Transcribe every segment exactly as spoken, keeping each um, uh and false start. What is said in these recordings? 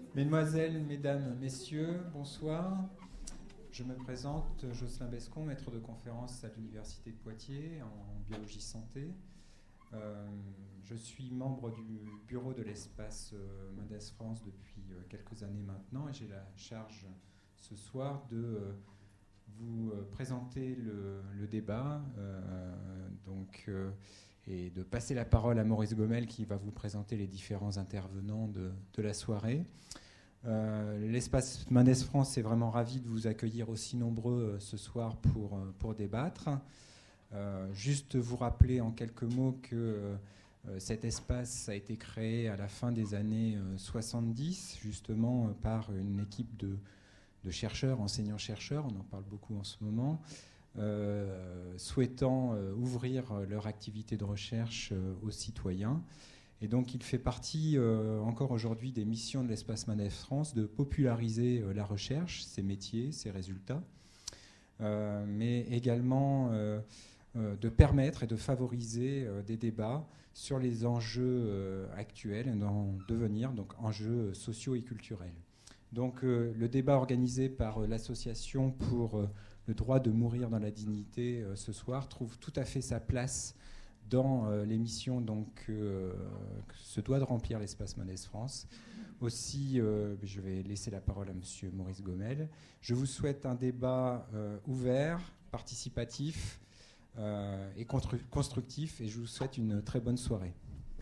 Mesdemoiselles, Mesdames, Messieurs, bonsoir. Je me présente, Jocelyn Bescon, maître de conférence à l'Université de Poitiers en biologie santé. Euh, je suis membre du bureau de l'espace euh, Mendes France depuis euh, quelques années maintenant et j'ai la charge ce soir de euh, vous euh, présenter le, le débat euh, donc, euh, et de passer la parole à Maurice Gomel qui va vous présenter les différents intervenants de, de la soirée. Euh, l'espace Mendes France est vraiment ravi de vous accueillir aussi nombreux euh, ce soir pour, euh, pour débattre. Euh, juste vous rappeler en quelques mots que euh, cet espace a été créé à la fin des années euh, soixante-dix, justement euh, par une équipe de, de chercheurs, enseignants-chercheurs, on en parle beaucoup en ce moment, euh, souhaitant euh, ouvrir leur activité de recherche euh, aux citoyens. Et donc il fait partie euh, encore aujourd'hui des missions de l'espace Mendes France de populariser euh, la recherche, ses métiers, ses résultats, euh, mais également euh, euh, de permettre et de favoriser euh, des débats sur les enjeux euh, actuels et en devenir, donc enjeux sociaux et culturels. Donc euh, le débat organisé par euh, l'association pour euh, le droit de mourir dans la dignité euh, ce soir trouve tout à fait sa place dans euh, l'émission donc, euh, que se doit de remplir l'espace Mendes France. Aussi, euh, je vais laisser la parole à M. Maurice Gomel. Je vous souhaite un débat euh, ouvert, participatif euh, et constructif, et je vous souhaite une très bonne soirée.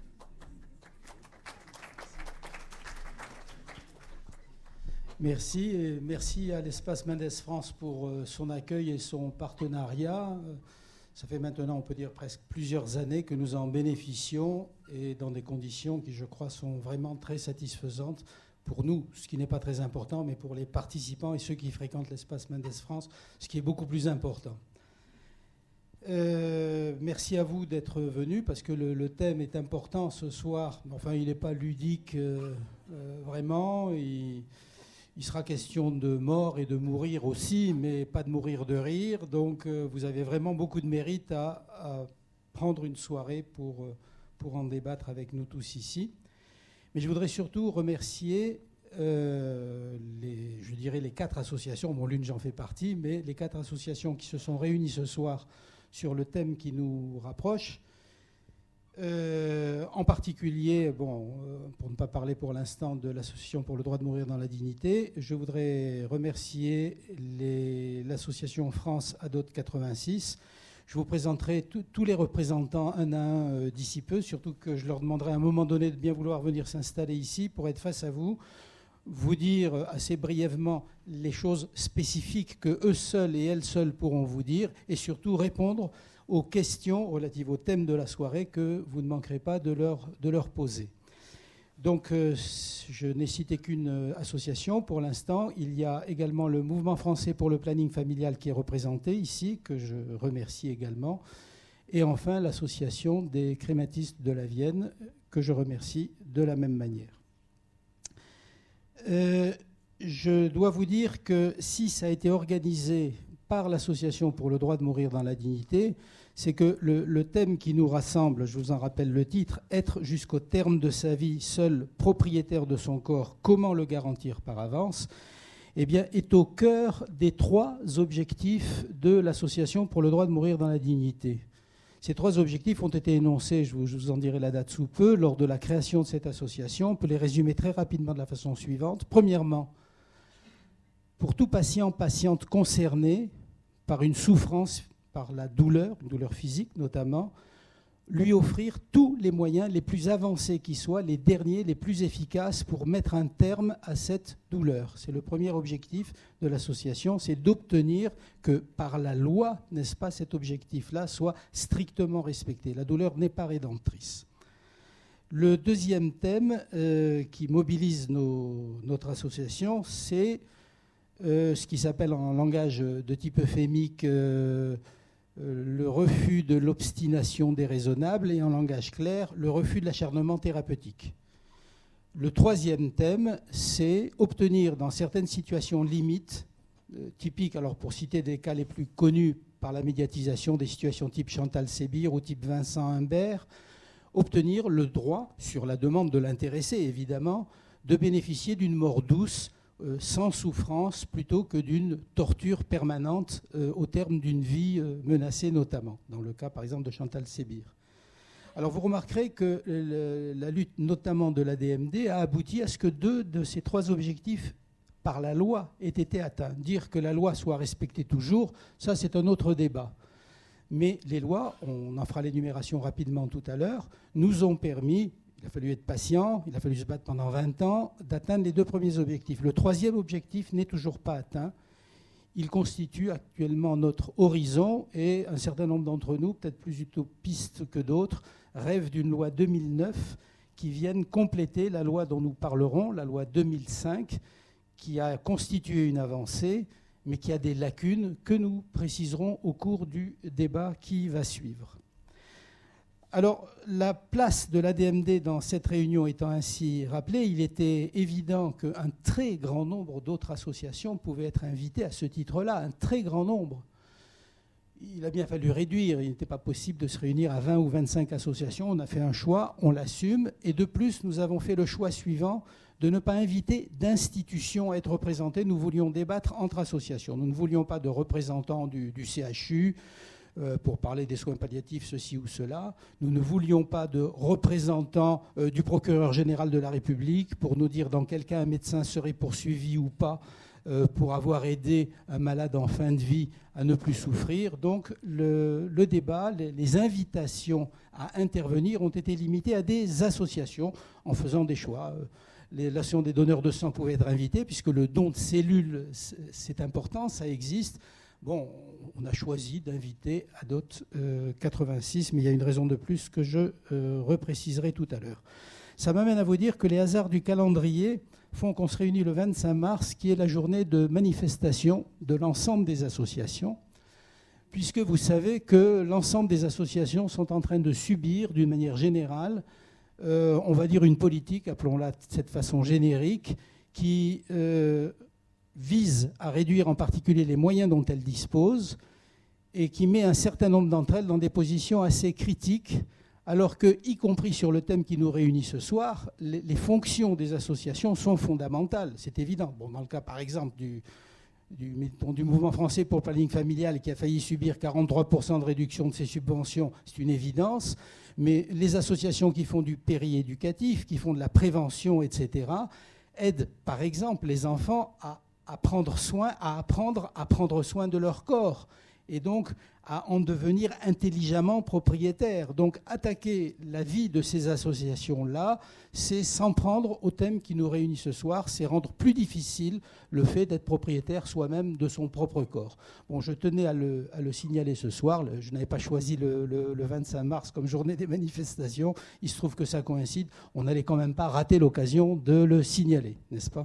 Merci, et merci à l'espace Mendes France pour euh, son accueil et son partenariat. Ça fait maintenant, on peut dire, presque plusieurs années que nous en bénéficions et dans des conditions qui, je crois, sont vraiment très satisfaisantes pour nous, ce qui n'est pas très important, mais pour les participants et ceux qui fréquentent l'espace Mendes France, ce qui est beaucoup plus important. Euh, merci à vous d'être venus parce que le, le thème est important ce soir. Enfin, il n'est pas ludique euh, euh, vraiment. Il, Il sera question de mort et de mourir aussi, mais pas de mourir de rire. Donc euh, vous avez vraiment beaucoup de mérite à, à prendre une soirée pour, euh, pour en débattre avec nous tous ici. Mais je voudrais surtout remercier euh, les, je dirais les quatre associations, bon l'une j'en fais partie, mais les quatre associations qui se sont réunies ce soir sur le thème qui nous rapproche. Euh, en particulier, bon, euh, pour ne pas parler pour l'instant de l'Association pour le droit de mourir dans la dignité, je voudrais remercier les, l'association France Adot quatre-vingt-six. Je vous présenterai tous les représentants un à un euh, d'ici peu, surtout que je leur demanderai à un moment donné de bien vouloir venir s'installer ici pour être face à vous, vous dire assez brièvement les choses spécifiques que eux seuls et elles seules pourront vous dire et surtout répondre aux questions relatives au thème de la soirée que vous ne manquerez pas de leur, de leur poser. Donc, euh, je n'ai cité qu'une association pour l'instant. Il y a également le Mouvement français pour le planning familial qui est représenté ici, que je remercie également. Et enfin, l'association des crématistes de la Vienne, que je remercie de la même manière. Euh, je dois vous dire que si ça a été organisé par l'Association pour le droit de mourir dans la dignité, c'est que le, le thème qui nous rassemble, je vous en rappelle le titre, « Être jusqu'au terme de sa vie seul propriétaire de son corps, comment le garantir par avance ?» eh bien, est au cœur des trois objectifs de l'Association pour le droit de mourir dans la dignité. Ces trois objectifs ont été énoncés, je vous, je vous en dirai la date sous peu, lors de la création de cette association. On peut les résumer très rapidement de la façon suivante. Premièrement, pour tout patient, patiente concerné par une souffrance, par la douleur, une douleur physique notamment, lui offrir tous les moyens les plus avancés qui soient, les derniers, les plus efficaces pour mettre un terme à cette douleur. C'est le premier objectif de l'association, c'est d'obtenir que par la loi, n'est-ce pas, cet objectif-là soit strictement respecté. La douleur n'est pas rédemptrice. Le deuxième thème euh, qui mobilise nos, notre association, c'est Euh, ce qui s'appelle en langage de type euphémique euh, euh, le refus de l'obstination déraisonnable et en langage clair, le refus de l'acharnement thérapeutique. Le troisième thème, c'est obtenir dans certaines situations limites, euh, typiques, alors pour citer des cas les plus connus par la médiatisation, des situations type Chantal Sébir ou type Vincent Humbert, obtenir le droit, sur la demande de l'intéressé évidemment, de bénéficier d'une mort douce, euh, sans souffrance, plutôt que d'une torture permanente euh, au terme d'une vie euh, menacée notamment, dans le cas par exemple de Chantal Sébir. Alors vous remarquerez que le, la lutte notamment de l'A D M D a abouti à ce que deux de ces trois objectifs par la loi aient été atteints. Dire que la loi soit respectée toujours, ça c'est un autre débat. Mais les lois, on en fera l'énumération rapidement tout à l'heure, nous ont permis, il a fallu être patient, il a fallu se battre pendant vingt ans, d'atteindre les deux premiers objectifs. Le troisième objectif n'est toujours pas atteint. Il constitue actuellement notre horizon et un certain nombre d'entre nous, peut-être plus utopistes que d'autres, rêvent d'une loi deux mille neuf qui vienne compléter la loi dont nous parlerons, la loi deux mille cinq, qui a constitué une avancée, mais qui a des lacunes que nous préciserons au cours du débat qui va suivre. Alors, la place de l'A D M D dans cette réunion étant ainsi rappelée, il était évident qu'un très grand nombre d'autres associations pouvaient être invitées à ce titre-là, un très grand nombre. Il a bien fallu réduire, il n'était pas possible de se réunir à vingt ou vingt-cinq associations, on a fait un choix, on l'assume, et de plus, nous avons fait le choix suivant, de ne pas inviter d'institutions à être représentées. Nous voulions débattre entre associations. Nous ne voulions pas de représentants du, du C H U euh, pour parler des soins palliatifs, ceci ou cela. Nous ne voulions pas de représentants euh, du procureur général de la République pour nous dire dans quel cas un médecin serait poursuivi ou pas euh, pour avoir aidé un malade en fin de vie à ne plus souffrir. Donc le, le débat, les, les invitations à intervenir ont été limitées à des associations en faisant des choix. L'association des donneurs de sang pouvait être invitée, puisque le don de cellules, c'est important, ça existe. Bon, on a choisi d'inviter Adot euh, quatre-vingt-six, mais il y a une raison de plus que je euh, repréciserai tout à l'heure. Ça m'amène à vous dire que les hasards du calendrier font qu'on se réunit le vingt-cinq mars, qui est la journée de manifestation de l'ensemble des associations, puisque vous savez que l'ensemble des associations sont en train de subir, d'une manière générale, Euh, on va dire une politique, appelons-la de cette façon générique, qui euh, vise à réduire en particulier les moyens dont elles disposent et qui met un certain nombre d'entre elles dans des positions assez critiques, alors que, y compris sur le thème qui nous réunit ce soir, les, les fonctions des associations sont fondamentales, c'est évident. Bon, dans le cas, par exemple, du, du, du mouvement français pour le planning familial qui a failli subir quarante-trois pour cent de réduction de ses subventions, c'est une évidence. Mais les associations qui font du péri-éducatif, qui font de la prévention, et cetera, aident par exemple les enfants à, à prendre soin, à apprendre à prendre soin de leur corps et donc à en devenir intelligemment propriétaires. Donc attaquer la vie de ces associations-là, c'est s'en prendre au thème qui nous réunit ce soir, c'est rendre plus difficile le fait d'être propriétaire soi-même de son propre corps. Bon, je tenais à le, à le signaler ce soir, je n'avais pas choisi le, le, le vingt-cinq mars comme journée des manifestations, il se trouve que ça coïncide, on n'allait quand même pas rater l'occasion de le signaler, n'est-ce pas ?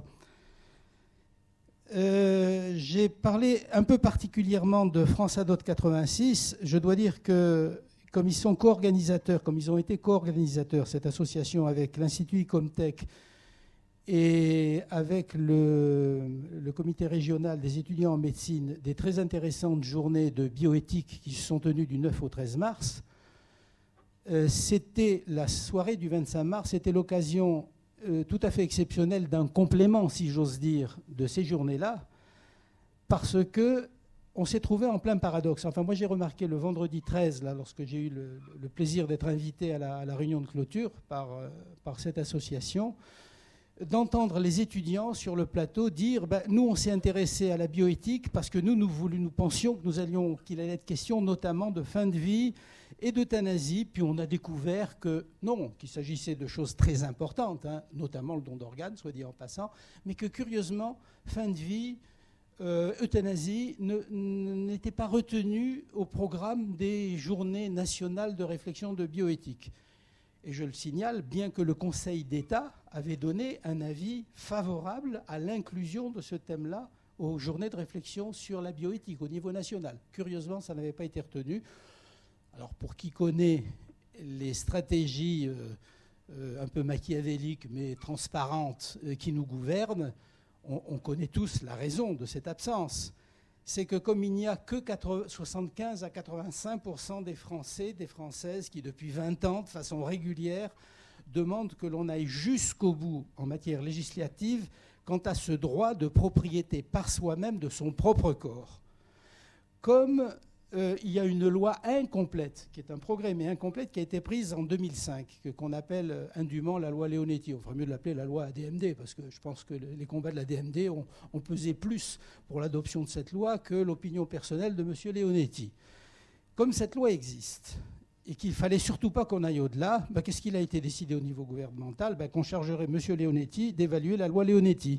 Euh, j'ai parlé un peu particulièrement de France Adot quatre-vingt-six. Je dois dire que, comme ils sont co-organisateurs, comme ils ont été co-organisateurs, cette association avec l'Institut Icomtech et avec le, le comité régional des étudiants en médecine, des très intéressantes journées de bioéthique qui se sont tenues du neuf au treize mars, euh, c'était la soirée du vingt-cinq mars, c'était l'occasion Euh, tout à fait exceptionnel d'un complément, si j'ose dire, de ces journées-là, parce qu'on s'est trouvé en plein paradoxe. Enfin, moi, j'ai remarqué le vendredi treize, là, lorsque j'ai eu le, le plaisir d'être invité à la, à la réunion de clôture par, euh, par cette association, d'entendre les étudiants sur le plateau dire ben, « nous, on s'est intéressé à la bioéthique parce que nous, nous, voulions, nous pensions que nous allions, qu'il allait être question notamment de fin de vie et d'euthanasie, puis on a découvert que non, qu'il s'agissait de choses très importantes, hein, notamment le don d'organes, soit dit en passant, mais que curieusement, fin de vie, euh, euthanasie n'était pas retenu au programme des journées nationales de réflexion de bioéthique. Et je le signale, bien que le Conseil d'État avait donné un avis favorable à l'inclusion de ce thème-là aux journées de réflexion sur la bioéthique au niveau national. Curieusement, ça n'avait pas été retenu. Alors, pour qui connaît les stratégies euh, euh, un peu machiavéliques mais transparentes euh, qui nous gouvernent, on, on connaît tous la raison de cette absence. C'est que comme il n'y a que soixante-quinze à quatre-vingt-cinq pour cent des Français, des Françaises qui, depuis vingt ans, de façon régulière, demande que l'on aille jusqu'au bout en matière législative quant à ce droit de propriété par soi-même de son propre corps. Comme euh, il y a une loi incomplète, qui est un progrès, mais incomplète, qui a été prise en deux mille cinq, que, qu'on appelle indûment la loi Leonetti. On ferait mieux de l'appeler la loi A D M D, parce que je pense que les combats de la D M D ont, ont pesé plus pour l'adoption de cette loi que l'opinion personnelle de M. Leonetti. Comme cette loi existe, et qu'il ne fallait surtout pas qu'on aille au-delà, ben, qu'est-ce qu'il a été décidé au niveau gouvernemental? Ben, qu'on chargerait M. Leonetti d'évaluer la loi Leonetti.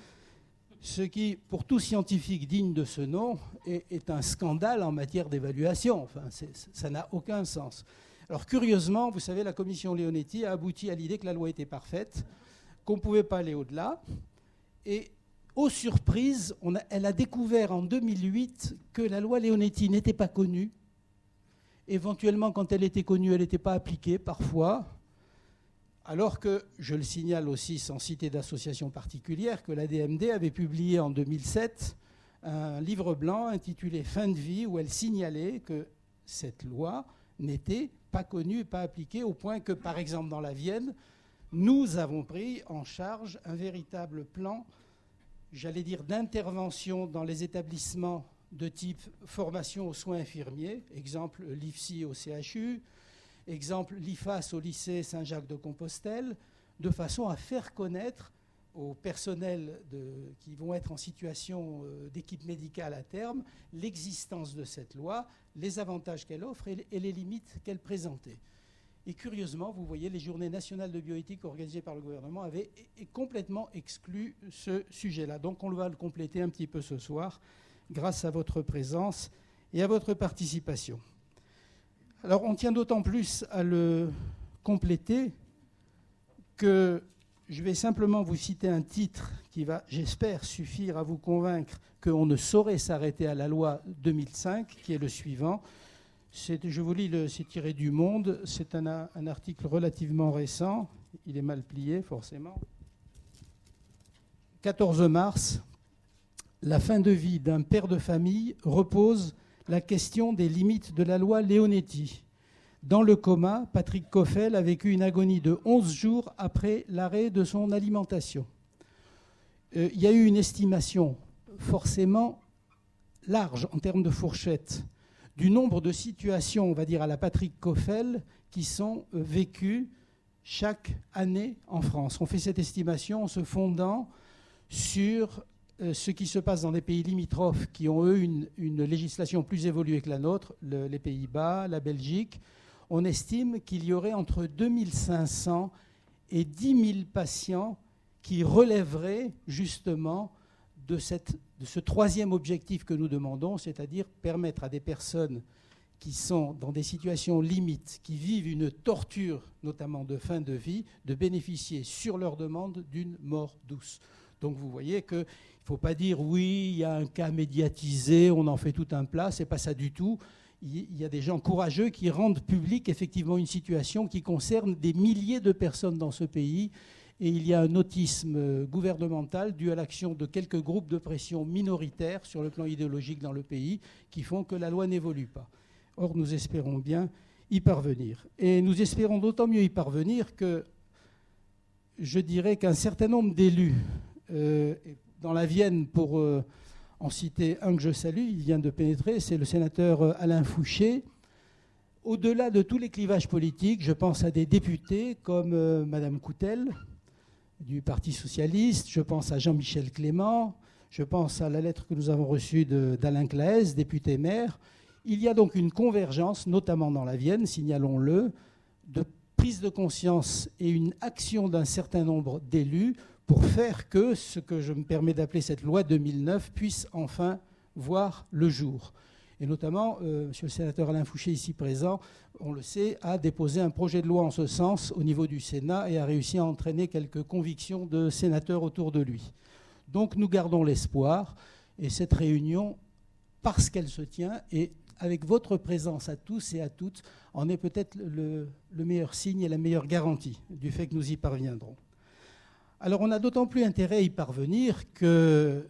Ce qui, pour tout scientifique digne de ce nom, est, est un scandale en matière d'évaluation. Enfin, c'est, ça n'a aucun sens. Alors, curieusement, vous savez, la commission Leonetti a abouti à l'idée que la loi était parfaite, qu'on ne pouvait pas aller au-delà. Et, aux surprises, on a, elle a découvert en deux mille huit que la loi Leonetti n'était pas connue. Éventuellement, quand elle était connue, elle n'était pas appliquée parfois. Alors que, je le signale aussi sans citer d'association particulière, que la D M D avait publié en deux mille sept un livre blanc intitulé « Fin de vie » où elle signalait que cette loi n'était pas connue et pas appliquée, au point que, par exemple, dans la Vienne, nous avons pris en charge un véritable plan, j'allais dire, d'intervention dans les établissements de type formation aux soins infirmiers, exemple l'I F S I au C H U, exemple l'I F A S au lycée Saint-Jacques-de-Compostelle, de façon à faire connaître aux personnels de, qui vont être en situation euh, d'équipe médicale à terme l'existence de cette loi, les avantages qu'elle offre et, et les limites qu'elle présentait. Et curieusement, vous voyez, les journées nationales de bioéthique organisées par le gouvernement avaient et, et complètement exclu ce sujet-là. Donc on va le compléter un petit peu ce soir grâce à votre présence et à votre participation. Alors on tient d'autant plus à le compléter que je vais simplement vous citer un titre qui va, j'espère, suffire à vous convaincre qu'on ne saurait s'arrêter à la loi deux mille cinq, qui est le suivant. C'est, je vous lis, le, c'est tiré du Monde, c'est un, un article relativement récent, il est mal plié forcément. quatorze mars, la fin de vie d'un père de famille repose la question des limites de la loi Leonetti. Dans le coma, Patrick Coffel a vécu une agonie de onze jours après l'arrêt de son alimentation. Euh, il y a eu une estimation forcément large en termes de fourchette du nombre de situations, on va dire à la Patrick Coffel, qui sont euh, vécues chaque année en France. On fait cette estimation en se fondant sur ce qui se passe dans des pays limitrophes qui ont, eux, une, une législation plus évoluée que la nôtre, le, les Pays-Bas, la Belgique. On estime qu'il y aurait entre deux mille cinq cents et dix mille patients qui relèveraient justement de, cette, de ce troisième objectif que nous demandons, c'est-à-dire permettre à des personnes qui sont dans des situations limites, qui vivent une torture, notamment de fin de vie, de bénéficier sur leur demande d'une mort douce. Donc vous voyez qu'il ne faut pas dire oui, il y a un cas médiatisé, on en fait tout un plat, ce n'est pas ça du tout. Il y a des gens courageux qui rendent public effectivement une situation qui concerne des milliers de personnes dans ce pays. Et il y a un autisme gouvernemental dû à l'action de quelques groupes de pression minoritaires sur le plan idéologique dans le pays qui font que la loi n'évolue pas. Or, nous espérons bien y parvenir. Et nous espérons d'autant mieux y parvenir que je dirais qu'un certain nombre d'élus euh, dans la Vienne, pour euh, en citer un que je salue, il vient de pénétrer, c'est le sénateur Alain Fouché. Au-delà de tous les clivages politiques, je pense à des députés comme euh, Madame Coutel du Parti socialiste, je pense à Jean-Michel Clément, je pense à la lettre que nous avons reçue de, d'Alain Claes, député maire. Il y a donc une convergence, notamment dans la Vienne, signalons-le, de prise de conscience et une action d'un certain nombre d'élus pour faire que ce que je me permets d'appeler cette loi deux mille neuf puisse enfin voir le jour. Et notamment, euh, M. le sénateur Alain Fouché, ici présent, on le sait, a déposé un projet de loi en ce sens au niveau du Sénat et a réussi à entraîner quelques convictions de sénateurs autour de lui. Donc nous gardons l'espoir et cette réunion, parce qu'elle se tient, et avec votre présence à tous et à toutes, en est peut-être le, le meilleur signe et la meilleure garantie du fait que nous y parviendrons. Alors on a d'autant plus intérêt à y parvenir que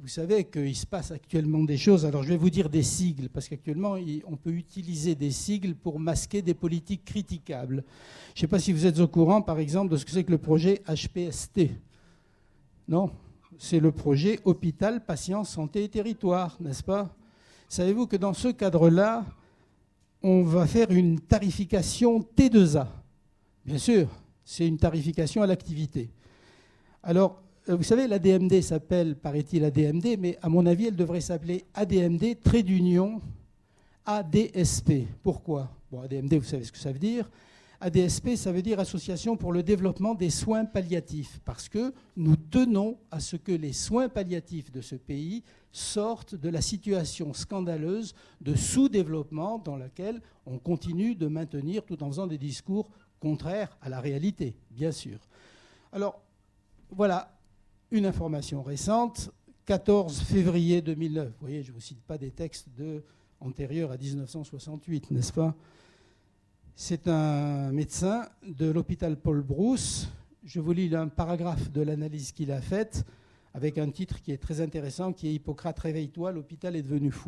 vous savez qu'il se passe actuellement des choses. Alors je vais vous dire des sigles, parce qu'actuellement, on peut utiliser des sigles pour masquer des politiques critiquables. Je ne sais pas si vous êtes au courant, par exemple, de ce que c'est que le projet H P S T. Non, c'est le projet Hôpital, Patients, Santé et Territoire, n'est-ce pas? Savez-vous que dans ce cadre-là, on va faire une tarification T deux A? Bien sûr, c'est une tarification à l'activité. Alors, vous savez, l'A D M D s'appelle, paraît-il, A D M D, mais à mon avis, elle devrait s'appeler A D M D, trait d'union, A D S P. Pourquoi? Bon, A D M D, vous savez ce que ça veut dire. A D S P, ça veut dire Association pour le développement des soins palliatifs, parce que nous tenons à ce que les soins palliatifs de ce pays sortent de la situation scandaleuse de sous-développement dans laquelle on continue de maintenir tout en faisant des discours contraires à la réalité, bien sûr. Alors, voilà une information récente, quatorze février deux mille neuf. Vous voyez, je ne vous cite pas des textes de, antérieurs à dix-neuf cent soixante-huit, n'est-ce pas? C'est un médecin de l'hôpital Paul Brousse. Je vous lis un paragraphe de l'analyse qu'il a faite avec un titre qui est très intéressant, qui est « Hippocrate, réveille-toi, l'hôpital est devenu fou ».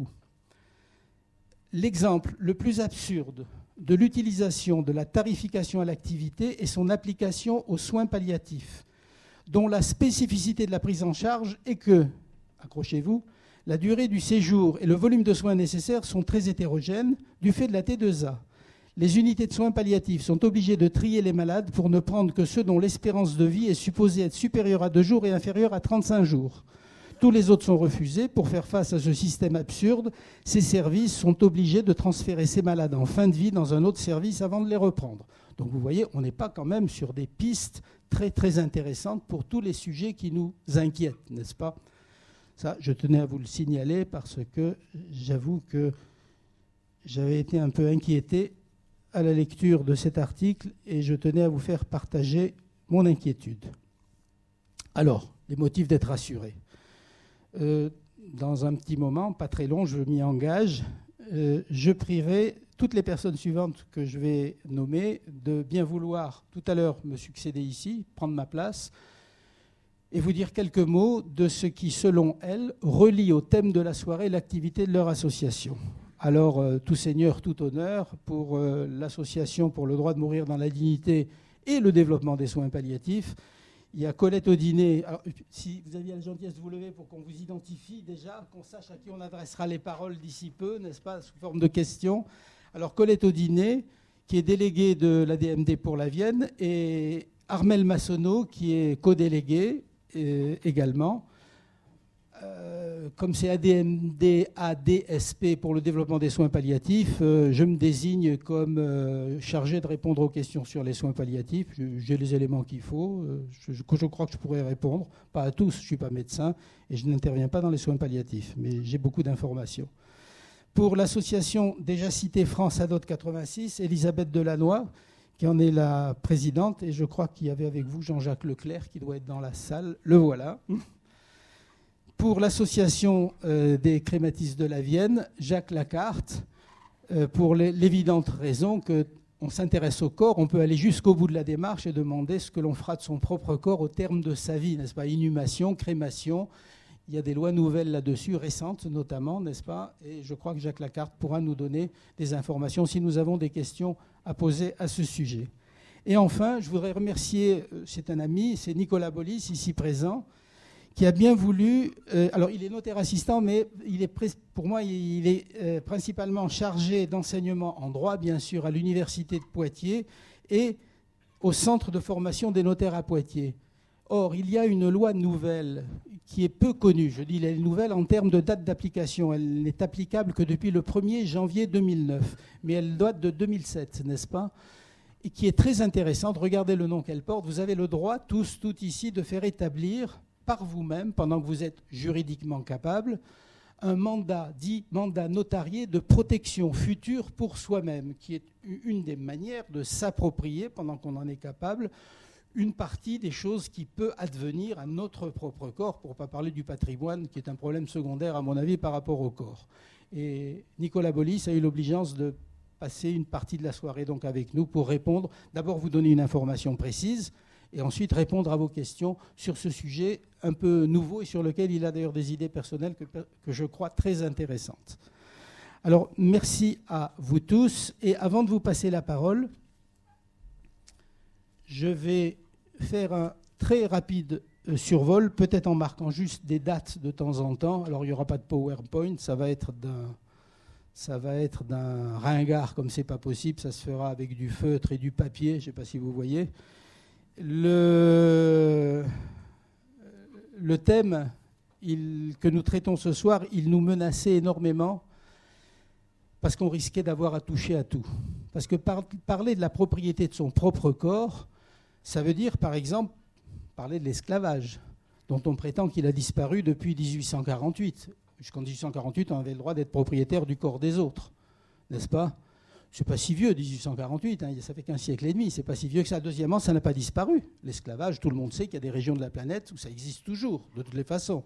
L'exemple le plus absurde de l'utilisation de la tarification à l'activité est son application aux soins palliatifs, dont la spécificité de la prise en charge est que, accrochez-vous, la durée du séjour et le volume de soins nécessaires sont très hétérogènes du fait de la T deux A. Les unités de soins palliatifs sont obligées de trier les malades pour ne prendre que ceux dont l'espérance de vie est supposée être supérieure à deux jours et inférieure à trente-cinq jours. Tous les autres sont refusés. Pour faire face à ce système absurde, ces services sont obligés de transférer ces malades en fin de vie dans un autre service avant de les reprendre. Donc vous voyez, on n'est pas quand même sur des pistes très très intéressantes pour tous les sujets qui nous inquiètent, n'est-ce pas? Ça, je tenais à vous le signaler parce que j'avoue que j'avais été un peu inquiété à la lecture de cet article et je tenais à vous faire partager mon inquiétude. Alors, les motifs d'être rassuré. Euh, dans un petit moment, pas très long, je m'y engage, euh, je prierai toutes les personnes suivantes que je vais nommer de bien vouloir tout à l'heure me succéder ici, prendre ma place et vous dire quelques mots de ce qui, selon elles, relie au thème de la soirée l'activité de leur association. Alors, euh, tout seigneur, tout honneur pour euh, l'association pour le droit de mourir dans la dignité et le développement des soins palliatifs. Il y a Colette Audinet. Alors, si vous aviez la gentillesse de vous lever pour qu'on vous identifie déjà, qu'on sache à qui on adressera les paroles d'ici peu, n'est-ce pas, sous forme de questions. Alors, Colette Audinet, qui est déléguée de l'A D M D pour la Vienne, et Armel Massonneau, qui est co-délégué euh, également. Euh, comme c'est A D M D A D S P pour le développement des soins palliatifs, euh, je me désigne comme euh, chargé de répondre aux questions sur les soins palliatifs. J'ai les éléments qu'il faut. Euh, je, je crois que je pourrais répondre. Pas à tous, je ne suis pas médecin et je n'interviens pas dans les soins palliatifs, mais j'ai beaucoup d'informations. Pour l'association déjà citée France Adot quatre-vingt-six, Elisabeth Delannoy, qui en est la présidente, et je crois qu'il y avait avec vous Jean-Jacques Leclerc qui doit être dans la salle. Le voilà. Pour l'association euh, des crématistes de la Vienne, Jacques Lacarte, euh, pour l'évidente raison qu'on s'intéresse au corps, on peut aller jusqu'au bout de la démarche et demander ce que l'on fera de son propre corps au terme de sa vie, n'est-ce pas? Inhumation, crémation, il y a des lois nouvelles là-dessus, récentes notamment, n'est-ce pas? Et je crois que Jacques Lacarte pourra nous donner des informations si nous avons des questions à poser à ce sujet. Et enfin, je voudrais remercier, c'est un ami, c'est Nicolas Bolis, ici présent, qui a bien voulu, euh, alors il est notaire assistant, mais il est, pour moi, il est euh, principalement chargé d'enseignement en droit, bien sûr, à l'université de Poitiers et au centre de formation des notaires à Poitiers. Or, il y a une loi nouvelle qui est peu connue, je dis elle est nouvelle en termes de date d'application. Elle n'est applicable que depuis le premier janvier deux mille neuf, mais elle date de deux mille sept, n'est-ce pas? Et qui est très intéressante. Regardez le nom qu'elle porte. Vous avez le droit, tous, toutes ici, de faire établir par vous-même, pendant que vous êtes juridiquement capable, un mandat dit mandat notarié de protection future pour soi-même, qui est une des manières de s'approprier, pendant qu'on en est capable, une partie des choses qui peut advenir à notre propre corps, pour ne pas parler du patrimoine, qui est un problème secondaire, à mon avis, par rapport au corps. Et Nicolas Bolis a eu l'obligeance de passer une partie de la soirée donc avec nous pour répondre, d'abord vous donner une information précise, et ensuite répondre à vos questions sur ce sujet un peu nouveau et sur lequel il a d'ailleurs des idées personnelles que, que je crois très intéressantes. Alors, merci à vous tous. Et avant de vous passer la parole, je vais faire un très rapide survol, peut-être en marquant juste des dates de temps en temps. Alors, il n'y aura pas de PowerPoint, ça va être d'un, ça va être d'un ringard comme c'est pas possible. Ça se fera avec du feutre et du papier, je ne sais pas si vous voyez. Le, le thème il, que nous traitons ce soir, il nous menaçait énormément parce qu'on risquait d'avoir à toucher à tout. Parce que par, parler de la propriété de son propre corps, ça veut dire, par exemple, parler de l'esclavage, dont on prétend qu'il a disparu depuis dix-huit cent quarante-huit. Jusqu'en dix-huit cent quarante-huit, on avait le droit d'être propriétaire du corps des autres, n'est-ce pas ? C'est pas si vieux, dix-huit cent quarante-huit, hein, ça fait qu'un siècle et demi, c'est pas si vieux que ça. Deuxièmement, ça n'a pas disparu. L'esclavage, tout le monde sait qu'il y a des régions de la planète où ça existe toujours, de toutes les façons.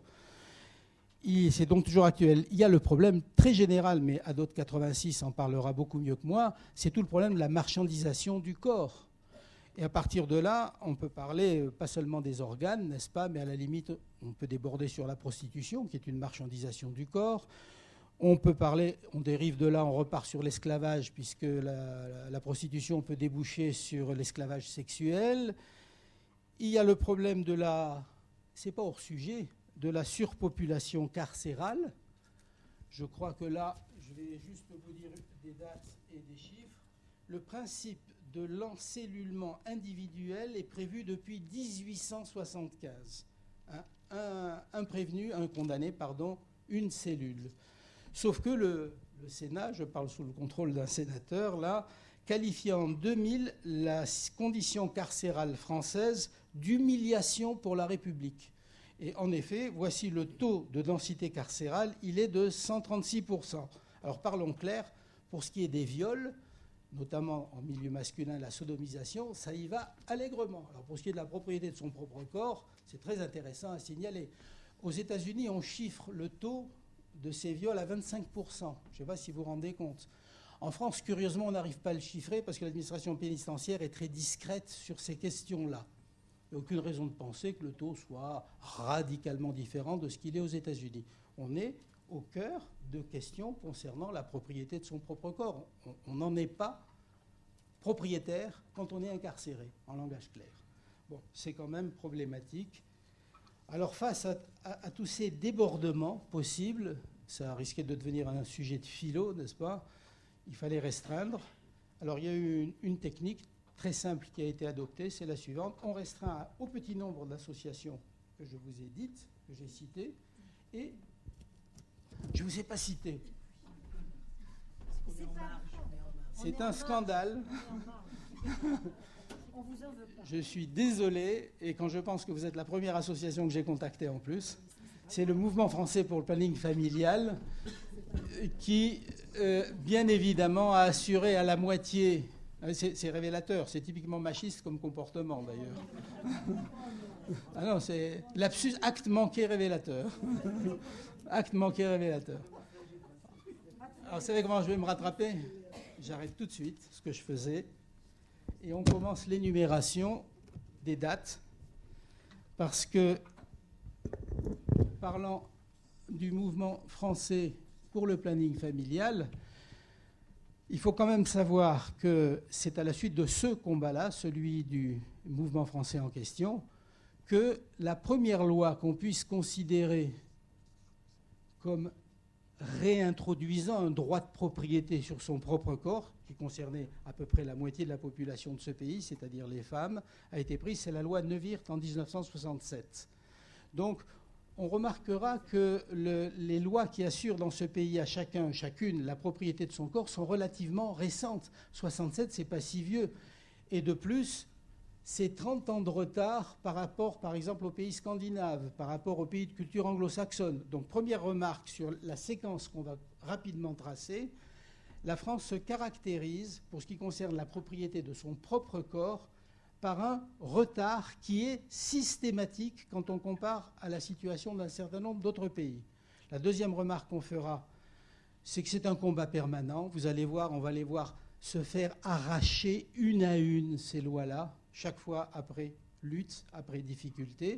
Et c'est donc toujours actuel. Il y a le problème très général, mais Adot quatre-vingt-six en parlera beaucoup mieux que moi, c'est tout le problème de la marchandisation du corps. Et à partir de là, on peut parler pas seulement des organes, n'est-ce pas, mais à la limite, on peut déborder sur la prostitution, qui est une marchandisation du corps. On peut parler, on dérive de là, on repart sur l'esclavage, puisque la, la, la prostitution peut déboucher sur l'esclavage sexuel. Il y a le problème de la, c'est pas hors sujet, de la surpopulation carcérale. Je crois que là, je vais juste vous dire des dates et des chiffres. Le principe de l'encellulement individuel est prévu depuis dix-huit cent soixante-quinze. Un, un, un prévenu, un condamné, pardon, une cellule. Sauf que le, le Sénat, je parle sous le contrôle d'un sénateur, là, qualifiait en deux mille la condition carcérale française d'humiliation pour la République. Et en effet, voici le taux de densité carcérale, il est de cent trente-six pour cent. Alors parlons clair, pour ce qui est des viols, notamment en milieu masculin, la sodomisation, ça y va allègrement. Alors pour ce qui est de la propriété de son propre corps, c'est très intéressant à signaler. Aux États-Unis, on chiffre le taux de ces viols à vingt-cinq pour cent. Je ne sais pas si vous vous rendez compte. En France, curieusement, on n'arrive pas à le chiffrer parce que l'administration pénitentiaire est très discrète sur ces questions-là. Il n'y a aucune raison de penser que le taux soit radicalement différent de ce qu'il est aux États-Unis. On est au cœur de questions concernant la propriété de son propre corps. On n'en est pas propriétaire quand on est incarcéré, en langage clair. Bon, c'est quand même problématique. Alors face à, à, à tous ces débordements possibles, ça risquait de devenir un sujet de philo, n'est-ce pas ? Il fallait restreindre. Alors il y a eu une, une technique très simple qui a été adoptée, c'est la suivante. On restreint au petit nombre d'associations que je vous ai dites, que j'ai citées, et je ne vous ai pas cité. C'est un scandale. Je suis désolé, et quand je pense que vous êtes la première association que j'ai contactée en plus, c'est le Mouvement français pour le planning familial qui, euh, bien évidemment, a assuré à la moitié, c'est, c'est révélateur, c'est typiquement machiste comme comportement d'ailleurs. Ah non, c'est lapsus, acte manqué révélateur. Acte manqué révélateur. Alors, vous savez comment je vais me rattraper ? J'arrête tout de suite ce que je faisais et on commence l'énumération des dates parce que, parlant du mouvement français pour le planning familial, il faut quand même savoir que c'est à la suite de ce combat-là, celui du mouvement français en question, que la première loi qu'on puisse considérer comme réintroduisant un droit de propriété sur son propre corps, qui concernait à peu près la moitié de la population de ce pays, c'est-à-dire les femmes, a été prise, c'est la loi Neuwirth en dix-neuf cent soixante-sept. Donc, on remarquera que le, les lois qui assurent dans ce pays à chacun, chacune, la propriété de son corps sont relativement récentes. soixante-sept, c'est pas si vieux. Et de plus, c'est trente ans de retard par rapport, par exemple, aux pays scandinaves, par rapport aux pays de culture anglo-saxonne. Donc, première remarque sur la séquence qu'on va rapidement tracer, la France se caractérise, pour ce qui concerne la propriété de son propre corps, par un retard qui est systématique quand on compare à la situation d'un certain nombre d'autres pays. La deuxième remarque qu'on fera, c'est que c'est un combat permanent. Vous allez voir, on va les voir se faire arracher une à une ces lois-là, chaque fois après lutte, après difficulté.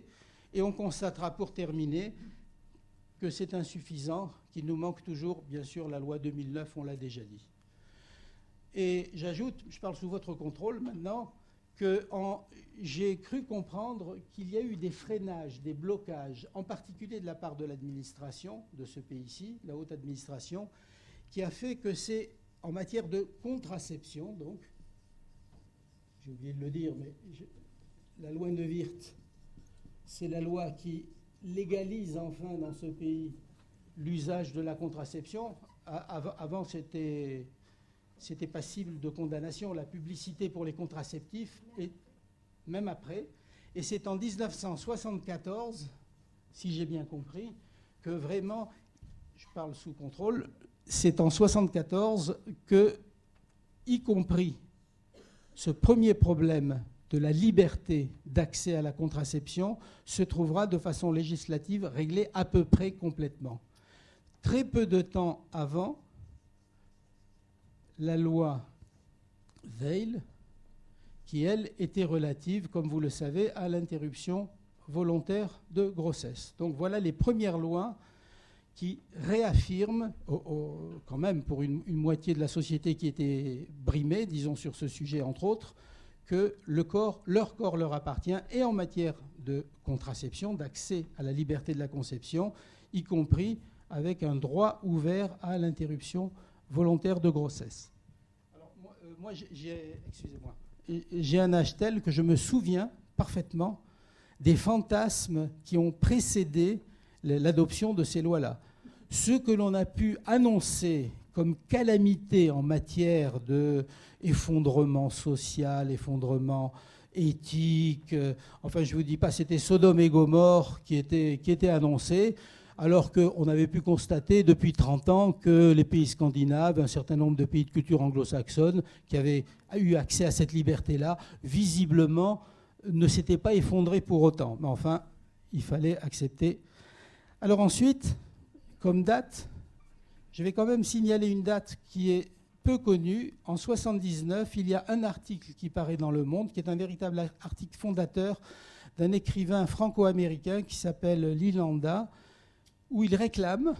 Et on constatera pour terminer que c'est insuffisant, qu'il nous manque toujours, bien sûr, la loi deux mille neuf, on l'a déjà dit. Et j'ajoute, je parle sous votre contrôle maintenant, que en, j'ai cru comprendre qu'il y a eu des freinages, des blocages, en particulier de la part de l'administration de ce pays-ci, la haute administration, qui a fait que c'est en matière de contraception, donc, j'ai oublié de le dire, mais je, la loi Neuwirth, c'est la loi qui légalise enfin dans ce pays l'usage de la contraception. Avant, c'était, c'était passible de condamnation, la publicité pour les contraceptifs, et même après. Et c'est en dix-neuf cent soixante-quatorze, si j'ai bien compris, que vraiment, je parle sous contrôle, c'est en soixante-quatorze que, y compris ce premier problème de la liberté d'accès à la contraception, se trouvera de façon législative réglé à peu près complètement. Très peu de temps avant, la loi Veil, qui, elle, était relative, comme vous le savez, à l'interruption volontaire de grossesse. Donc voilà les premières lois qui réaffirment, oh, oh, quand même pour une, une moitié de la société qui était brimée, disons sur ce sujet entre autres, que le corps, leur corps leur appartient, et en matière de contraception, d'accès à la liberté de la conception, y compris avec un droit ouvert à l'interruption volontaire de grossesse. Alors, moi, euh, moi j'ai, excusez-moi, j'ai un âge tel que je me souviens parfaitement des fantasmes qui ont précédé l'adoption de ces lois-là. Ce que l'on a pu annoncer comme calamité en matière d'effondrement social, effondrement éthique, euh, enfin je ne vous dis pas, c'était Sodome et Gomorrhe qui était, qui était annoncé, alors qu'on avait pu constater depuis trente ans que les pays scandinaves, un certain nombre de pays de culture anglo-saxonne qui avaient eu accès à cette liberté-là, visiblement ne s'étaient pas effondrés pour autant. Mais enfin, il fallait accepter. Alors ensuite, comme date, je vais quand même signaler une date qui est peu connue. En soixante-dix-neuf, il y a un article qui paraît dans Le Monde, qui est un véritable article fondateur d'un écrivain franco-américain qui s'appelle Lee Landa, où il réclame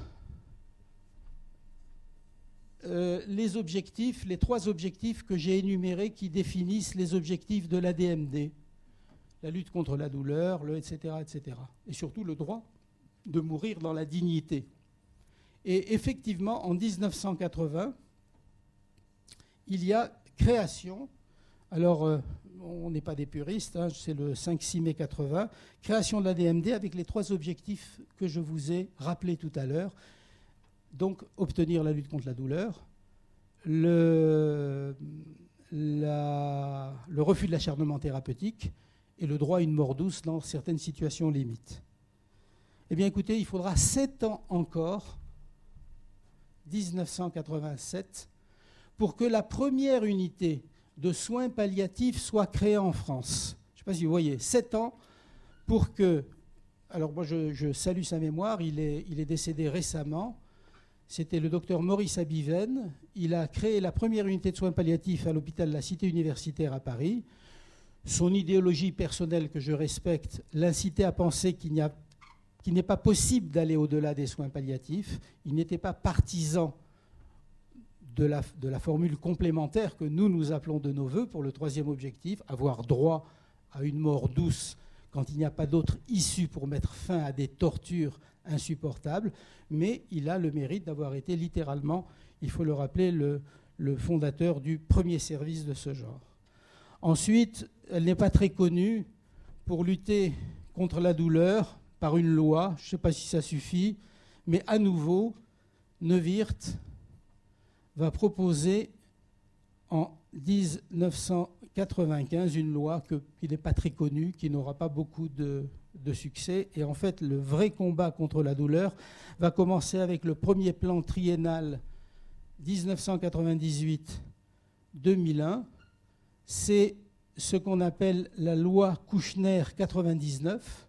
euh, les objectifs, les trois objectifs que j'ai énumérés qui définissent les objectifs de l'A D M D. La lutte contre la douleur, le et cetera, et cetera. Et surtout le droit de mourir dans la dignité. Et effectivement, en dix-neuf cent quatre-vingts, il y a création, alors euh, on n'est pas des puristes, hein, c'est le cinq six mai quatre-vingts, création de l'A D M D avec les trois objectifs que je vous ai rappelés tout à l'heure. Donc, obtenir la lutte contre la douleur, le, la, le refus de l'acharnement thérapeutique et le droit à une mort douce dans certaines situations limites. Eh bien, écoutez, il faudra sept ans encore, dix-neuf cent quatre-vingt-sept, pour que la première unité de soins palliatifs soit créée en France. Je ne sais pas si vous voyez, sept ans pour que... Alors moi, je, je salue sa mémoire, il est, il est décédé récemment. C'était le docteur Maurice Abiven. Il a créé la première unité de soins palliatifs à l'hôpital de la Cité universitaire à Paris. Son idéologie personnelle, que je respecte, l'incitait à penser qu'il n'y a qu'il n'est pas possible d'aller au-delà des soins palliatifs. Il n'était pas partisan de la, de la formule complémentaire que nous, nous appelons de nos voeux pour le troisième objectif, avoir droit à une mort douce quand il n'y a pas d'autre issue pour mettre fin à des tortures insupportables, mais il a le mérite d'avoir été littéralement, il faut le rappeler, le, le fondateur du premier service de ce genre. Ensuite, elle n'est pas très connue pour lutter contre la douleur par une loi, je ne sais pas si ça suffit, mais à nouveau, Neuwirth va proposer en dix-neuf cent quatre-vingt-quinze une loi que, qui n'est pas très connue, qui n'aura pas beaucoup de, de succès. Et en fait, le vrai combat contre la douleur va commencer avec le premier plan triennal dix-neuf cent quatre-vingt-dix-huit deux mille un. C'est ce qu'on appelle la loi Kouchner quatre-vingt-dix-neuf.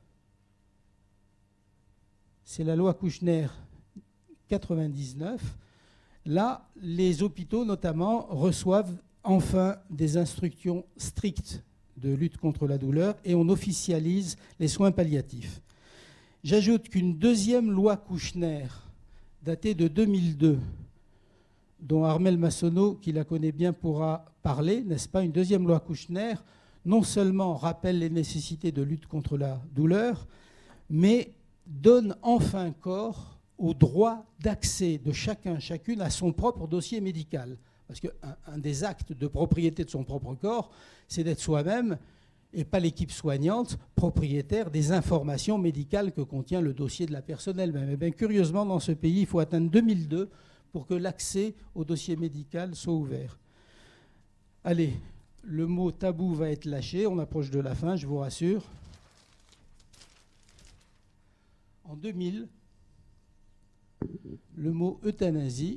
C'est la loi Kouchner quatre-vingt-dix-neuf. Là, les hôpitaux, notamment, reçoivent enfin des instructions strictes de lutte contre la douleur et on officialise les soins palliatifs. J'ajoute qu'une deuxième loi Kouchner, datée de deux mille deux, dont Armel Massonneau, qui la connaît bien, pourra parler, n'est-ce pas, une deuxième loi Kouchner, non seulement rappelle les nécessités de lutte contre la douleur, mais donne enfin corps au droit d'accès de chacun, chacune à son propre dossier médical. Parce qu'un un des actes de propriété de son propre corps, c'est d'être soi-même, et pas l'équipe soignante, propriétaire des informations médicales que contient le dossier de la personne elle-même. Et bien, curieusement, dans ce pays, il faut atteindre deux mille deux pour que l'accès au dossier médical soit ouvert. Allez, le mot tabou va être lâché, on approche de la fin, je vous rassure. En deux mille, le mot euthanasie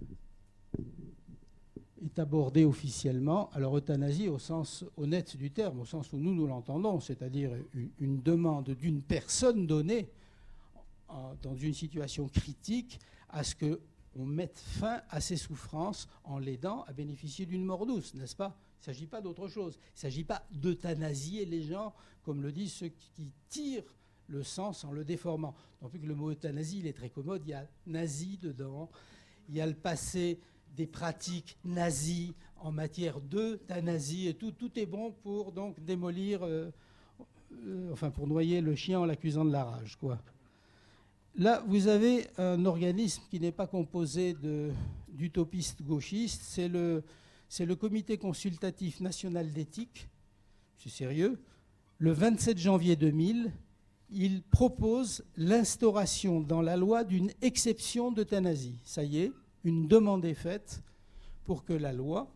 est abordé officiellement. Alors euthanasie au sens honnête du terme, au sens où nous nous l'entendons, c'est-à-dire une demande d'une personne donnée dans une situation critique à ce qu'on mette fin à ses souffrances en l'aidant à bénéficier d'une mort douce, n'est-ce pas ? Il ne s'agit pas d'autre chose. Il ne s'agit pas d'euthanasier les gens, comme le disent ceux qui tirent le sens en le déformant. Non plus que le mot euthanasie, il est très commode, il y a nazi dedans, il y a le passé des pratiques nazies en matière d'euthanasie, et tout, tout est bon pour donc démolir, euh, euh, enfin pour noyer le chien en l'accusant de la rage, quoi. Là, vous avez un organisme qui n'est pas composé de, d'utopistes gauchistes, c'est le, c'est le Comité consultatif national d'éthique, c'est sérieux. Le vingt-sept janvier deux mille, il propose l'instauration dans la loi d'une exception d'euthanasie. Ça y est, une demande est faite pour que la loi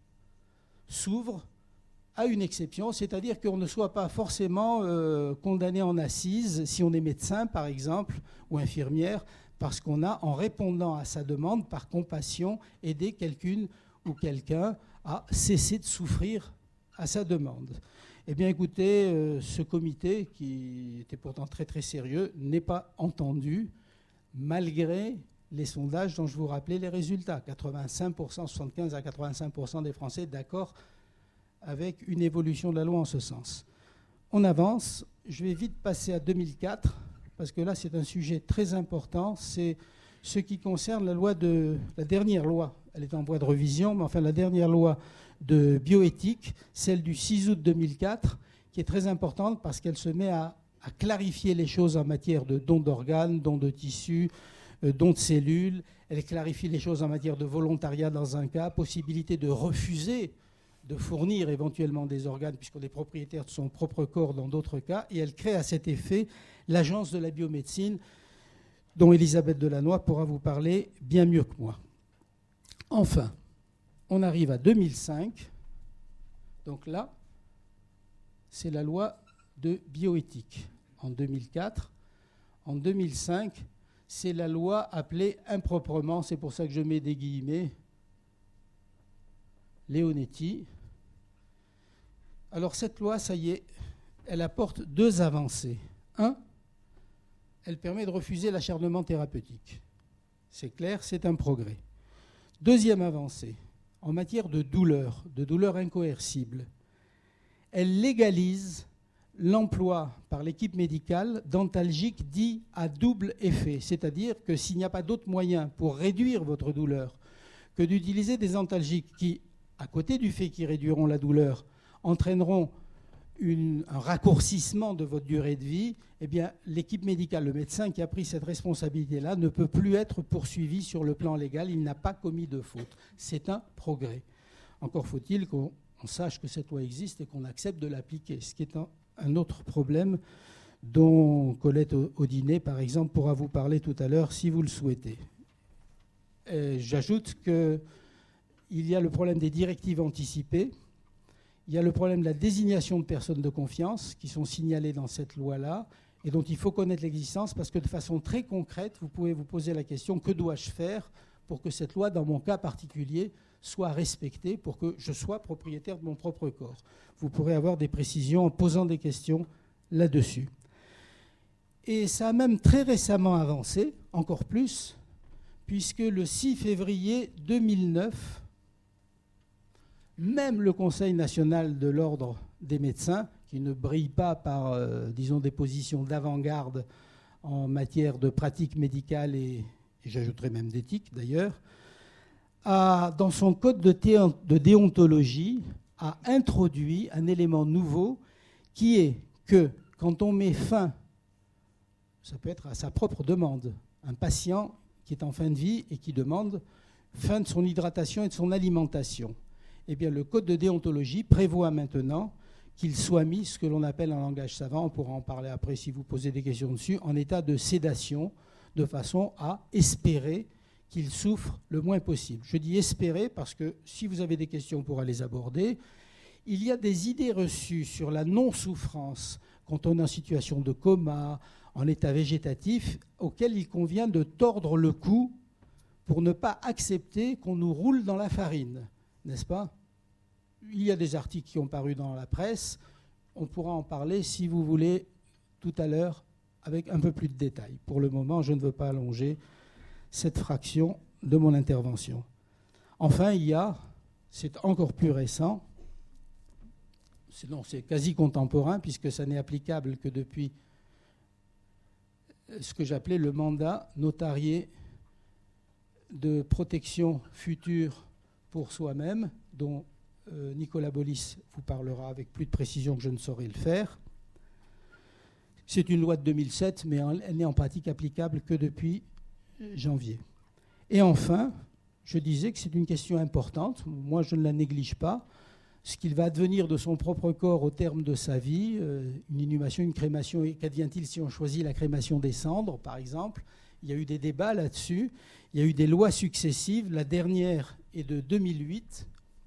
s'ouvre à une exception, c'est-à-dire qu'on ne soit pas forcément euh, condamné en assises si on est médecin, par exemple, ou infirmière, parce qu'on a, en répondant à sa demande, par compassion, aidé quelqu'une ou quelqu'un à cesser de souffrir à sa demande. Eh bien, écoutez, euh, ce comité, qui était pourtant très très sérieux, n'est pas entendu, malgré les sondages dont je vous rappelais les résultats. quatre-vingt-cinq pour cent, soixante-quinze à quatre-vingt-cinq pour cent des Français d'accord avec une évolution de la loi en ce sens. On avance. Je vais vite passer à deux mille quatre, parce que là, c'est un sujet très important. C'est ce qui concerne la loi de la dernière loi. Elle est en voie de révision, mais enfin la dernière loi de bioéthique, celle du six août deux mille quatre, qui est très importante parce qu'elle se met à, à clarifier les choses en matière de dons d'organes, dons de tissus, euh, dons de cellules. Elle clarifie les choses en matière de volontariat dans un cas, possibilité de refuser de fournir éventuellement des organes puisqu'on est propriétaire de son propre corps dans d'autres cas. Et elle crée à cet effet l'Agence de la biomédecine, dont Elisabeth Delannoy pourra vous parler bien mieux que moi. Enfin, on arrive à deux mille cinq. Donc là, c'est la loi de bioéthique. En deux mille quatre, en deux mille cinq, c'est la loi appelée improprement, c'est pour ça que je mets des guillemets, Leonetti. Alors cette loi, ça y est, elle apporte deux avancées. Un, elle permet de refuser l'acharnement thérapeutique. C'est clair, c'est un progrès. Deuxième avancée, en matière de douleur, de douleur incoercible, elle légalise l'emploi par l'équipe médicale d'antalgiques dits à double effet, c'est-à-dire que s'il n'y a pas d'autre moyen pour réduire votre douleur que d'utiliser des antalgiques qui, à côté du fait qu'ils réduiront la douleur, entraîneront une, un raccourcissement de votre durée de vie, eh bien, l'équipe médicale, le médecin qui a pris cette responsabilité-là, ne peut plus être poursuivi sur le plan légal. Il n'a pas commis de faute. C'est un progrès. Encore faut-il qu'on on sache que cette loi existe et qu'on accepte de l'appliquer, ce qui est un, un autre problème dont Colette Audinet, par exemple, pourra vous parler tout à l'heure si vous le souhaitez. Et j'ajoute qu'il y a le problème des directives anticipées. Il y a le problème de la désignation de personnes de confiance qui sont signalées dans cette loi-là et dont il faut connaître l'existence parce que de façon très concrète, vous pouvez vous poser la question « Que dois-je faire pour que cette loi, dans mon cas particulier, soit respectée, pour que je sois propriétaire de mon propre corps ?» Vous pourrez avoir des précisions en posant des questions là-dessus. Et ça a même très récemment avancé, encore plus, puisque le six février deux mille neuf, même le Conseil national de l'ordre des médecins, qui ne brille pas par, euh, disons, des positions d'avant-garde en matière de pratique médicale et, et j'ajouterai même d'éthique d'ailleurs, a, dans son code de, théon, de déontologie, a introduit un élément nouveau qui est que quand on met fin, ça peut être à sa propre demande, un patient qui est en fin de vie et qui demande fin de son hydratation et de son alimentation, eh bien le code de déontologie prévoit maintenant qu'il soit mis, ce que l'on appelle en langage savant, on pourra en parler après si vous posez des questions dessus, en état de sédation, de façon à espérer qu'il souffre le moins possible. Je dis espérer parce que si vous avez des questions, on pourra les aborder. Il y a des idées reçues sur la non-souffrance quand on est en situation de coma, en état végétatif, auxquelles il convient de tordre le cou pour ne pas accepter qu'on nous roule dans la farine, n'est-ce pas ? Il y a des articles qui ont paru dans la presse. On pourra en parler, si vous voulez, tout à l'heure, avec un peu plus de détails. Pour le moment, je ne veux pas allonger cette fraction de mon intervention. Enfin, il y a, c'est encore plus récent, c'est, non, c'est quasi contemporain, puisque ça n'est applicable que depuis ce que j'appelais le mandat notarié de protection future pour soi-même, dont euh, Nicolas Bollis vous parlera avec plus de précision que je ne saurais le faire. C'est une loi de deux mille sept, mais elle n'est en pratique applicable que depuis janvier. Et enfin, je disais que c'est une question importante, moi je ne la néglige pas, ce qu'il va advenir de son propre corps au terme de sa vie, euh, une inhumation, une crémation, et qu'advient-il si on choisit la crémation des cendres, par exemple ? Il y a eu des débats là-dessus, il y a eu des lois successives, la dernière est de deux mille huit,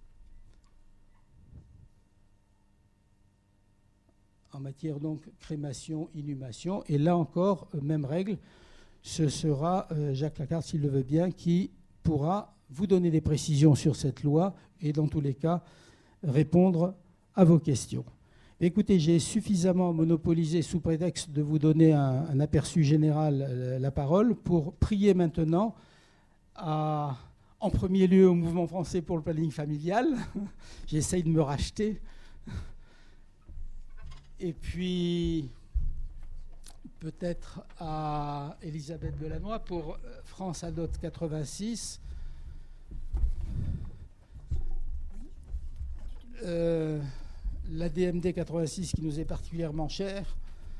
en matière donc crémation, inhumation, et là encore, même règle, ce sera euh, Jacques Lacarde, s'il le veut bien, qui pourra vous donner des précisions sur cette loi et dans tous les cas répondre à vos questions. Écoutez, j'ai suffisamment monopolisé sous prétexte de vous donner un, un aperçu général euh, la parole pour prier maintenant à, en premier lieu au Mouvement français pour le planning familial. J'essaye de me racheter. Et puis peut-être à Elisabeth Delannoy pour France Adot quatre-vingt-six. Euh, l'A D M D quatre-vingt-six qui nous est particulièrement cher.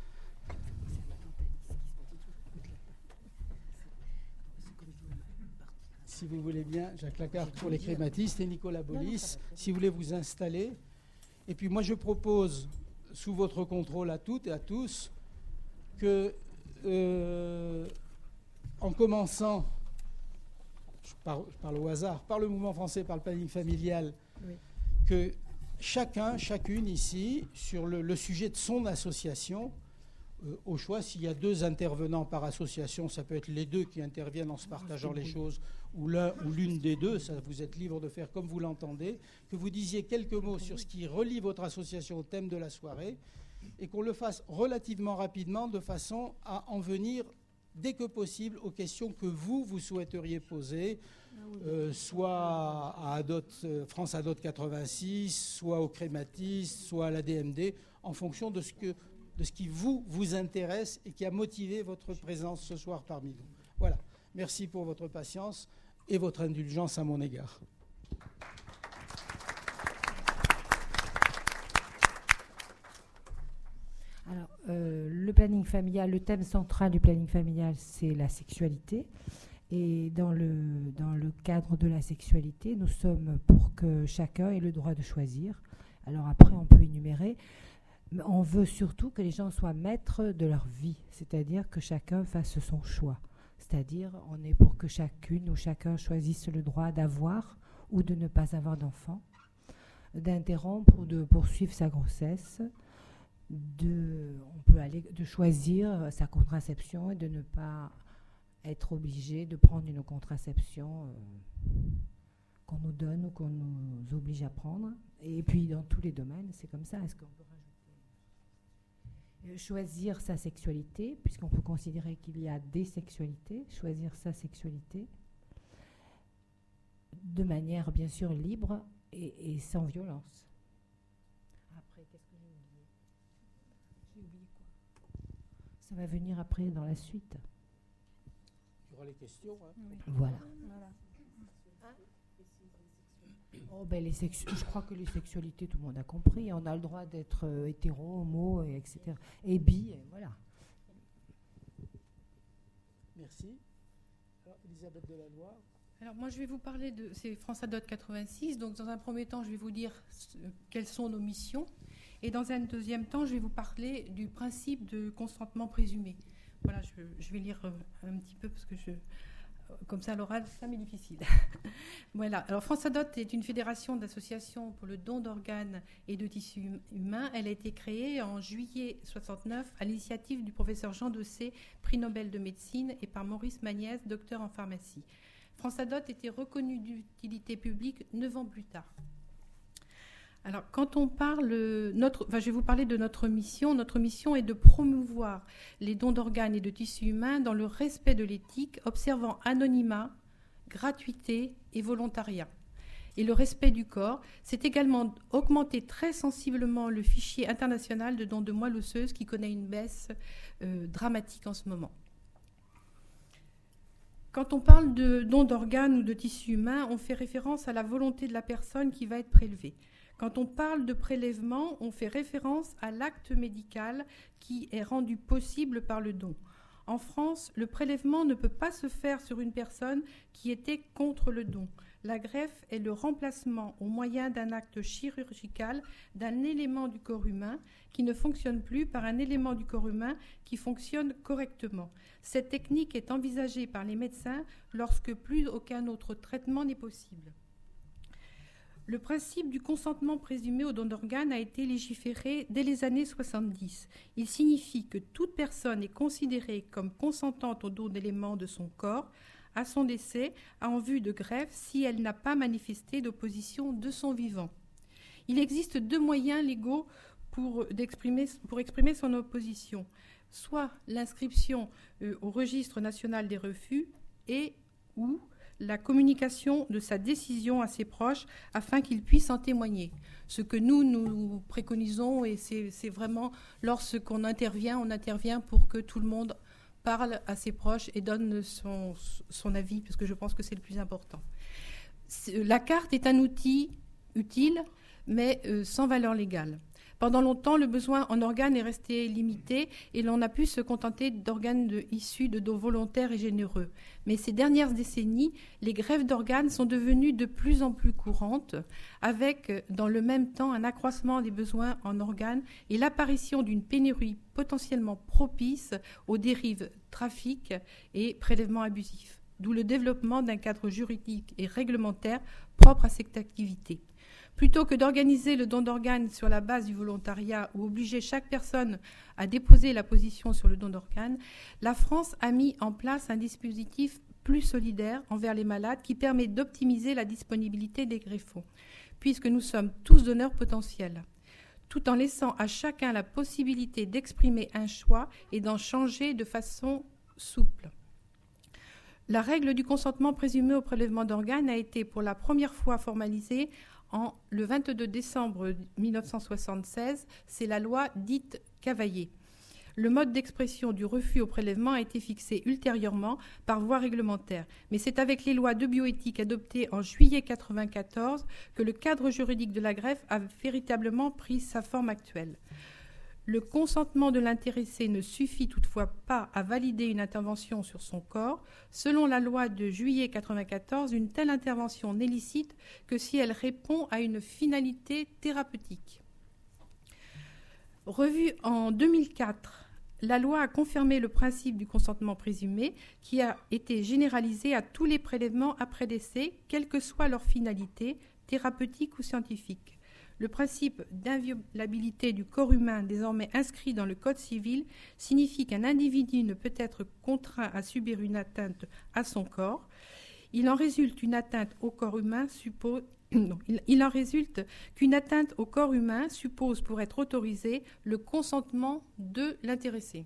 Si vous voulez bien, Jacques Lacarde pour les crématistes et Nicolas Bollis, si vous voulez vous installer. Et puis moi je propose, sous votre contrôle à toutes et à tous, que euh, en commençant, je parle, je parle au hasard, par le Mouvement français, par le planning familial, oui, que chacun, chacune ici, sur le, le sujet de son association, euh, au choix, s'il y a deux intervenants par association, ça peut être les deux qui interviennent en se partageant les choses, ou l'un ou l'une des deux, ça vous êtes libre de faire comme vous l'entendez, que vous disiez quelques mots sur ce qui relie votre association au thème de la soirée, et qu'on le fasse relativement rapidement de façon à en venir dès que possible aux questions que vous, vous souhaiteriez poser, euh, soit à Adot, euh, France Adot quatre-vingt-six, soit au crématistes, soit à la D M D, en fonction de ce, que, de ce qui vous, vous intéresse et qui a motivé votre présence ce soir parmi nous. Voilà. Merci pour votre patience et votre indulgence à mon égard. Alors, euh, le planning familial, le thème central du planning familial, c'est la sexualité. Et dans le, dans le cadre de la sexualité, nous sommes pour que chacun ait le droit de choisir. Alors après, on peut énumérer. Mais on veut surtout que les gens soient maîtres de leur vie, c'est-à-dire que chacun fasse son choix. C'est-à-dire, on est pour que chacune ou chacun choisisse le droit d'avoir ou de ne pas avoir d'enfant, d'interrompre ou de poursuivre sa grossesse, de, on peut aller, de choisir sa contraception et de ne pas être obligé de prendre une contraception euh, qu'on nous donne ou qu'on nous oblige à prendre. Et puis, dans tous les domaines, c'est comme ça. Est-ce qu'on peut rajouter ? Choisir sa sexualité, puisqu'on peut considérer qu'il y a des sexualités, choisir sa sexualité de manière bien sûr libre et, et sans violence. Après, qu'est-ce que j'ai oublié ? J'ai oublié quoi ? Ça va venir après dans la suite. Il y aura les questions. Hein. Oui. Voilà. voilà. Oh, ben, les sexu- je crois que les sexualités, tout le monde a compris. On a le droit d'être euh, hétéro, homo, et et cetera. Et bi, et voilà. Merci. Alors, Elisabeth Delannoy. Alors moi je vais vous parler de, c'est France Adot quatre-vingt-six, donc dans un premier temps je vais vous dire euh, quelles sont nos missions, et dans un deuxième temps je vais vous parler du principe de consentement présumé. Voilà, je, je vais lire euh, un petit peu parce que je, comme ça à l'oral ça m'est difficile. Voilà, alors France Adot est une fédération d'associations pour le don d'organes et de tissus humains. Elle a été créée en juillet soixante-neuf à l'initiative du professeur Jean Dessay, prix Nobel de médecine, et par Maurice Magnès, docteur en pharmacie. France Adot était reconnue d'utilité publique neuf ans plus tard. Alors, quand on parle, notre, enfin, je vais vous parler de notre mission. Notre mission est de promouvoir les dons d'organes et de tissus humains dans le respect de l'éthique, observant anonymat, gratuité et volontariat. Et le respect du corps, c'est également augmenter très sensiblement le fichier international de dons de moelle osseuse qui connaît une baisse euh, dramatique en ce moment. Quand on parle de dons d'organes ou de tissus humains, on fait référence à la volonté de la personne qui va être prélevée. Quand on parle de prélèvement, on fait référence à l'acte médical qui est rendu possible par le don. En France, le prélèvement ne peut pas se faire sur une personne qui était contre le don. La greffe est le remplacement au moyen d'un acte chirurgical d'un élément du corps humain qui ne fonctionne plus par un élément du corps humain qui fonctionne correctement. Cette technique est envisagée par les médecins lorsque plus aucun autre traitement n'est possible. Le principe du consentement présumé au don d'organes a été légiféré dès les années soixante-dix. Il signifie que toute personne est considérée comme consentante au don d'éléments de son corps à son décès en vue de greffe si elle n'a pas manifesté d'opposition de son vivant. Il existe deux moyens légaux pour, d'exprimer, pour exprimer son opposition, soit l'inscription euh, au registre national des refus et ou la communication de sa décision à ses proches afin qu'ils puissent en témoigner. Ce que nous, nous préconisons, et c'est, c'est vraiment lorsqu'on intervient, on intervient pour que tout le monde parle à ses proches et donne son, son avis, parce que je pense que c'est le plus important. La carte est un outil utile, mais euh, sans valeur légale. Pendant longtemps, le besoin en organes est resté limité et l'on a pu se contenter d'organes de, issus de dons volontaires et généreux. Mais ces dernières décennies, les greffes d'organes sont devenues de plus en plus courantes, avec dans le même temps un accroissement des besoins en organes et l'apparition d'une pénurie potentiellement propice aux dérives trafic et prélèvements abusifs, d'où le développement d'un cadre juridique et réglementaire propre à cette activité. Plutôt que d'organiser le don d'organes sur la base du volontariat ou obliger chaque personne à déposer la position sur le don d'organes, la France a mis en place un dispositif plus solidaire envers les malades qui permet d'optimiser la disponibilité des greffons, puisque nous sommes tous donneurs potentiels, tout en laissant à chacun la possibilité d'exprimer un choix et d'en changer de façon souple. La règle du consentement présumé au prélèvement d'organes a été pour la première fois formalisée en, le vingt-deux décembre mille neuf cent soixante-seize, c'est la loi dite Cavaillé. Le mode d'expression du refus au prélèvement a été fixé ultérieurement par voie réglementaire. Mais c'est avec les lois de bioéthique adoptées en juillet mille neuf cent quatre-vingt-quatorze que le cadre juridique de la greffe a véritablement pris sa forme actuelle. Le consentement de l'intéressé ne suffit toutefois pas à valider une intervention sur son corps. Selon la loi de juillet mille neuf cent quatre-vingt-quatorze, une telle intervention n'est licite que si elle répond à une finalité thérapeutique. Revue en deux mille quatre, la loi a confirmé le principe du consentement présumé qui a été généralisé à tous les prélèvements après décès, quelle que soit leur finalité, thérapeutique ou scientifique. Le principe d'inviolabilité du corps humain, désormais inscrit dans le Code civil, signifie qu'un individu ne peut être contraint à subir une atteinte à son corps. Il en résulte une atteinte au corps humain suppose non, il, il en résulte qu'une atteinte au corps humain suppose, pour être autorisée, le consentement de l'intéressé.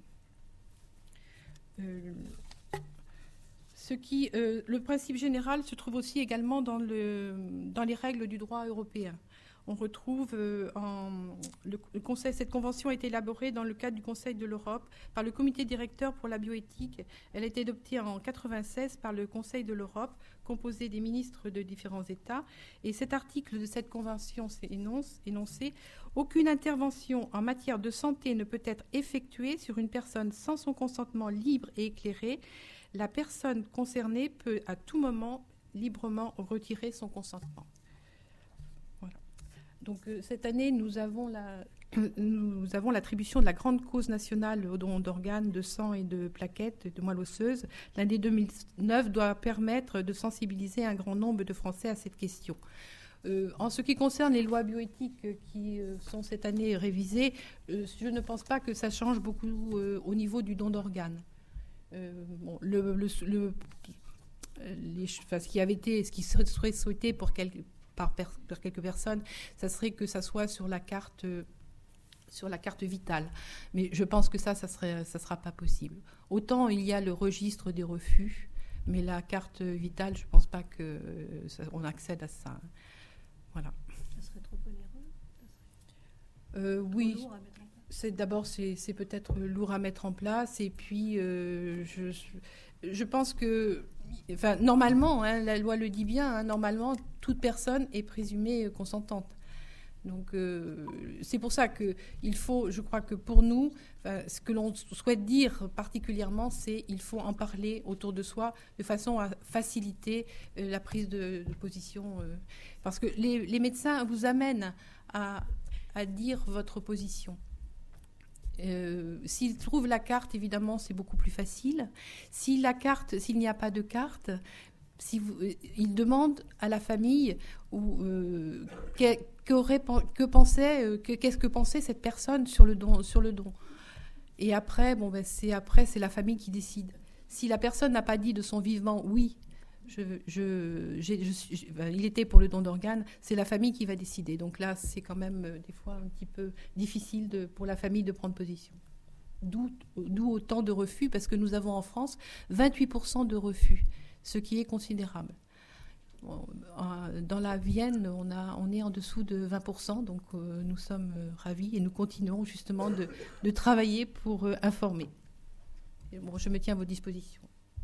Euh, ce qui, euh, le principe général se trouve aussi également dans, le, dans les règles du droit européen. on retrouve euh, en, le, le conseil, cette convention a été élaborée dans le cadre du Conseil de l'Europe par le comité directeur pour la bioéthique. Elle a été adoptée en quatre-vingt-seize par le Conseil de l'Europe, composé des ministres de différents États. Et cet article de cette convention énonce, énoncé « Aucune intervention en matière de santé ne peut être effectuée sur une personne sans son consentement libre et éclairé. La personne concernée peut à tout moment librement retirer son consentement. » Voilà. Donc euh, cette année, nous avons la, nous avons l'attribution de la grande cause nationale au don d'organes, de sang et de plaquettes, de moelle osseuse. L'année deux mille neuf doit permettre de sensibiliser un grand nombre de Français à cette question. Euh, en ce qui concerne les lois bioéthiques euh, qui euh, sont cette année révisées, euh, je ne pense pas que ça change beaucoup euh, au niveau du don d'organes. Euh, bon, le, le, le Les, enfin, ce qui avait été, ce qui serait souhaité pour quelques, par, par quelques personnes, ça serait que ça soit sur la carte, euh, sur la carte vitale. Mais je pense que ça, ça serait, ça sera pas possible. Autant il y a le registre des refus, mais la carte vitale, je pense pas que euh, ça, on accède à ça. Voilà. Ça serait trop onéreux. Euh, oui. C'est d'abord, c'est, c'est peut-être lourd à mettre en place, et puis euh, je, je pense que. Enfin, normalement, hein, la loi le dit bien, hein, normalement, toute personne est présumée consentante. Donc, euh, c'est pour ça qu'il faut, je crois que pour nous, enfin, ce que l'on souhaite dire particulièrement, c'est qu'il faut en parler autour de soi de façon à faciliter euh, la prise de, de position. Euh, parce que les, les médecins vous amènent à, à dire votre position. Euh, s'ils trouvent la carte, évidemment, c'est beaucoup plus facile. Si la carte, s'il n'y a pas de carte, si vous, euh, ils demandent à la famille ou euh, que, qu'aurait, que pensait, euh, que, qu'est-ce que pensait cette personne sur le don, sur le don. Et après, bon, ben, c'est après, c'est la famille qui décide. Si la personne n'a pas dit de son vivement, oui, je, je, j'ai, je, je, ben, il était pour le don d'organes, c'est la famille qui va décider. Donc là, c'est quand même euh, des fois un petit peu difficile de, pour la famille de prendre position. D'où, d'où autant de refus, parce que nous avons en France vingt-huit pour cent de refus, ce qui est considérable. Dans la Vienne, on, a, on est en dessous de vingt pour cent, donc euh, nous sommes euh, ravis et nous continuons justement de, de travailler pour euh, informer. Et bon, je me tiens à vos dispositions.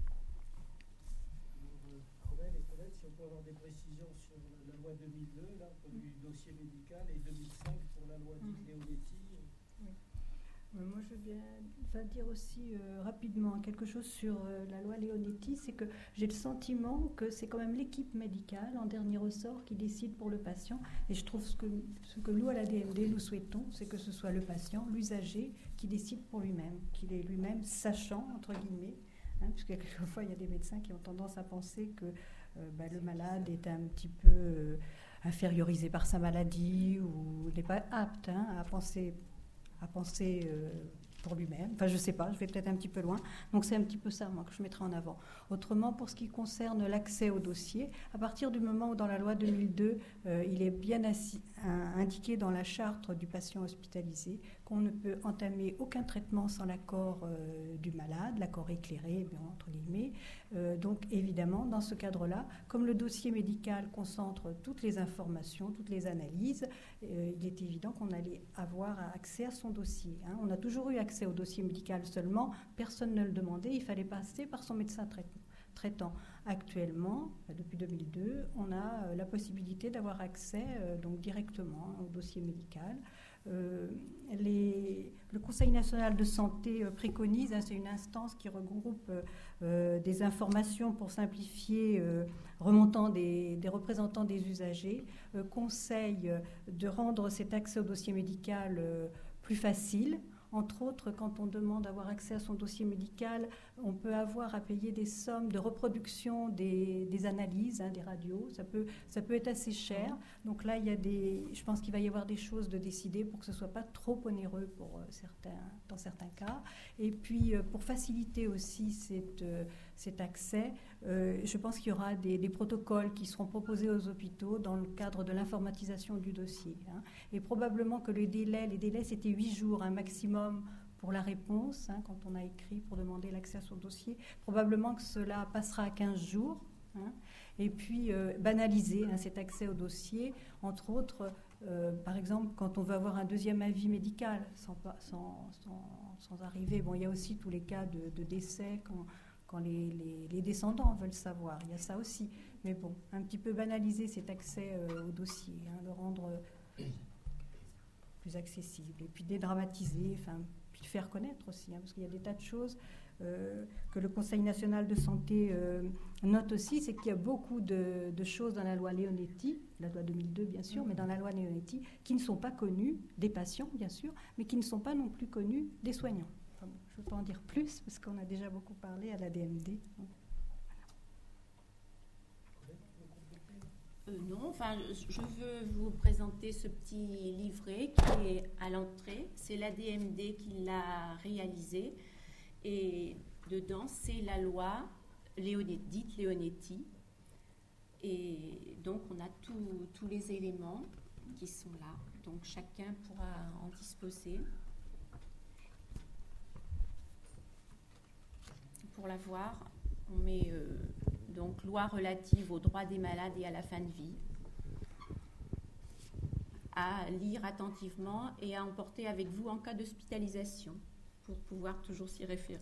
deux mille deux, là, pour du dossier médical, et deux mille cinq pour la loi dite Leonetti. Oui. Euh, moi, je viens va dire aussi euh, rapidement quelque chose sur euh, la loi Leonetti, c'est que j'ai le sentiment que c'est quand même l'équipe médicale, en dernier ressort, qui décide pour le patient. Et je trouve ce que, ce que nous, à l'A D M D, nous souhaitons, c'est que ce soit le patient, l'usager, qui décide pour lui-même, qu'il est lui-même sachant, entre guillemets, hein, puisque quelquefois, il y a des médecins qui ont tendance à penser que Euh, bah, le malade est un petit peu euh, infériorisé par sa maladie ou n'est pas apte hein, à penser, à penser euh, pour lui-même. Enfin, je ne sais pas, je vais peut-être un petit peu loin. Donc, c'est un petit peu ça, moi, que je mettrai en avant. Autrement, pour ce qui concerne l'accès au dossier, à partir du moment où, dans la loi deux mille deux, euh, il est bien assis, un, indiqué dans la charte du patient hospitalisé qu'on ne peut entamer aucun traitement sans l'accord euh, du malade, l'accord éclairé, bien, entre guillemets. Euh, donc, évidemment, dans ce cadre-là, comme le dossier médical concentre toutes les informations, toutes les analyses, euh, il est évident qu'on allait avoir accès à son dossier. Hein. On a toujours eu accès au dossier médical seulement, personne ne le demandait, il fallait passer par son médecin traitant. Actuellement, depuis deux mille deux, on a la possibilité d'avoir accès euh, donc directement au dossier médical. Euh, les, le Conseil national de santé euh, préconise, hein, c'est une instance qui regroupe euh, des informations pour simplifier, euh, remontant des, des représentants des usagers, euh, conseille de rendre cet accès au dossier médical euh, plus facile. Entre autres, quand on demande d'avoir accès à son dossier médical, on peut avoir à payer des sommes de reproduction des, des analyses, hein, des radios. Ça peut, ça peut être assez cher. Donc là, il y a des, je pense qu'il va y avoir des choses de décider pour que ce ne soit pas trop onéreux pour, euh, certains, dans certains cas. Et puis, euh, pour faciliter aussi cette, euh, cet accès, euh, je pense qu'il y aura des, des protocoles qui seront proposés aux hôpitaux dans le cadre de l'informatisation du dossier. Hein. Et probablement que le délai, les délais, c'était huit jours, un maximum pour la réponse, hein, quand on a écrit pour demander l'accès à son dossier. Probablement que cela passera à quinze jours. Hein, et puis euh, banaliser hein, cet accès au dossier, entre autres Euh, par exemple, quand on veut avoir un deuxième avis médical, sans, sans, sans, sans arriver... Bon, il y a aussi tous les cas de, de décès quand, quand les, les, les descendants veulent savoir. Il y a ça aussi. Mais bon, un petit peu banaliser cet accès euh, au dossier, hein, le rendre euh, plus accessible. Et puis dédramatiser, enfin, puis le faire connaître aussi, hein, parce qu'il y a des tas de choses euh, que le Conseil national de santé euh, note aussi, c'est qu'il y a beaucoup de, de choses dans la loi Leonetti, la loi deux mille deux bien sûr, mais dans la loi Leonetti, qui ne sont pas connues des patients, bien sûr, mais qui ne sont pas non plus connues des soignants. Enfin, bon, je ne veux pas en dire plus, parce qu'on a déjà beaucoup parlé à l'A D M D. Euh, non, enfin, je veux vous présenter ce petit livret qui est à l'entrée. C'est l'A D M D qui l'a réalisé. Et dedans, c'est la loi Leonetti, dite Leonetti. Et donc, on a tous les éléments qui sont là. Donc, chacun pourra en disposer. Pour la voir, on met... Euh, donc, loi relative aux droits des malades et à la fin de vie, à lire attentivement et à emporter avec vous en cas d'hospitalisation pour pouvoir toujours s'y référer.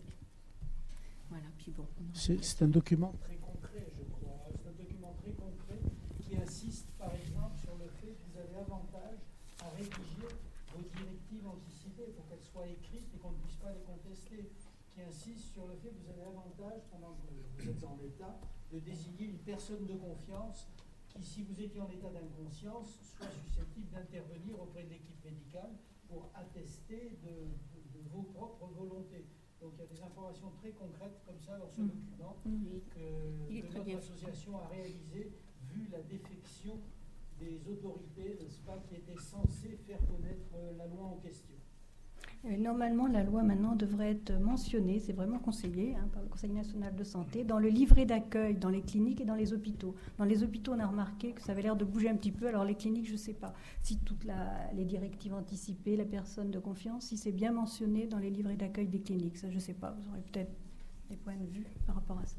Voilà, puis bon. C'est un document très concret, je crois. C'est un document très concret qui insiste, par exemple, sur le fait que vous avez avantage à rédiger vos directives anticipées. Il faut qu'elles soient écrites et qu'on ne puisse pas les contester. Qui insiste sur le fait que vous avez avantage, pendant que vous êtes en état, de désigner une personne de confiance qui, si vous étiez en état d'inconscience, soit susceptible d'intervenir auprès de l'équipe médicale pour attester de, de, de vos propres volontés. Donc il y a des informations très concrètes comme ça dans ce mmh. document mmh. que, que notre association a réalisé vu la défection des autorités, n'est-ce pas, qui étaient censées faire connaître la loi en question. Normalement, la loi maintenant devrait être mentionnée, c'est vraiment conseillé hein, par le Conseil national de santé, dans le livret d'accueil dans les cliniques et dans les hôpitaux. Dans les hôpitaux, on a remarqué que ça avait l'air de bouger un petit peu. Alors les cliniques, je ne sais pas si toutes la, les directives anticipées, la personne de confiance, si c'est bien mentionné dans les livrets d'accueil des cliniques. Ça, je ne sais pas. Vous aurez peut-être des points de vue par rapport à ça.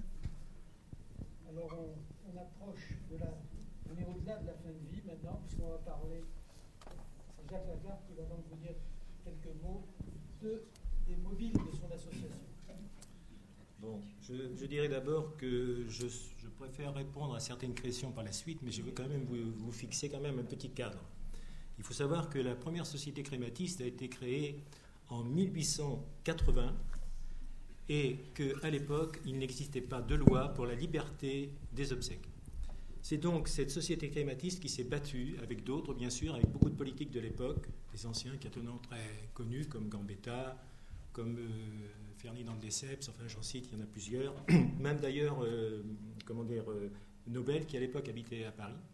Alors on, on approche de la... On est au-delà de la fin de vie maintenant, puisqu'on va parler... C'est Jacques Lagarde qui va donc vous dire quelques mots de, des mobiles de son association. Bon, je, je dirais d'abord que je, je préfère répondre à certaines questions par la suite, mais je veux quand même vous, vous fixer quand même un petit cadre. Il faut savoir que la première société crématiste a été créée en mille huit cent quatre-vingts et qu'à l'époque, il n'existait pas de loi pour la liberté des obsèques. C'est donc cette société crématiste qui s'est battue, avec d'autres bien sûr, avec beaucoup de politiques de l'époque, des anciens catholiques très connus comme Gambetta, comme euh, Ferdinand de Lesseps, enfin j'en cite, il y en a plusieurs, même d'ailleurs, euh, comment dire, euh, Nobel qui à l'époque habitait à Paris.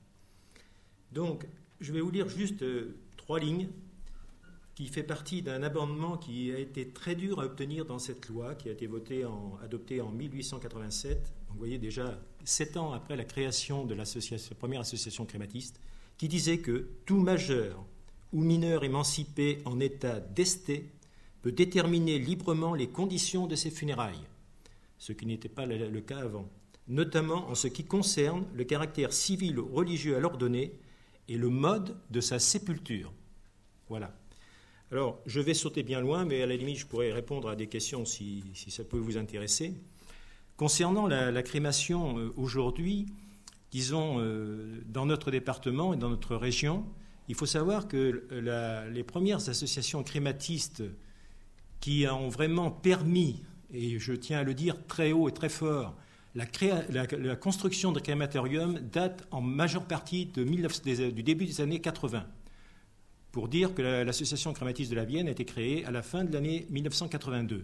Donc, je vais vous lire juste euh, trois lignes qui fait partie d'un amendement qui a été très dur à obtenir dans cette loi, qui a été votée en, adoptée en mille huit cent quatre-vingt-sept. Vous voyez déjà, sept ans après la création de l'association, la première association crématiste, qui disait que tout majeur ou mineur émancipé en état d'esté peut déterminer librement les conditions de ses funérailles, ce qui n'était pas le, le cas avant, notamment en ce qui concerne le caractère civil ou religieux à l'ordonner et le mode de sa sépulture. Voilà. Alors, je vais sauter bien loin, mais à la limite, je pourrais répondre à des questions si, si ça peut vous intéresser. Concernant la, la crémation euh, aujourd'hui, disons, euh, dans notre département et dans notre région, il faut savoir que la, les premières associations crématistes qui ont vraiment permis, et je tiens à le dire très haut et très fort, la, créa, la, la construction de crématorium date en majeure partie de mille neuf cents, des, du début des années quatre-vingts. Pour dire que la, l'association crématiste de la Vienne a été créée à la fin de l'année mille neuf cent quatre-vingt-deux.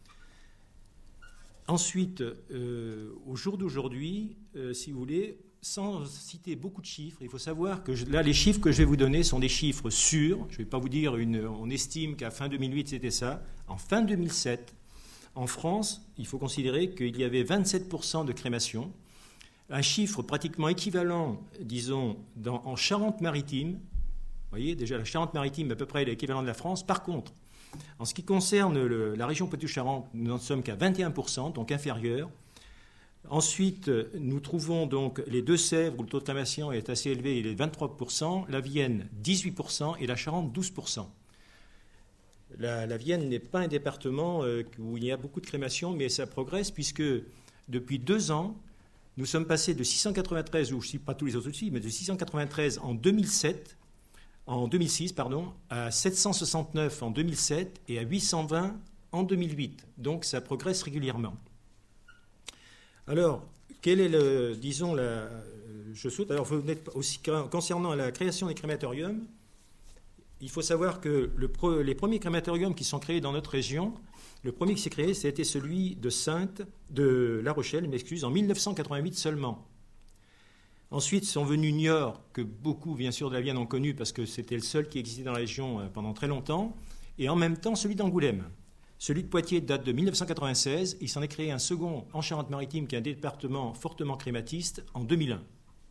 Ensuite, euh, au jour d'aujourd'hui, euh, si vous voulez, sans citer beaucoup de chiffres, il faut savoir que je, là, les chiffres que je vais vous donner sont des chiffres sûrs. Je ne vais pas vous dire, une, on estime qu'à fin deux mille huit, c'était ça. En fin deux mille sept, en France, il faut considérer qu'il y avait vingt-sept pour cent de crémation, un chiffre pratiquement équivalent, disons, dans, en Charente-Maritime. Vous voyez, déjà, la Charente-Maritime, à peu près l'équivalent de la France. Par contre, en ce qui concerne le, la région Poitou-Charentes, nous n'en sommes qu'à vingt et un pour cent, donc inférieur. Ensuite, nous trouvons donc les Deux-Sèvres où le taux de crémation est assez élevé, il est de vingt-trois pour cent, la Vienne dix-huit pour cent et la Charente douze pour cent. La, la Vienne n'est pas un département euh, où il y a beaucoup de crémation, mais ça progresse puisque depuis deux ans, nous sommes passés de six cent quatre-vingt-treize, ou je ne cite pas tous les autres outils, mais de six cent quatre-vingt-treize en deux mille sept, en deux mille six, pardon, à sept cent soixante-neuf en deux mille sept et à huit cent vingt en deux mille huit. Donc ça progresse régulièrement. Alors, quel est le, disons, la, je souhaite, alors vous n'êtes aussi, concernant la création des crématoriums, il faut savoir que le, les premiers crématoriums qui sont créés dans notre région, le premier qui s'est créé, c'était celui de Sainte, de La Rochelle, m'excuse, en mille neuf cent quatre-vingt-huit seulement. Ensuite sont venus Niort, que beaucoup, bien sûr, de la Vienne ont connu parce que c'était le seul qui existait dans la région pendant très longtemps, et en même temps celui d'Angoulême. Celui de Poitiers date de mille neuf cent quatre-vingt-seize. Il s'en est créé un second en Charente-Maritime, qui est un département fortement crématiste, en deux mille un.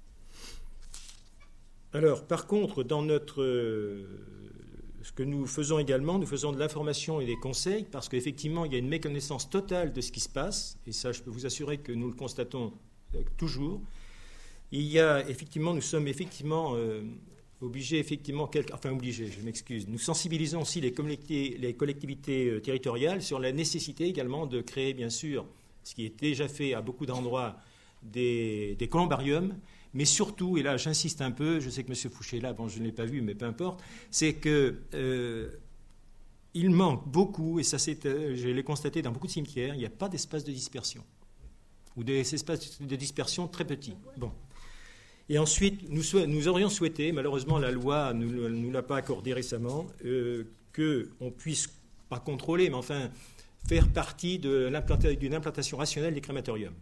Alors, par contre, dans notre, euh, ce que nous faisons également, nous faisons de l'information et des conseils, parce qu'effectivement, il y a une méconnaissance totale de ce qui se passe, et ça, je peux vous assurer que nous le constatons euh, toujours. Il y a, effectivement, nous sommes effectivement... Euh, obligés, effectivement, quelque, enfin obligés, je m'excuse. Nous sensibilisons aussi les collectivités, les collectivités territoriales sur la nécessité également de créer, bien sûr, ce qui est déjà fait à beaucoup d'endroits, des, des columbariums, mais surtout, et là j'insiste un peu, je sais que M. Fouché est là, bon je ne l'ai pas vu, mais peu importe, c'est qu'il euh, manque beaucoup, et ça c'est, euh, je l'ai constaté dans beaucoup de cimetières, il n'y a pas d'espace de dispersion, ou des espaces de dispersion très petits. Bon. Et ensuite, nous, nous aurions souhaité, malheureusement la loi ne nous, nous l'a pas accordé récemment, euh, qu'on puisse, pas contrôler, mais enfin faire partie de l'implanta- d'une implantation rationnelle des crématoriums.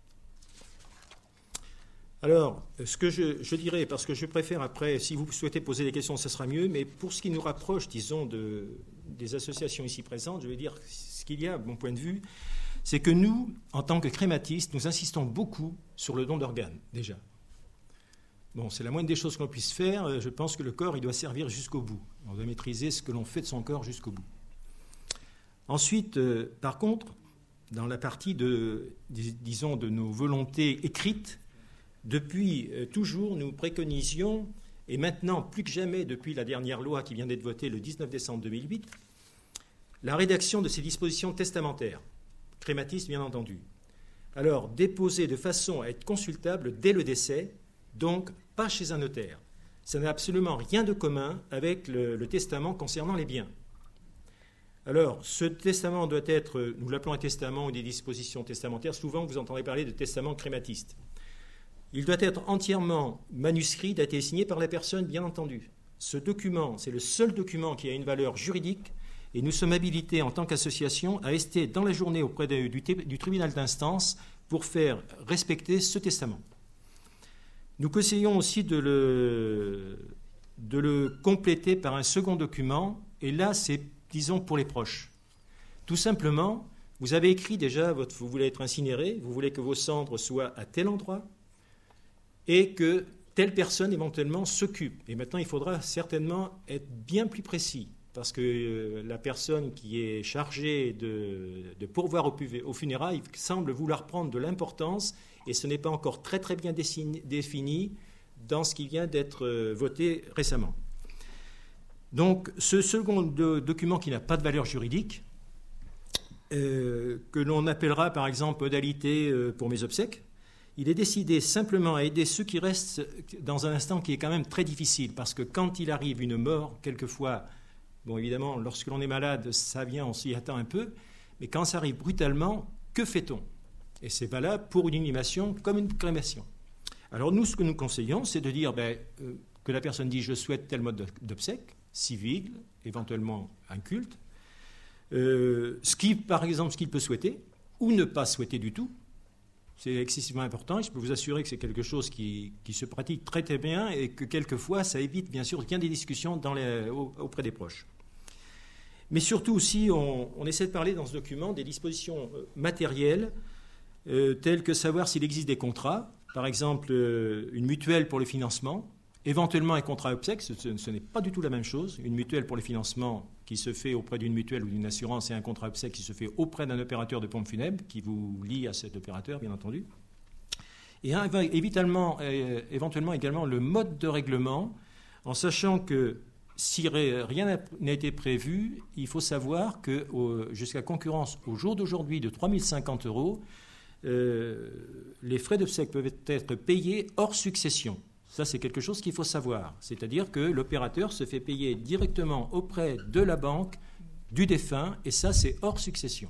Alors, ce que je, je dirais, parce que je préfère après, si vous souhaitez poser des questions, ce sera mieux, mais pour ce qui nous rapproche, disons, de, des associations ici présentes, je vais dire ce qu'il y a, de mon point de vue, c'est que nous, en tant que crématistes, nous insistons beaucoup sur le don d'organes, déjà. Bon, c'est la moindre des choses qu'on puisse faire. Je pense que le corps, il doit servir jusqu'au bout. On doit maîtriser ce que l'on fait de son corps jusqu'au bout. Ensuite, euh, par contre, dans la partie de, disons, de nos volontés écrites, depuis euh, toujours, nous préconisions, et maintenant, plus que jamais, depuis la dernière loi qui vient d'être votée le dix-neuf décembre deux mille huit, la rédaction de ces dispositions testamentaires, crématistes bien entendu. Alors, déposées de façon à être consultables dès le décès, donc pas chez un notaire. Ça n'a absolument rien de commun avec le, le testament concernant les biens. Alors, ce testament doit être, nous l'appelons un testament ou des dispositions testamentaires, souvent vous entendrez parler de testament crématiste. Il doit être entièrement manuscrit, daté et signé par la personne, bien entendu. Ce document, c'est le seul document qui a une valeur juridique, et nous sommes habilités en tant qu'association à rester dans la journée auprès de, du, du tribunal d'instance pour faire respecter ce testament. Nous conseillons aussi de le, de le compléter par un second document, et là, c'est, disons, pour les proches. Tout simplement, vous avez écrit déjà, votre, vous voulez être incinéré, vous voulez que vos cendres soient à tel endroit, et que telle personne, éventuellement, s'occupe. Et maintenant, il faudra certainement être bien plus précis, parce que euh, la personne qui est chargée de, de pourvoir au, au funérailles semble vouloir prendre de l'importance, et ce n'est pas encore très très bien défini dans ce qui vient d'être voté récemment. Donc ce second de, document qui n'a pas de valeur juridique, euh, que l'on appellera par exemple modalité euh, pour mes obsèques, il est décidé simplement à aider ceux qui restent dans un instant qui est quand même très difficile, parce que quand il arrive une mort, quelquefois, bon évidemment lorsque l'on est malade, ça vient, on s'y attend un peu, mais quand ça arrive brutalement, que fait-on ? Et c'est valable pour une inhumation comme une crémation. Alors nous, ce que nous conseillons, c'est de dire ben, euh, que la personne dit « je souhaite tel mode d'obsèque, civil, éventuellement un culte euh, », ce qui, par exemple, ce qu'il peut souhaiter, ou ne pas souhaiter du tout. C'est excessivement important, et je peux vous assurer que c'est quelque chose qui, qui se pratique très très bien, et que quelquefois, ça évite bien sûr bien des discussions dans les, auprès des proches. Mais surtout aussi, on, on essaie de parler dans ce document des dispositions matérielles, Euh, tels que savoir s'il existe des contrats, par exemple euh, une mutuelle pour le financement, éventuellement un contrat obsèque, ce, ce, ce n'est pas du tout la même chose. Une mutuelle pour le financement qui se fait auprès d'une mutuelle ou d'une assurance et un contrat obsèque qui se fait auprès d'un opérateur de pompe funèbre qui vous lie à cet opérateur, bien entendu. et évidemment, euh, éventuellement également le mode de règlement, en sachant que si rien n'a été prévu, il faut savoir que au, jusqu'à concurrence au jour d'aujourd'hui de trois mille cinquante euros, euh, les frais d'obsèques peuvent être payés hors succession. Ça, c'est quelque chose qu'il faut savoir. C'est-à-dire que l'opérateur se fait payer directement auprès de la banque du défunt, et ça, c'est hors succession.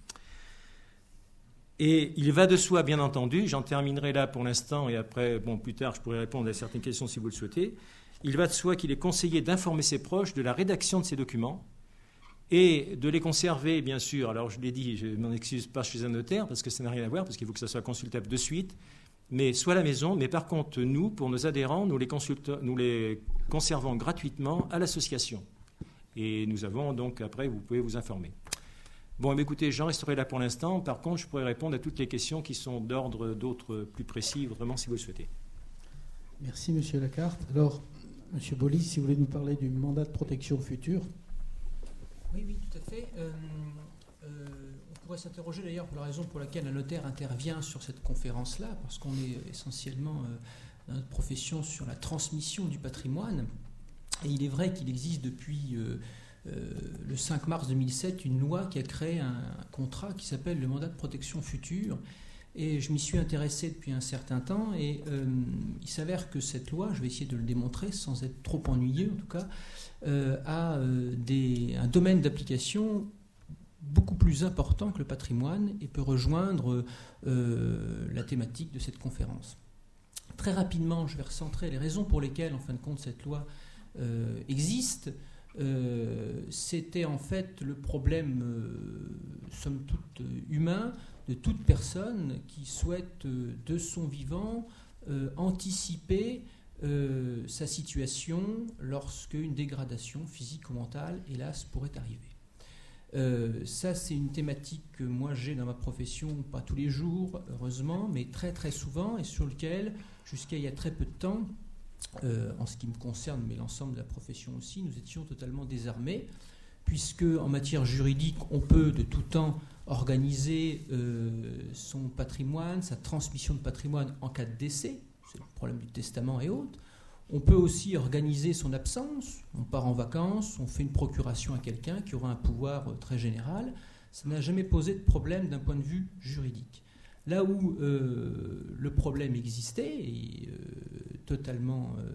Et il va de soi, bien entendu, j'en terminerai là pour l'instant, et après, bon, plus tard, je pourrai répondre à certaines questions si vous le souhaitez. Il va de soi qu'il est conseillé d'informer ses proches de la rédaction de ces documents et de les conserver, bien sûr. Alors, je l'ai dit, je ne m'en excuse pas chez un notaire, parce que ça n'a rien à voir, parce qu'il faut que ça soit consultable de suite, mais soit à la maison. Mais par contre, nous, pour nos adhérents, nous les, nous les conservons gratuitement à l'association. Et nous avons donc, après, vous pouvez vous informer. Bon, écoutez, j'en resterai là pour l'instant. Par contre, je pourrais répondre à toutes les questions qui sont d'ordre d'autres plus précis, vraiment, si vous le souhaitez. Merci, Monsieur Lacarte. Alors, Monsieur Bolis, si vous voulez nous parler du mandat de protection future. Oui, oui, tout à fait. Euh, euh, on pourrait s'interroger d'ailleurs pour la raison pour laquelle un notaire intervient sur cette conférence-là, parce qu'on est essentiellement euh, dans notre profession sur la transmission du patrimoine. Et il est vrai qu'il existe depuis euh, euh, le cinq mars deux mille sept une loi qui a créé un, un contrat qui s'appelle le mandat de protection future. Et je m'y suis intéressé depuis un certain temps, et euh, il s'avère que cette loi, je vais essayer de le démontrer sans être trop ennuyeux en tout cas, euh, a euh, des, un domaine d'application beaucoup plus important que le patrimoine et peut rejoindre euh, la thématique de cette conférence. Très rapidement, je vais recentrer les raisons pour lesquelles, en fin de compte, cette loi euh, existe. Euh, c'était en fait le problème, euh, somme toute, humain, de toute personne qui souhaite, euh, de son vivant, euh, anticiper euh, sa situation lorsque une dégradation physique ou mentale, hélas, pourrait arriver. Euh, ça, c'est une thématique que moi j'ai dans ma profession, pas tous les jours, heureusement, mais très très souvent, et sur lequel, jusqu'à il y a très peu de temps, euh, en ce qui me concerne, mais l'ensemble de la profession aussi, nous étions totalement désarmés, puisque en matière juridique, on peut de tout temps organiser euh, son patrimoine, sa transmission de patrimoine en cas de décès, c'est le problème du testament et autres. On peut aussi organiser son absence, on part en vacances, on fait une procuration à quelqu'un qui aura un pouvoir très général. Ça n'a jamais posé de problème d'un point de vue juridique. Là où euh, le problème existait, et euh, totalement euh,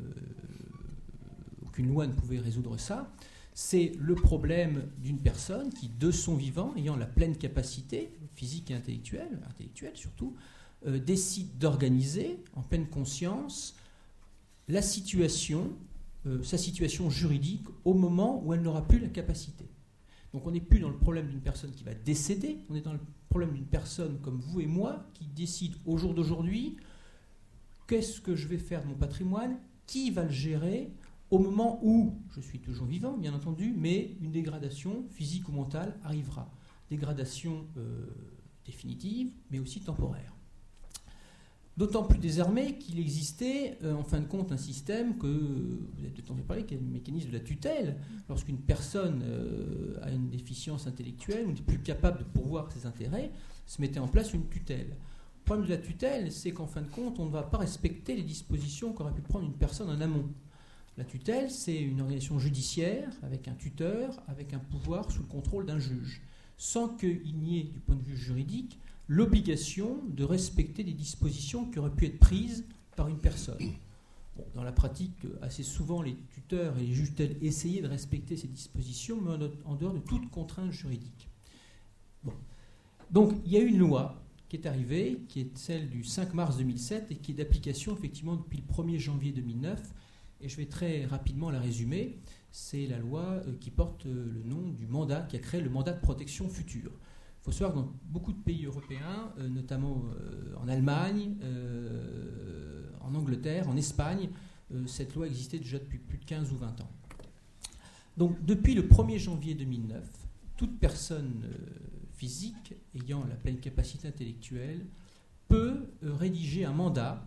aucune loi ne pouvait résoudre ça, c'est le problème d'une personne qui, de son vivant, ayant la pleine capacité physique et intellectuelle, intellectuelle surtout, euh, décide d'organiser en pleine conscience la situation, euh, sa situation juridique au moment où elle n'aura plus la capacité. Donc on n'est plus dans le problème d'une personne qui va décéder, on est dans le problème d'une personne comme vous et moi qui décide au jour d'aujourd'hui qu'est-ce que je vais faire de mon patrimoine, qui va le gérer au moment où je suis toujours vivant, bien entendu, mais une dégradation physique ou mentale arrivera. Dégradation euh, définitive, mais aussi temporaire. D'autant plus désarmé qu'il existait, euh, en fin de compte, un système que vous avez peut-être entendu parler, qui est le mécanisme de la tutelle. Lorsqu'une personne euh, a une déficience intellectuelle ou n'est plus capable de pourvoir ses intérêts, se mettait en place une tutelle. Le problème de la tutelle, c'est qu'en fin de compte, on ne va pas respecter les dispositions qu'aurait pu prendre une personne en amont. La tutelle, c'est une organisation judiciaire avec un tuteur, avec un pouvoir sous le contrôle d'un juge, sans qu'il n'y ait, du point de vue juridique, l'obligation de respecter des dispositions qui auraient pu être prises par une personne. Bon, dans la pratique, assez souvent, les tuteurs et les juges tutelle essayaient de respecter ces dispositions, mais en dehors de toute contrainte juridique. Bon. Donc, il y a une loi qui est arrivée, qui est celle du cinq mars deux mille sept, et qui est d'application, effectivement, depuis le premier janvier deux mille neuf, et je vais très rapidement la résumer. C'est la loi qui porte le nom du mandat, qui a créé le mandat de protection future. Il faut savoir que dans beaucoup de pays européens, euh, notamment euh, en Allemagne, euh, en Angleterre, en Espagne, euh, cette loi existait déjà depuis plus de quinze ou vingt ans. Donc depuis le premier janvier deux mille neuf, toute personne euh, physique ayant la pleine capacité intellectuelle peut euh, rédiger un mandat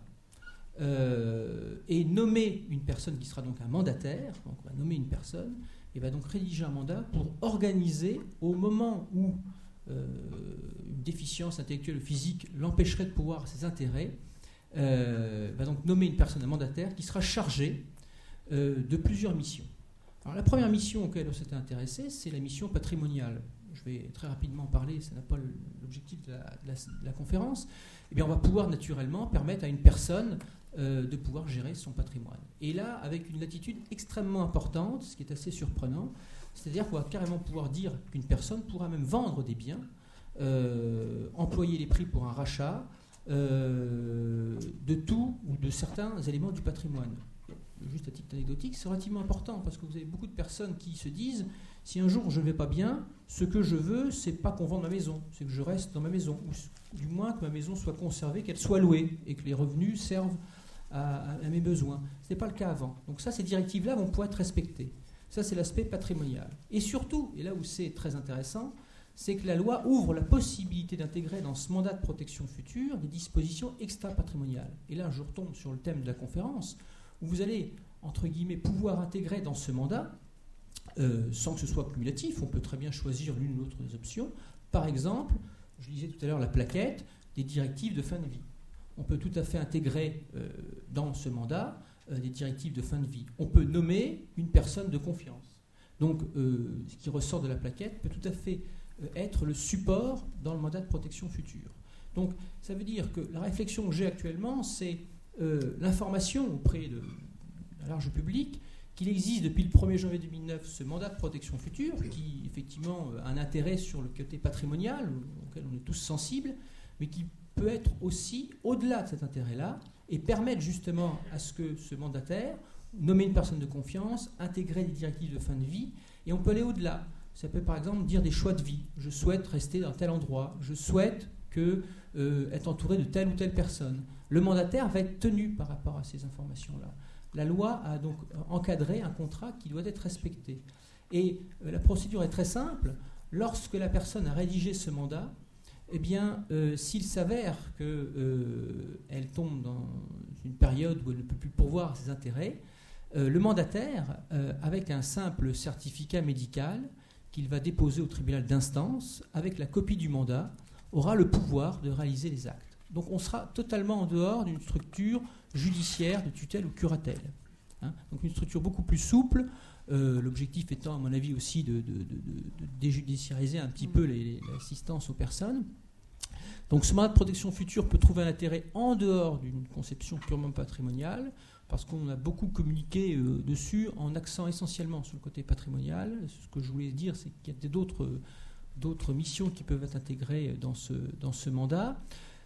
euh, et nommer une personne qui sera donc un mandataire, donc on va nommer une personne, et va donc rédiger un mandat pour organiser au moment où Euh, une déficience intellectuelle ou physique l'empêcherait de pouvoir ses intérêts, euh, va donc nommer une personne, un mandataire, qui sera chargée euh, de plusieurs missions. Alors, la première mission auquel on s'était intéressé, c'est la mission patrimoniale. Je vais très rapidement en parler, ce n'est pas l'objectif de la, de, la, de la conférence. Eh bien, on va pouvoir naturellement permettre à une personne euh, de pouvoir gérer son patrimoine. Et là, avec une latitude extrêmement importante, ce qui est assez surprenant, c'est-à-dire qu'on va carrément pouvoir dire qu'une personne pourra même vendre des biens, euh, employer les prix pour un rachat euh, de tout ou de certains éléments du patrimoine. Juste à titre anecdotique, c'est relativement important parce que vous avez beaucoup de personnes qui se disent si un jour je ne vais pas bien, ce que je veux, c'est pas qu'on vende ma maison, c'est que je reste dans ma maison, ou du moins que ma maison soit conservée, qu'elle soit louée et que les revenus servent à, à mes besoins. Ce n'est pas le cas avant. Donc ça, ces directives-là vont pouvoir être respectées. Ça, c'est l'aspect patrimonial. Et surtout, et là où c'est très intéressant, c'est que la loi ouvre la possibilité d'intégrer dans ce mandat de protection future des dispositions extra-patrimoniales. Et là, je retombe sur le thème de la conférence, où vous allez, entre guillemets, pouvoir intégrer dans ce mandat, euh, sans que ce soit cumulatif, on peut très bien choisir l'une ou l'autre des options. Par exemple, je disais tout à l'heure la plaquette, des directives de fin de vie. On peut tout à fait intégrer euh, dans ce mandat euh, des directives de fin de vie. On peut nommer une personne de confiance. Donc, euh, ce qui ressort de la plaquette peut tout à fait euh, être le support dans le mandat de protection future. Donc, ça veut dire que la réflexion que j'ai actuellement, c'est Euh, l'information auprès de un large public qu'il existe depuis le premier janvier deux mille neuf ce mandat de protection future qui effectivement a un intérêt sur le côté patrimonial auquel on est tous sensibles, mais qui peut être aussi au-delà de cet intérêt-là et permettre justement à ce que ce mandataire nommer une personne de confiance, intégrer des directives de fin de vie, et on peut aller au-delà. Ça peut par exemple dire des choix de vie. Je souhaite rester dans tel endroit, je souhaite que, euh, être entouré de telle ou telle personne. Le mandataire va être tenu par rapport à ces informations-là. La loi a donc encadré un contrat qui doit être respecté. Et euh, la procédure est très simple. Lorsque la personne a rédigé ce mandat, eh bien, euh, s'il s'avère qu'elle euh, tombe dans une période où elle ne peut plus pourvoir ses intérêts, euh, le mandataire, euh, avec un simple certificat médical qu'il va déposer au tribunal d'instance, avec la copie du mandat, aura le pouvoir de réaliser les actes. Donc on sera totalement en dehors d'une structure judiciaire de tutelle ou curatelle. Hein, donc une structure beaucoup plus souple, euh, l'objectif étant à mon avis aussi de, de, de, de déjudiciariser un petit peu les, l'assistance aux personnes. Donc ce mandat de protection future peut trouver un intérêt en dehors d'une conception purement patrimoniale, parce qu'on a beaucoup communiqué euh, dessus en accent essentiellement sur le côté patrimonial. Ce que je voulais dire, c'est qu'il y a d'autres, d'autres missions qui peuvent être intégrées dans ce, dans ce mandat.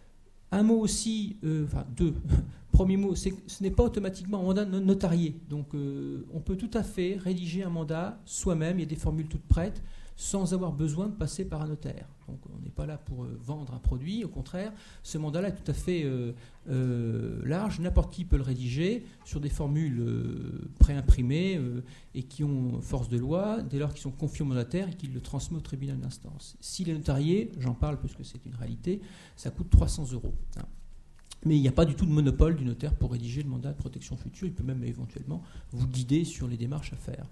Un mot aussi, euh, enfin deux. Premier mot, c'est que ce n'est pas automatiquement un mandat notarié. Donc euh, on peut tout à fait rédiger un mandat soi-même, il y a des formules toutes prêtes, sans avoir besoin de passer par un notaire. Donc on n'est pas là pour euh, vendre un produit, au contraire, ce mandat-là est tout à fait euh, euh, large, n'importe qui peut le rédiger sur des formules euh, préimprimées euh, et qui ont force de loi, dès lors qu'ils sont confiés au mandataire et qu'il le transmet au tribunal d'instance. S'il est notarié, j'en parle parce que c'est une réalité, ça coûte trois cents euros. Hein. Mais il n'y a pas du tout de monopole du notaire pour rédiger le mandat de protection future, il peut même éventuellement vous guider sur les démarches à faire.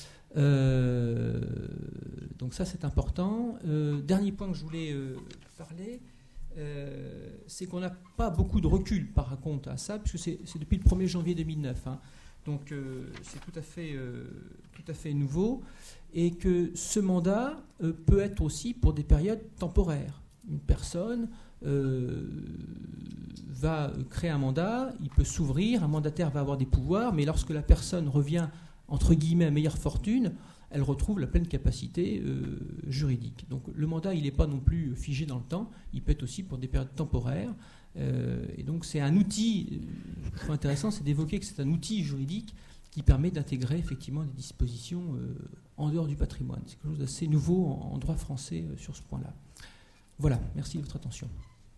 Euh, donc ça c'est important. Euh, dernier point que je voulais euh, parler, euh, c'est qu'on n'a pas beaucoup de recul par contre à ça, puisque c'est, c'est depuis le premier janvier deux mille neuf. Hein. Donc euh, c'est tout à fait, euh, tout à fait nouveau, et que ce mandat euh, peut être aussi pour des périodes temporaires. Une personne euh, va créer un mandat, il peut s'ouvrir, un mandataire va avoir des pouvoirs, mais lorsque la personne revient entre guillemets à meilleure fortune, elle retrouve la pleine capacité euh, juridique. Donc le mandat, il n'est pas non plus figé dans le temps, il peut être aussi pour des périodes temporaires. Euh, et donc c'est un outil, ce que je trouve intéressant, c'est d'évoquer que c'est un outil juridique qui permet d'intégrer effectivement des dispositions euh, en dehors du patrimoine. C'est quelque chose d'assez nouveau en, en droit français euh, sur ce point-là. Voilà, merci de votre attention.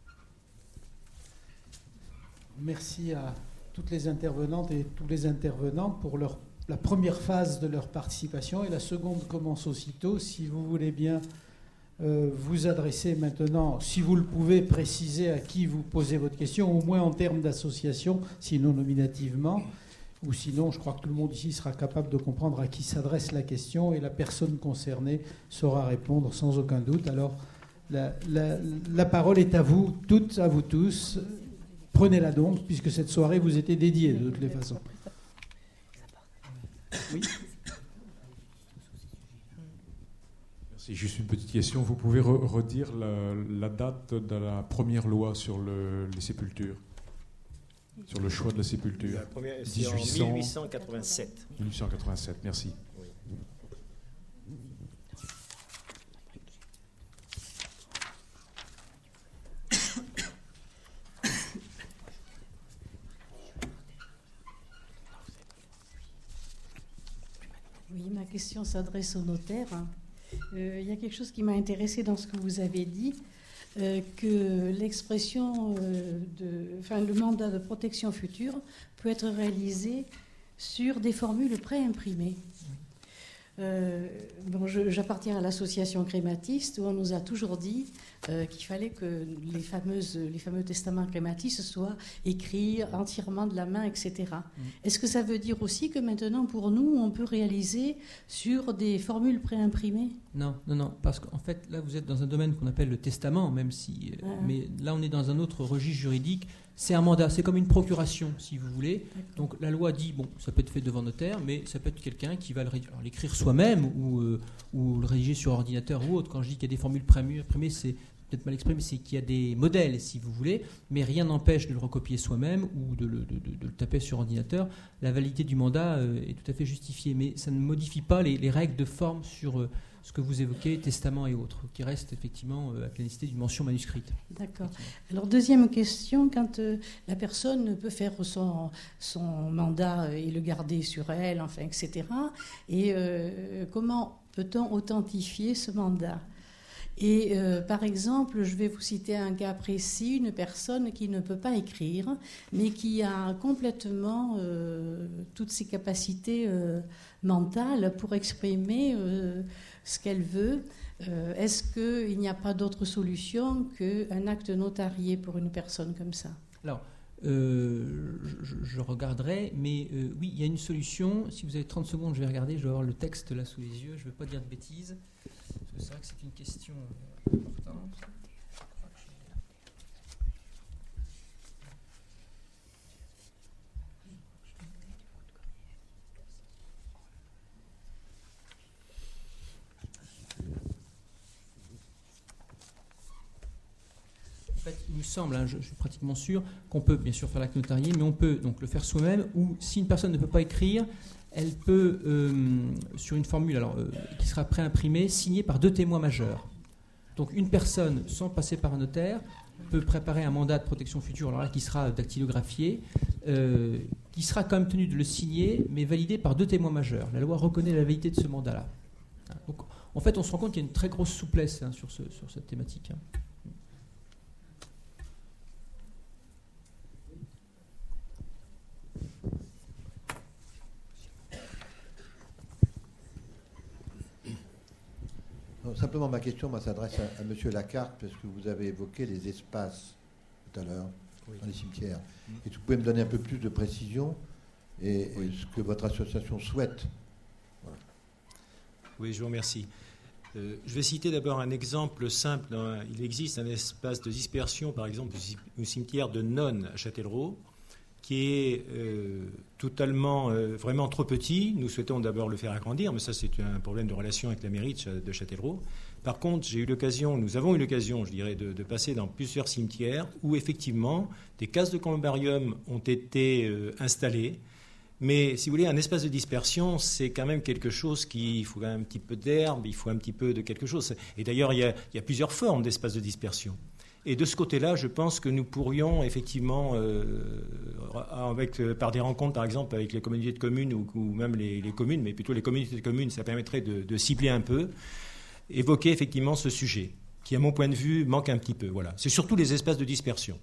Merci à toutes les intervenantes et tous les intervenants pour leur la première phase de leur participation, et la seconde commence aussitôt. Si vous voulez bien euh, vous adresser maintenant, si vous le pouvez, préciser à qui vous posez votre question, au moins en termes d'association, sinon nominativement, ou sinon je crois que tout le monde ici sera capable de comprendre à qui s'adresse la question, et la personne concernée saura répondre sans aucun doute. Alors la, la, la parole est à vous toutes, à vous tous. prenez-la donc, puisque cette soirée vous était dédiée de toutes les façons. Oui. Merci. Juste une petite question. Vous pouvez re- redire la, la date de la première loi sur le, les sépultures, sur le choix de la sépulture? La première, c'est en mille huit cent quatre-vingt-sept. mille huit cent quatre-vingt-sept, merci. Oui. Oui, ma question s'adresse au notaire. Euh, il y a quelque chose qui m'a intéressée dans ce que vous avez dit, euh, que l'expression, euh, de, enfin, le mandat de protection future peut être réalisé sur des formules préimprimées. Euh, bon, je, j'appartiens à l'association crématiste où on nous a toujours dit euh, qu'il fallait que les, fameuses, les fameux testaments crématistes soient écrits entièrement de la main, et cetera. Mmh. Est-ce que ça veut dire aussi que maintenant, pour nous, on peut réaliser sur des formules préimprimées? Non, non, non, parce qu'en fait, là, vous êtes dans un domaine qu'on appelle le testament, même si... Euh, ah. Mais là, on est dans un autre registre juridique. C'est un mandat, c'est comme une procuration, si vous voulez. D'accord. Donc la loi dit, bon, ça peut être fait devant notaire, mais ça peut être quelqu'un qui va le ré... Alors, l'écrire soi-même ou, euh, ou le rédiger sur ordinateur ou autre. Quand je dis qu'il y a des formules imprimées, c'est peut-être mal exprimé, c'est qu'il y a des modèles, si vous voulez, mais rien n'empêche de le recopier soi-même ou de le, de, de, de le taper sur ordinateur. La validité du mandat euh, est tout à fait justifiée, mais ça ne modifie pas les, les règles de forme sur... Euh, ce que vous évoquez, testament et autres, qui reste effectivement euh, avec la nécessité d'une mention manuscrite. D'accord. Alors, deuxième question, quand euh, la personne peut faire son, son mandat et le garder sur elle, enfin, et cetera, et euh, comment peut-on authentifier ce mandat? Et euh, par exemple, je vais vous citer un cas précis, une personne qui ne peut pas écrire, mais qui a complètement euh, toutes ses capacités euh, mentales pour exprimer euh, ce qu'elle veut. Euh, est-ce qu'il n'y a pas d'autre solution qu'un acte notarié pour une personne comme ça? Alors, euh, je, je regarderai, mais euh, oui, il y a une solution. Si vous avez trente secondes, je vais regarder, je vais avoir le texte là sous les yeux, je ne vais pas dire de bêtises. C'est vrai que c'est une question importante. En fait, il nous semble, hein, je, je suis pratiquement sûr, qu'on peut bien sûr faire l'acte notarié, mais on peut donc le faire soi-même, ou si une personne ne peut pas écrire, elle peut, euh, sur une formule alors, euh, qui sera préimprimée, signée par deux témoins majeurs. Donc une personne, sans passer par un notaire, peut préparer un mandat de protection future, alors là, qui sera dactylographié, euh, qui sera quand même tenu de le signer, mais validé par deux témoins majeurs. La loi reconnaît la validité de ce mandat-là. Donc, en fait, on se rend compte qu'il y a une très grosse souplesse hein, sur, ce, sur cette thématique. Hein. Simplement, ma question moi, s'adresse à, à M. Lacarte, parce que vous avez évoqué les espaces tout à l'heure, oui, dans les cimetières. Mmh. Et vous pouvez me donner un peu plus de précision et, oui. et ce que votre association souhaite. Voilà. Oui, je vous remercie. Euh, je vais citer d'abord un exemple simple. Dans, il existe un espace de dispersion, par exemple, au cimetière de Nonne à Châtellerault, qui est euh, totalement, euh, vraiment trop petit. Nous souhaitons d'abord le faire agrandir, mais ça c'est un problème de relation avec la mairie de Châtellerault. Par contre, j'ai eu l'occasion, nous avons eu l'occasion, je dirais, de, de passer dans plusieurs cimetières où effectivement des cases de columbarium ont été euh, installées. Mais si vous voulez, un espace de dispersion, c'est quand même quelque chose qui, il faut quand même un petit peu d'herbe, il faut un petit peu de quelque chose. Et d'ailleurs, il y a, il y a plusieurs formes d'espace de dispersion. Et de ce côté-là, je pense que nous pourrions effectivement, euh, avec, par des rencontres par exemple avec les communautés de communes ou, ou même les, les communes, mais plutôt les communautés de communes, ça permettrait de, de cibler un peu, évoquer effectivement ce sujet, qui à mon point de vue manque un petit peu. Voilà. C'est surtout les espaces de dispersion.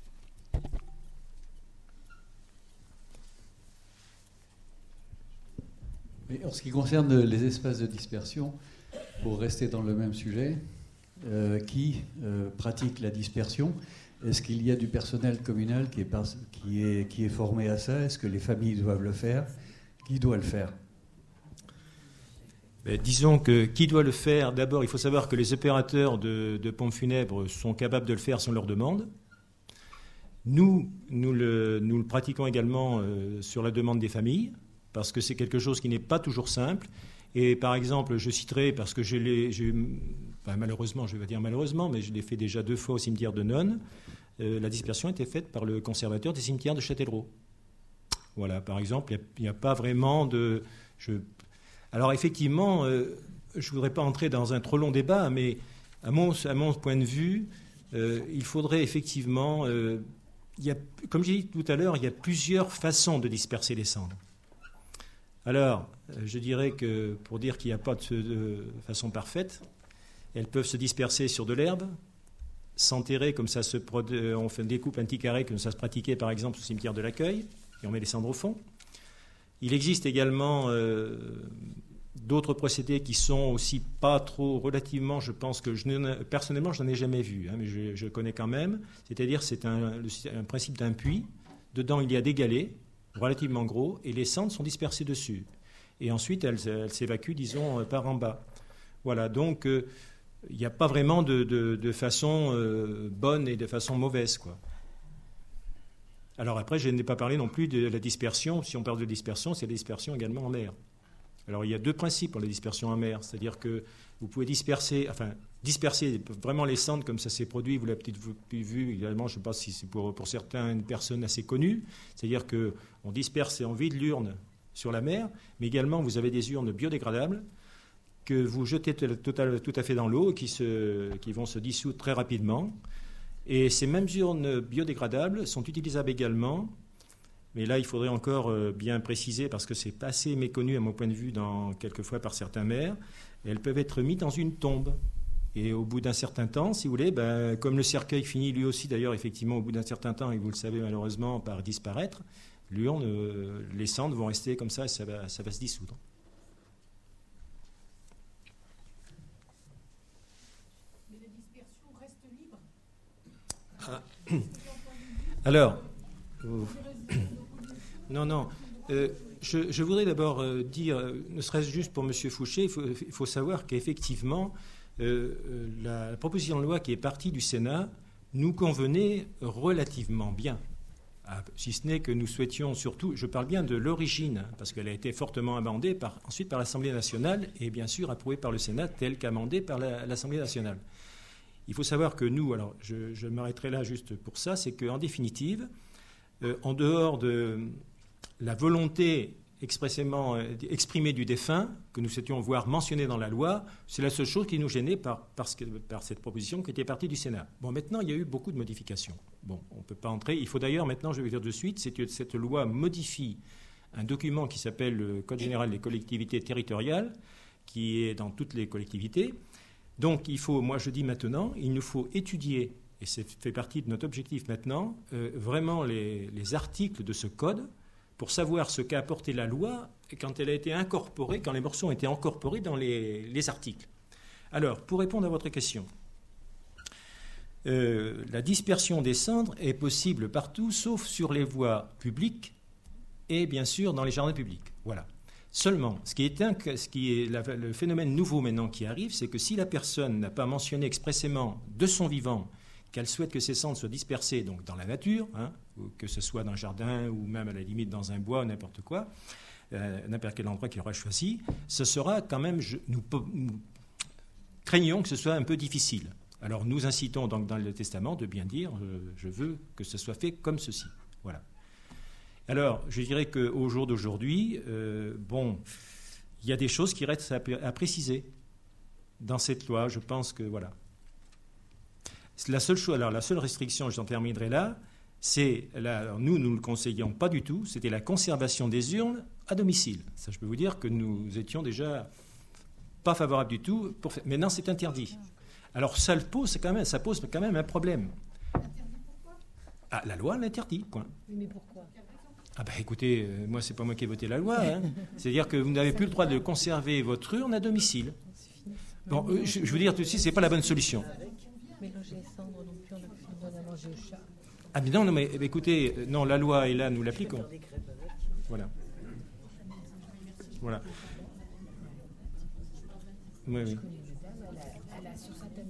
Mais en ce qui concerne les espaces de dispersion, pour rester dans le même sujet, Euh, qui euh, pratique la dispersion? Est-ce qu'il y a du personnel communal qui est, par, qui est, qui est formé à ça? Est-ce que les familles doivent le faire? Qui doit le faire? Ben, disons que qui doit le faire? D'abord, il faut savoir que les opérateurs de, de pompes funèbres sont capables de le faire si on leur demande. Nous, nous le, nous le pratiquons également euh, sur la demande des familles, parce que c'est quelque chose qui n'est pas toujours simple. Et par exemple, je citerai, parce que je l'ai, j'ai, ben malheureusement, je vais pas dire malheureusement, mais je l'ai fait déjà deux fois au cimetière de Nonne, euh, la dispersion était faite par le conservateur des cimetières de Châtellerault. Voilà, par exemple, il n'y a, a pas vraiment de... Je, alors effectivement, euh, je ne voudrais pas entrer dans un trop long débat, mais à mon, à mon point de vue, euh, il faudrait effectivement... Euh, il y a, comme j'ai dit tout à l'heure, il y a plusieurs façons de disperser les cendres. Alors, je dirais que pour dire qu'il n'y a pas de, de façon parfaite, elles peuvent se disperser sur de l'herbe, s'enterrer comme ça se on fait une découpe un petit carré comme ça se pratiquait par exemple au cimetière de l'Accueil, et on met les cendres au fond. Il existe également euh, d'autres procédés qui sont aussi pas trop relativement, je pense que je ne, personnellement je n'en ai jamais vu, hein, mais je, je connais quand même. C'est-à-dire c'est un, le, un principe d'un puits. Dedans il y a des galets relativement gros et les cendres sont dispersées dessus. Et ensuite elles, elles s'évacuent, disons, par en bas. Voilà, donc euh, il n'y a pas vraiment de, de, de façon euh, bonne et de façon mauvaise, quoi. Alors après, je n'ai pas parlé non plus de la dispersion. Si on parle de dispersion, c'est la dispersion également en mer. Alors il y a deux principes pour la dispersion en mer, c'est-à-dire que vous pouvez disperser, enfin disperser vraiment les cendres comme ça s'est produit. Vous l'avez peut-être vu également, je ne sais pas si c'est pour, pour certaines personnes assez connues, c'est-à-dire qu'on disperse et on vide l'urne sur la mer, mais également vous avez des urnes biodégradables que vous jetez tout, tout à fait dans l'eau, qui, se, qui vont se dissoudre très rapidement. Et ces mêmes urnes biodégradables sont utilisables également, mais là il faudrait encore bien préciser parce que c'est assez méconnu à mon point de vue dans, quelquefois par certains maires. Elles peuvent être mises dans une tombe. Et au bout d'un certain temps, si vous voulez, ben, comme le cercueil finit lui aussi d'ailleurs effectivement au bout d'un certain temps, et vous le savez malheureusement, par disparaître, l'urne, euh, les cendres vont rester comme ça et ça va, ça va se dissoudre. Mais la dispersion reste libre. Ah. Alors, euh, non, non. Euh, je, je voudrais d'abord euh, dire, euh, ne serait-ce juste pour M. Fouché, il faut, il faut savoir qu'effectivement, euh, la, la proposition de loi qui est partie du Sénat nous convenait relativement bien. Ah, si ce n'est que nous souhaitions surtout, je parle bien de l'origine, parce qu'elle a été fortement amendée par, ensuite par l'Assemblée nationale et bien sûr approuvée par le Sénat, telle qu'amendée par la, l'Assemblée nationale. Il faut savoir que nous, alors je, je m'arrêterai là juste pour ça, c'est qu'en définitive, euh, en dehors de la volonté expressément euh, exprimée du défunt, que nous souhaitions voir mentionnée dans la loi, c'est la seule chose qui nous gênait par, parce que, par cette proposition qui était partie du Sénat. Bon, maintenant, il y a eu beaucoup de modifications. Bon, on ne peut pas entrer. Il faut d'ailleurs, maintenant, je vais dire de suite, c'est que cette loi modifie un document qui s'appelle le Code général des collectivités territoriales, qui est dans toutes les collectivités. Donc, il faut, moi je dis maintenant, il nous faut étudier, et ça fait partie de notre objectif maintenant, euh, vraiment les, les articles de ce code pour savoir ce qu'a apporté la loi quand elle a été incorporée, quand les morceaux ont été incorporés dans les, les articles. Alors, pour répondre à votre question, euh, la dispersion des cendres est possible partout, sauf sur les voies publiques et bien sûr dans les jardins publics. Voilà. Seulement, ce qui est, un, ce qui est la, le phénomène nouveau maintenant qui arrive, c'est que si la personne n'a pas mentionné expressément de son vivant qu'elle souhaite que ses cendres soient dispersées donc dans la nature, hein, ou que ce soit dans un jardin ou même à la limite dans un bois ou n'importe quoi, euh, n'importe quel endroit qu'il aura choisi, ce sera quand même, je, nous, nous craignons que ce soit un peu difficile. Alors nous incitons donc dans le testament de bien dire euh, je veux que ce soit fait comme ceci. Voilà. Alors, je dirais qu'au jour d'aujourd'hui, euh, bon, il y a des choses qui restent à, à préciser dans cette loi. Je pense que, voilà. La seule chose, alors la seule restriction, j'en terminerai là, c'est, là, alors nous, nous ne le conseillions pas du tout, c'était la conservation des urnes à domicile. Ça, je peux vous dire que nous étions déjà pas favorables du tout. Pour faire, maintenant, c'est interdit. Alors, ça pose quand même, ça pose quand même un problème. Interdit pourquoi ? Ah, la loi l'interdit, quoi. Oui, mais pourquoi ? Ah ben écoutez, euh, moi c'est pas moi qui ai voté la loi, hein. C'est-à-dire que vous n'avez plus le droit de conserver votre urne à domicile. Bon, euh, je, je veux dire tout de suite, c'est pas la bonne solution. Mélanger les cendres non plus, on a plus le droit d'en manger au chat. Ah mais non, non mais écoutez, euh, non, la loi est là, nous l'appliquons. Voilà. Voilà. Oui, oui. Elle a, sur certaines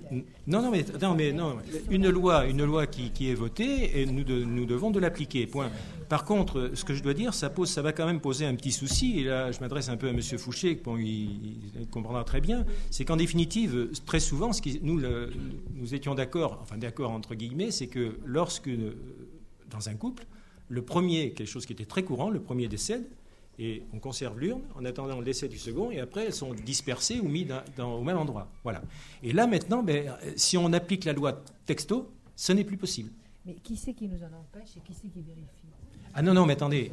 Non, non, mais, non, mais non, une loi, une loi qui, qui est votée, et nous, de, nous devons de l'appliquer. Point. Par contre, ce que je dois dire, ça, pose, ça va quand même poser un petit souci, et là, je m'adresse un peu à M. Fouché, bon, il, il comprendra très bien, c'est qu'en définitive, très souvent, ce qui, nous, le, nous étions d'accord, enfin d'accord entre guillemets, c'est que lorsque, dans un couple, le premier, quelque chose qui était très courant, le premier décède, et on conserve l'urne en attendant le décès du second, et après elles sont dispersées ou mises dans, dans, au même endroit. Voilà. Et là maintenant, ben, si on applique la loi texto, ce n'est plus possible. Mais qui c'est qui nous en empêche et qui c'est qui vérifie? Ah non, non, mais attendez.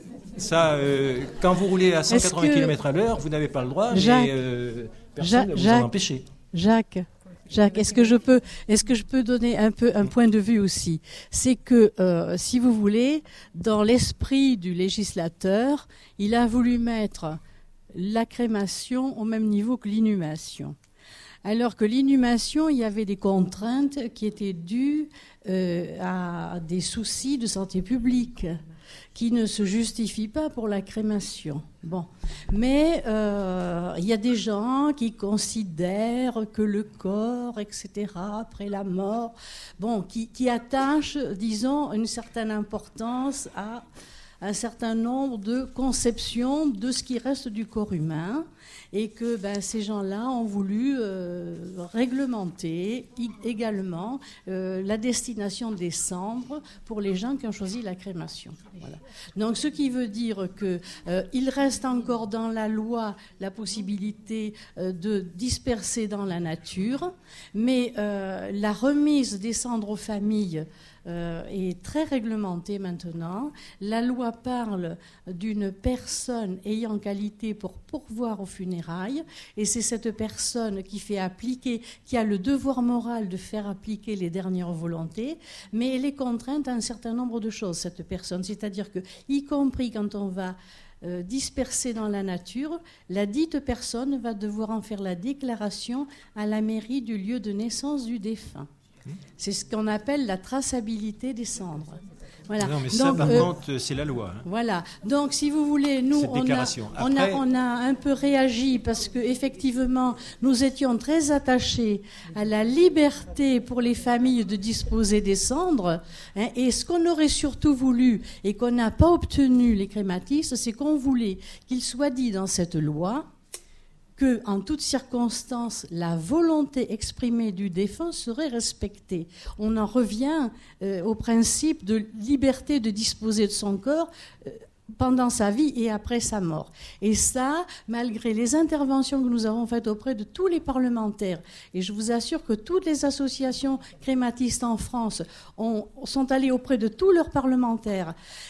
Ça, euh, quand vous roulez à cent quatre-vingts kilomètres à l'heure, vous n'avez pas le droit, Jacques, mais euh, personne ne vous Jacques, en empêcher. Jacques, Jacques, est-ce que je peux, est-ce que je peux donner un peu un point de vue aussi? C'est que, euh, si vous voulez, dans l'esprit du législateur, il a voulu mettre la crémation au même niveau que l'inhumation. Alors que l'inhumation, il y avait des contraintes qui étaient dues euh, à des soucis de santé publique, qui ne se justifient pas pour la crémation. Bon. Mais euh, il y a des gens qui considèrent que le corps, et cetera, après la mort, bon, qui, qui attachent, disons, une certaine importance à un certain nombre de conceptions de ce qui reste du corps humain, et que ben, ces gens-là ont voulu euh, réglementer également euh, la destination des cendres pour les gens qui ont choisi la crémation. Voilà. Donc ce qui veut dire qu'il euh, reste encore dans la loi la possibilité euh, de disperser dans la nature, mais euh, la remise des cendres aux familles Euh, est très réglementé maintenant. La loi parle d'une personne ayant qualité pour pourvoir aux funérailles, et c'est cette personne qui fait appliquer, qui a le devoir moral de faire appliquer les dernières volontés, mais elle est contrainte à un certain nombre de choses, cette personne. C'est-à-dire que, y compris quand on va euh, disperser dans la nature, la dite personne va devoir en faire la déclaration à la mairie du lieu de naissance du défunt. C'est ce qu'on appelle la traçabilité des cendres. Voilà. Non, mais Donc, ça, par euh, contre, c'est la loi. Hein. Voilà. Donc, si vous voulez, nous, on a, on, Après... a, on a un peu réagi parce qu'effectivement, nous étions très attachés à la liberté pour les familles de disposer des cendres. Hein, et ce qu'on aurait surtout voulu et qu'on n'a pas obtenu, les crématistes, c'est qu'on voulait qu'il soit dit dans cette loi que, en toutes circonstances, la volonté exprimée du défunt serait respectée. On en revient euh, au principe de liberté de disposer de son corps euh, pendant sa vie et après sa mort. Et ça, malgré les interventions que nous avons faites auprès de tous les parlementaires, et je vous assure que toutes les associations crématistes en France ont, sont allées auprès de tous leurs parlementaires.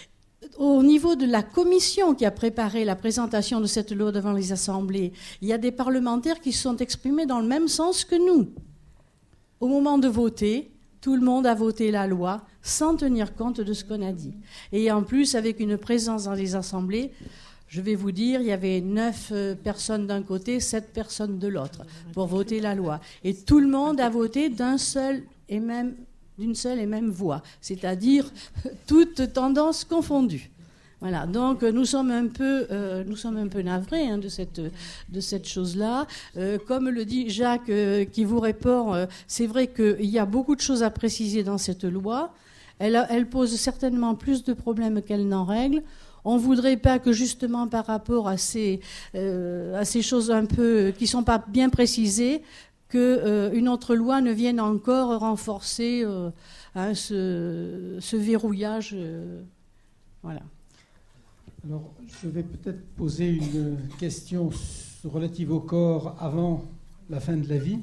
Au niveau de la commission qui a préparé la présentation de cette loi devant les assemblées, il y a des parlementaires qui se sont exprimés dans le même sens que nous. Au moment de voter, tout le monde a voté la loi sans tenir compte de ce qu'on a dit. Et en plus, avec une présence dans les assemblées, je vais vous dire, il y avait neuf personnes d'un côté, sept personnes de l'autre pour voter la loi. Et tout le monde a voté d'un seul et même d'une seule et même voix, c'est-à-dire toutes tendances confondues. Voilà, donc nous sommes un peu, euh, nous sommes un peu navrés hein, de cette, de cette chose-là. Euh, comme le dit Jacques euh, qui vous répond, euh, c'est vrai qu'il y a beaucoup de choses à préciser dans cette loi. Elle, a, elle pose certainement plus de problèmes qu'elle n'en règle. On ne voudrait pas que justement par rapport à ces, euh, à ces choses un peu qui ne sont pas bien précisées, qu'une euh, autre loi ne vienne encore renforcer euh, hein, ce, ce verrouillage. Euh, voilà. Alors, je vais peut-être poser une question relative au corps avant la fin de la vie.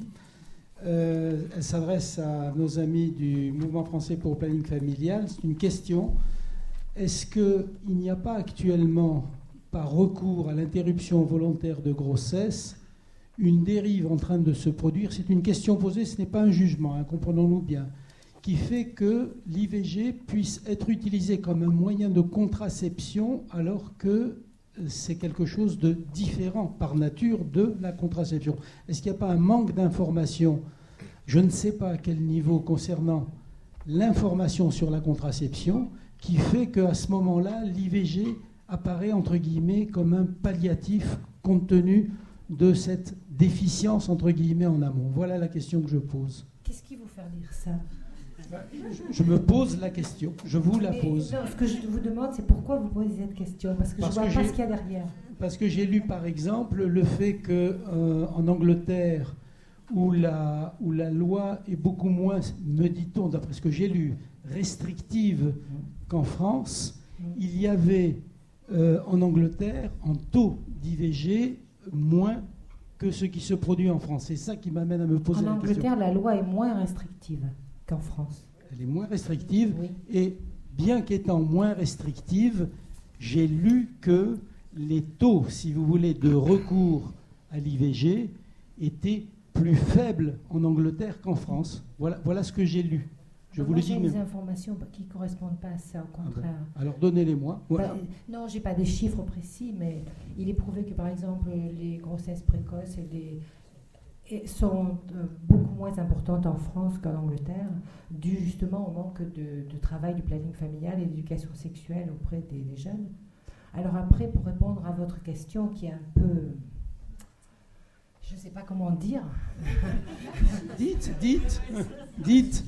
Euh, elle s'adresse à nos amis du Mouvement français pour le planning familial. C'est une question. Est-ce qu'il n'y a pas actuellement, par recours à l'interruption volontaire de grossesse, une dérive en train de se produire? C'est une question posée, ce n'est pas un jugement, hein, comprenons-nous bien, qui fait que l'I V G puisse être utilisé comme un moyen de contraception alors que c'est quelque chose de différent par nature de la contraception. Est-ce qu'il n'y a pas un manque d'information, je ne sais pas à quel niveau, concernant l'information sur la contraception, qui fait qu'à ce moment-là, l'I V G apparaît entre guillemets comme un palliatif compte tenu de cette déficience, entre guillemets, en amont. Voilà la question que je pose. Qu'est-ce qui vous fait dire ça? Je, je me pose la question, je vous la pose. Non, ce que je vous demande, c'est pourquoi vous posez cette question, parce que parce je ne vois pas ce qu'il y a derrière. Parce que j'ai lu, par exemple, le fait qu'en euh, Angleterre, où la, où la loi est beaucoup moins, me dit-on, d'après ce que j'ai lu, restrictive qu'en France, mmh. il y avait euh, en Angleterre, en taux d'I V G, moins que ce qui se produit en France. C'est ça qui m'amène à me poser en la question. En Angleterre, la loi est moins restrictive qu'en France. Elle est moins restrictive, oui. Et bien qu'étant moins restrictive, j'ai lu que les taux, si vous voulez, de recours à l'I V G étaient plus faibles en Angleterre qu'en France. Voilà, voilà ce que j'ai lu. Je non, vous moi, le dis. J'ai mais... des informations qui ne correspondent pas à ça, au contraire. Ah bon. Alors donnez-les-moi. Voilà. Bah, non, je n'ai pas des chiffres précis, mais il est prouvé que, par exemple, les grossesses précoces et des... Et sont euh, beaucoup moins importantes en France qu'en Angleterre, dû justement au manque de, de travail du planning familial et d'éducation sexuelle auprès des, des jeunes. Alors après, pour répondre à votre question qui est un peu... Je ne sais pas comment dire. dites, dites, dites.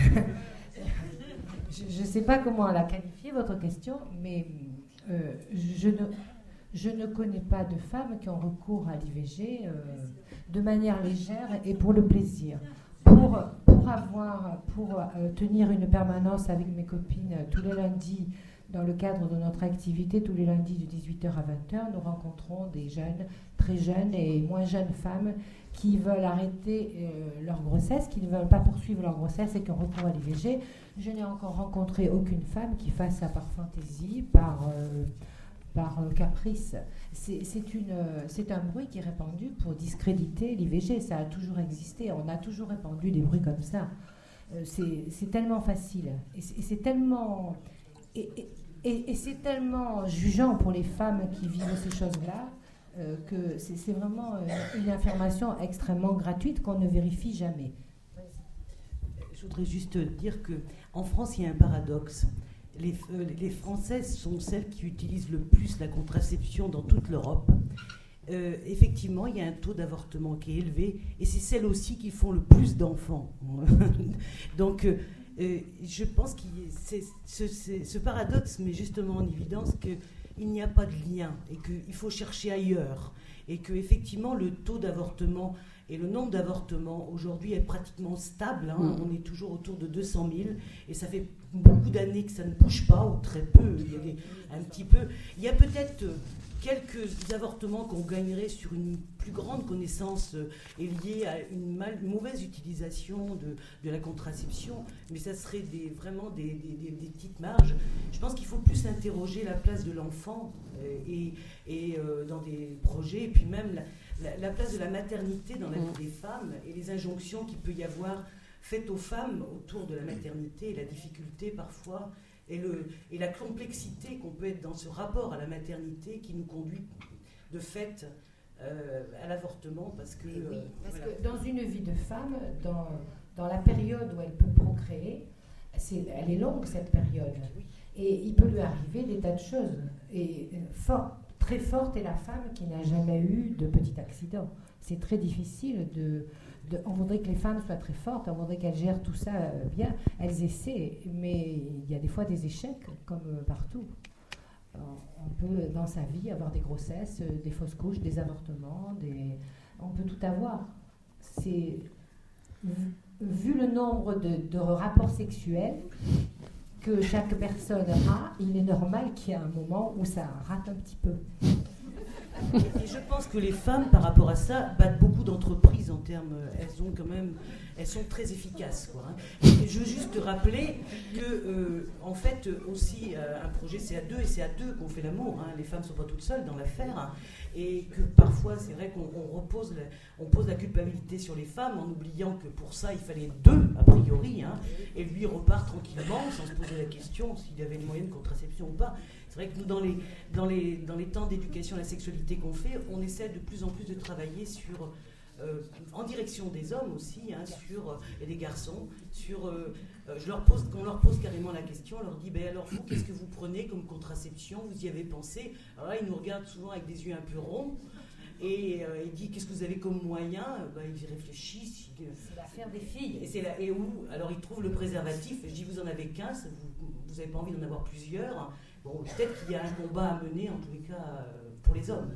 Je ne sais pas comment la qualifier, votre question, mais euh, je, ne, je ne connais pas de femmes qui ont recours à l'I V G euh, de manière légère et pour le plaisir. Pour, pour, avoir, pour euh, tenir une permanence avec mes copines euh, tous les lundis, dans le cadre de notre activité, tous les lundis de dix-huit heures à vingt heures, nous rencontrons des jeunes, très jeunes et moins jeunes femmes qui veulent arrêter euh, leur grossesse, qui ne veulent pas poursuivre leur grossesse et qui ont recours à l'I V G. Je n'ai encore rencontré aucune femme qui fasse ça par fantaisie, par... Euh, par euh, caprice. C'est, c'est, une, euh, c'est un bruit qui est répandu pour discréditer l'I V G. Ça a toujours existé. On a toujours répandu des bruits comme ça. Euh, c'est, c'est tellement facile. Et c'est, et c'est tellement... Et, et, et, et c'est tellement jugeant pour les femmes qui vivent ces choses-là euh, que c'est, c'est vraiment une, une information extrêmement gratuite qu'on ne vérifie jamais. Je voudrais juste dire qu'en France, il y a un paradoxe. Les, euh, les Françaises sont celles qui utilisent le plus la contraception dans toute l'Europe. Euh, effectivement, il y a un taux d'avortement qui est élevé et c'est celles aussi qui font le plus d'enfants. Donc, euh, euh, je pense que c'est, ce, c'est, ce paradoxe met justement en évidence qu'il n'y a pas de lien et qu'il faut chercher ailleurs. Et qu'effectivement, le taux d'avortement et le nombre d'avortements aujourd'hui est pratiquement stable. Hein. Mmh. On est toujours autour de deux cent mille et ça fait beaucoup d'années que ça ne bouge pas, ou très peu. Il y a des, un petit peu. Il y a peut-être quelques avortements qu'on gagnerait sur une plus grande connaissance euh, et liée à une, mal, une mauvaise utilisation de, de la contraception, mais ça serait des, vraiment des, des, des, des petites marges. Je pense qu'il faut plus interroger la place de l'enfant euh, et, et euh, dans des projets, et puis même la, la, la place de la maternité dans la vie des femmes et les injonctions qu'il peut y avoir faites aux femmes autour de la maternité et la difficulté parfois et, le, et la complexité qu'on peut être dans ce rapport à la maternité qui nous conduit de fait euh, à l'avortement parce que... Oui, euh, parce voilà. que dans une vie de femme, dans, dans la période où elle peut procréer, c'est, elle est longue cette période. Et il peut lui arriver des tas de choses. Et fort, très forte est la femme qui n'a jamais eu de petit accident. C'est très difficile de... De, on voudrait que les femmes soient très fortes, on voudrait qu'elles gèrent tout ça euh, bien. Elles essaient, mais il y a des fois des échecs, comme euh, partout. Euh, on peut, dans sa vie, avoir des grossesses, euh, des fausses couches, des avortements, des... on peut tout avoir. C'est, vu, vu le nombre de, de rapports sexuels que chaque personne a, il est normal qu'il y ait un moment où ça rate un petit peu. Et je pense que les femmes, par rapport à ça, battent beaucoup d'entreprises en termes. Elles ont quand même, elles sont très efficaces, quoi. Hein. Et je veux juste rappeler que, euh, en fait, aussi, euh, un projet c'est à deux et c'est à deux qu'on fait l'amour. Hein. Les femmes ne sont pas toutes seules dans l'affaire, hein. Et que parfois, c'est vrai qu'on on repose, la, on pose la culpabilité sur les femmes en oubliant que pour ça, il fallait deux a priori, hein. Et lui repart tranquillement sans se poser la question s'il y avait le moyen de contraception ou pas. C'est vrai que nous, dans les, dans les, dans les temps d'éducation à la sexualité qu'on fait, on essaie de plus en plus de travailler sur, euh, en direction des hommes aussi, hein, sur, euh, et des garçons, sur, euh, euh, je leur pose, on leur pose carrément la question, on leur dit, ben alors vous, qu'est-ce que vous prenez comme contraception, vous y avez pensé? Alors là, ils nous regardent souvent avec des yeux un peu ronds, Et euh, il dit qu'est-ce que vous avez comme moyen, bah, ils réfléchissent. C'est l'affaire des filles. Et, c'est la, et où alors ils trouvent le préservatif. Je dis vous en avez qu'un, vous n'avez pas envie d'en avoir plusieurs. Bon, peut-être qu'il y a un combat à mener en tous les cas euh, pour les hommes.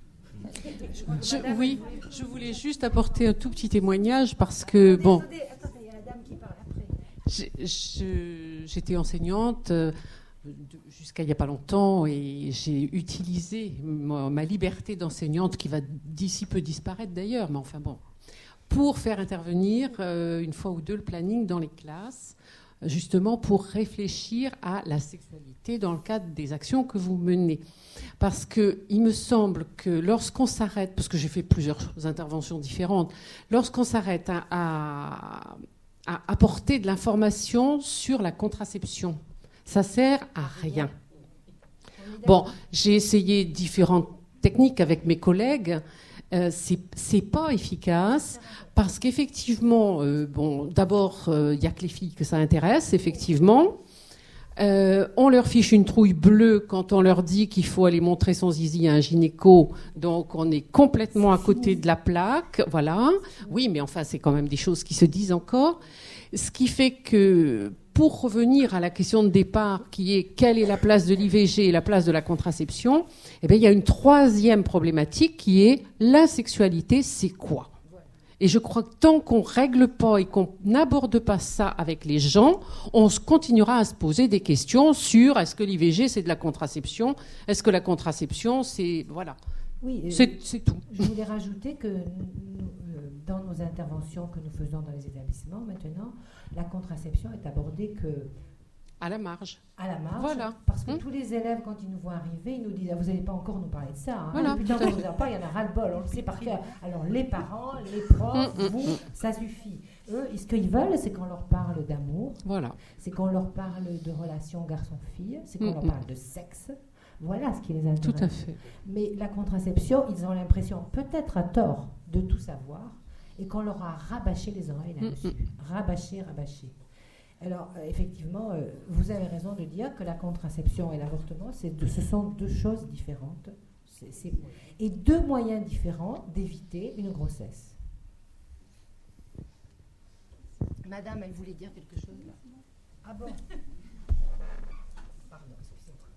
Je, oui, je voulais juste apporter un tout petit témoignage parce que bon. Attendez, attendez, il y a la dame qui parle après. Je, je, j'étais enseignante euh, jusqu'à il n'y a pas longtemps et j'ai utilisé ma, ma liberté d'enseignante qui va d'ici peu disparaître d'ailleurs, mais enfin bon, pour faire intervenir euh, une fois ou deux le planning dans les classes, justement pour réfléchir à la sexualité dans le cadre des actions que vous menez. Parce qu'il me semble que lorsqu'on s'arrête, parce que j'ai fait plusieurs interventions différentes, lorsqu'on s'arrête à, à, à apporter de l'information sur la contraception, ça sert à rien. Bon, j'ai essayé différentes techniques avec mes collègues. Euh, c'est, c'est pas efficace parce qu'effectivement, euh, bon, d'abord, il euh, n'y a que les filles que ça intéresse, effectivement. Euh, on leur fiche une trouille bleue quand on leur dit qu'il faut aller montrer son zizi à un gynéco, donc on est complètement à côté de la plaque, voilà. Oui, mais enfin, c'est quand même des choses qui se disent encore. Ce qui fait que, pour revenir à la question de départ, qui est quelle est la place de l'I V G et la place de la contraception, eh bien, il y a une troisième problématique qui est la sexualité, c'est quoi ? Et je crois que tant qu'on ne règle pas et qu'on n'aborde pas ça avec les gens, on continuera à se poser des questions sur est-ce que l'I V G c'est de la contraception ? Est-ce que la contraception c'est... Voilà. Oui, euh, c'est, c'est tout. Je voulais rajouter que nous, euh, dans nos interventions que nous faisons dans les établissements, maintenant, la contraception est abordée que... À la marge. À la marge. Voilà. Parce que hum. tous les élèves, quand ils nous voient arriver, ils nous disent ah, vous n'allez pas encore nous parler de ça. Hein. Voilà, Depuis tant qu'on ne vous en parle, il y en a ras-le-bol. On le sait par cœur. Alors, les parents, les profs, hum, vous, hum. ça suffit. Eux, ce qu'ils veulent, c'est qu'on leur parle d'amour. Voilà. C'est qu'on leur parle de relations garçon-fille. C'est qu'on hum, leur hum. parle de sexe. Voilà ce qui les intéresse. Tout à fait. Mais la contraception, ils ont l'impression, peut-être à tort, de tout savoir et qu'on leur a rabâché les oreilles là-dessus. Mmh. Rabâché, rabâché. Alors, euh, effectivement, euh, vous avez raison de dire que la contraception et l'avortement, c'est de, ce sont deux choses différentes. C'est, c'est, et deux moyens différents d'éviter une grossesse. Madame, elle voulait dire quelque chose là. Ah bon? Pardon, excusez-moi.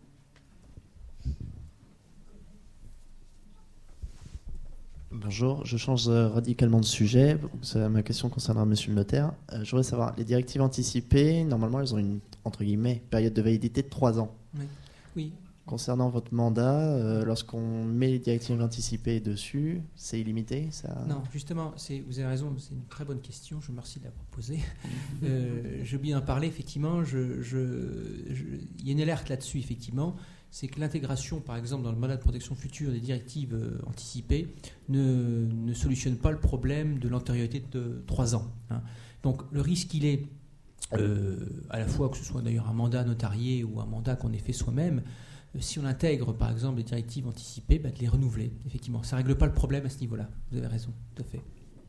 Bonjour, je change radicalement de sujet. Ma question concernera Monsieur le notaire. Euh, je voudrais savoir, les directives anticipées, normalement, elles ont une, entre guillemets, période de validité de trois ans. Oui. oui. Concernant votre mandat, euh, lorsqu'on met les directives anticipées dessus, c'est illimité ça... Non, justement, c'est, vous avez raison, c'est une très bonne question, je vous remercie de la poser. euh, j'ai oublié d'en parler, effectivement, je, je, je, il y a une alerte là-dessus, effectivement. C'est que l'intégration, par exemple, dans le mandat de protection future des directives euh, anticipées ne, ne solutionne pas le problème de l'antériorité de trois ans. Hein. Donc le risque, il est, euh, à la fois que ce soit d'ailleurs un mandat notarié ou un mandat qu'on ait fait soi-même, euh, si on intègre, par exemple, les directives anticipées, bah, de les renouveler, effectivement. Ça ne règle pas le problème à ce niveau-là. Vous avez raison, tout à fait.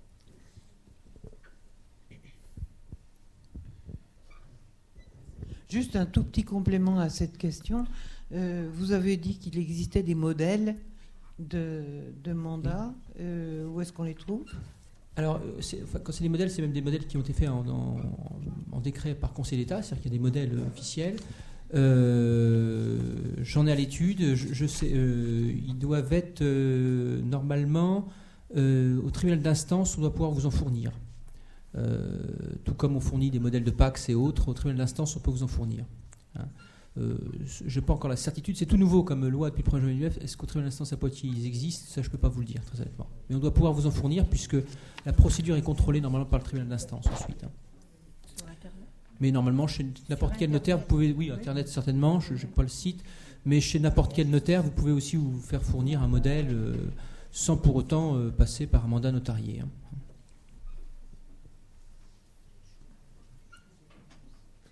Juste un tout petit complément à cette question. Euh, vous avez dit qu'il existait des modèles de, de mandats. Euh, où est-ce qu'on les trouve? Alors, c'est, enfin, quand c'est des modèles, c'est même des modèles qui ont été faits en, en, en décret par Conseil d'État, c'est-à-dire qu'il y a des modèles officiels. Euh, j'en ai à l'étude. Je, je sais, euh, ils doivent être euh, normalement euh, au tribunal d'instance, on doit pouvoir vous en fournir. Euh, tout comme on fournit des modèles de Pacs et autres, au tribunal d'instance, on peut vous en fournir. Hein. Euh, je n'ai pas encore la certitude, c'est tout nouveau comme loi depuis le premier juillet. Est-ce qu'au tribunal d'instance à Poitiers ils existent? Ça, je ne peux pas vous le dire, très honnêtement. Mais on doit pouvoir vous en fournir puisque la procédure est contrôlée normalement par le tribunal d'instance ensuite. Hein. Sur Internet? Mais normalement, chez n'importe quel notaire, vous pouvez, oui, Internet certainement, je n'ai pas le site, mais chez n'importe quel notaire, vous pouvez aussi vous faire fournir un modèle euh, sans pour autant euh, passer par un mandat notarié. Hein.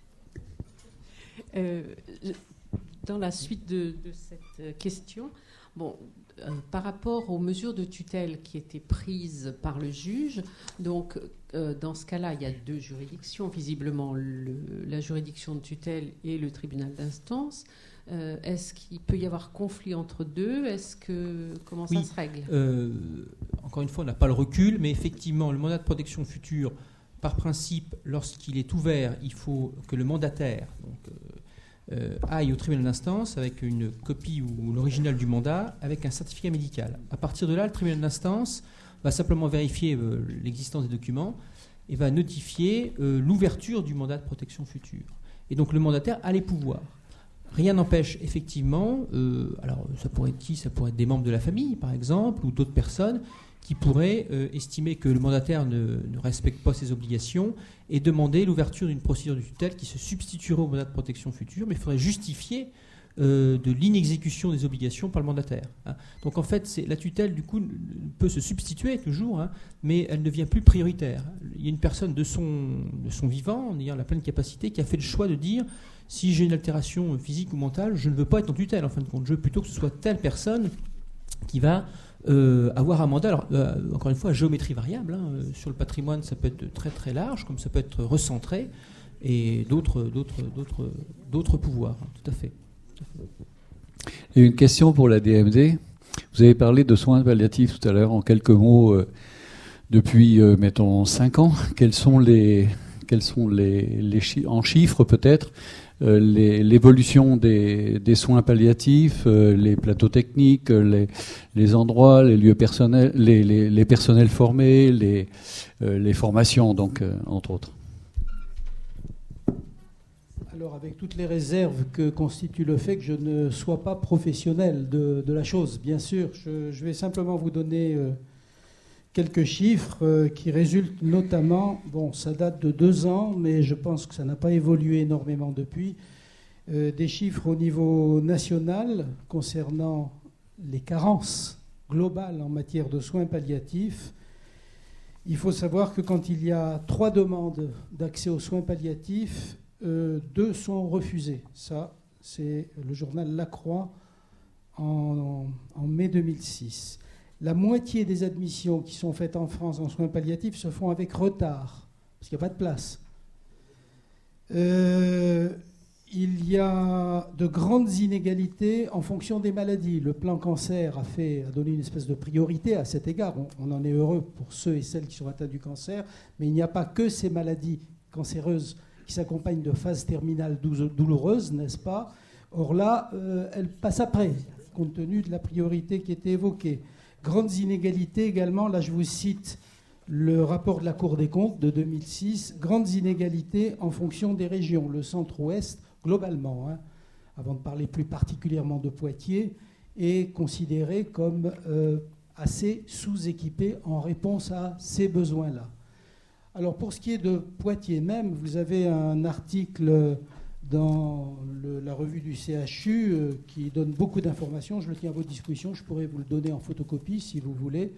Euh, dans la suite de, de cette question, Bon, euh, par rapport aux mesures de tutelle qui étaient prises par le juge, donc euh, dans ce cas-là, il y a deux juridictions, visiblement le, la juridiction de tutelle et le tribunal d'instance. Euh, est-ce qu'il peut y avoir conflit entre deux? Est-ce que comment oui, ça se règle? euh, Encore une fois, on n'a pas le recul, mais effectivement, le mandat de protection future, par principe, lorsqu'il est ouvert, il faut que le mandataire donc, euh, euh, aille au tribunal d'instance avec une copie ou l'original du mandat avec un certificat médical. À partir de là, le tribunal d'instance va simplement vérifier euh, l'existence des documents et va notifier euh, l'ouverture du mandat de protection future. Et donc le mandataire a les pouvoirs. Rien n'empêche effectivement, euh, alors ça pourrait être qui? Ça pourrait être des membres de la famille par exemple, ou d'autres personnes qui pourraient euh, estimer que le mandataire ne, ne respecte pas ses obligations et demander l'ouverture d'une procédure de tutelle qui se substituerait au mandat de protection future, mais il faudrait justifier euh, de l'inexécution des obligations par le mandataire. Hein. Donc en fait, c'est, la tutelle du coup peut se substituer toujours, hein, mais elle ne devient plus prioritaire. Il y a une personne de son, de son vivant, en ayant la pleine capacité, qui a fait le choix de dire si j'ai une altération physique ou mentale, je ne veux pas être en tutelle en fin de compte. Je veux plutôt que ce soit telle personne qui va euh, avoir un mandat. Alors, euh, encore une fois, à géométrie variable. Hein, euh, sur le patrimoine, ça peut être très très large, comme ça peut être recentré, et d'autres, d'autres, d'autres, d'autres pouvoirs. Hein, tout à fait. Tout à fait. Et une question pour la D M D. Vous avez parlé de soins palliatifs tout à l'heure. En quelques mots, euh, depuis, euh, mettons, cinq ans, quels sont les, quels sont les, les chi- en chiffres peut-être, Euh, les, l'évolution des, des soins palliatifs, euh, les plateaux techniques, les, les endroits, les lieux personnels, les, les, les personnels formés, les, euh, les formations, donc, euh, entre autres. Alors, avec toutes les réserves que constitue le fait que je ne sois pas professionnel de, de la chose, bien sûr, je, je vais simplement vous donner euh, quelques chiffres euh, qui résultent notamment, bon, ça date de deux ans, mais je pense que ça n'a pas évolué énormément depuis, euh, des chiffres au niveau national concernant les carences globales en matière de soins palliatifs. Il faut savoir que quand il y a trois demandes d'accès aux soins palliatifs, euh, deux sont refusées. Ça, c'est le journal La Croix en, en mai deux mille six. La moitié des admissions qui sont faites en France en soins palliatifs se font avec retard, parce qu'il n'y a pas de place. Euh, il y a de grandes inégalités en fonction des maladies. Le plan cancer a, fait, a donné une espèce de priorité à cet égard. On, on en est heureux pour ceux et celles qui sont atteints du cancer, mais il n'y a pas que ces maladies cancéreuses qui s'accompagnent de phases terminales douloureuses, n'est-ce pas? Or là, euh, elles passent après, compte tenu de la priorité qui était évoquée. Grandes inégalités également, là je vous cite le rapport de la Cour des comptes de deux mille six, grandes inégalités en fonction des régions. Le centre-ouest, globalement, hein, avant de parler plus particulièrement de Poitiers, est considéré comme euh, assez sous-équipé en réponse à ces besoins-là. Alors pour ce qui est de Poitiers même, vous avez un article dans le, la revue du C H U euh, qui donne beaucoup d'informations. Je le tiens à votre disposition, je pourrais vous le donner en photocopie si vous voulez,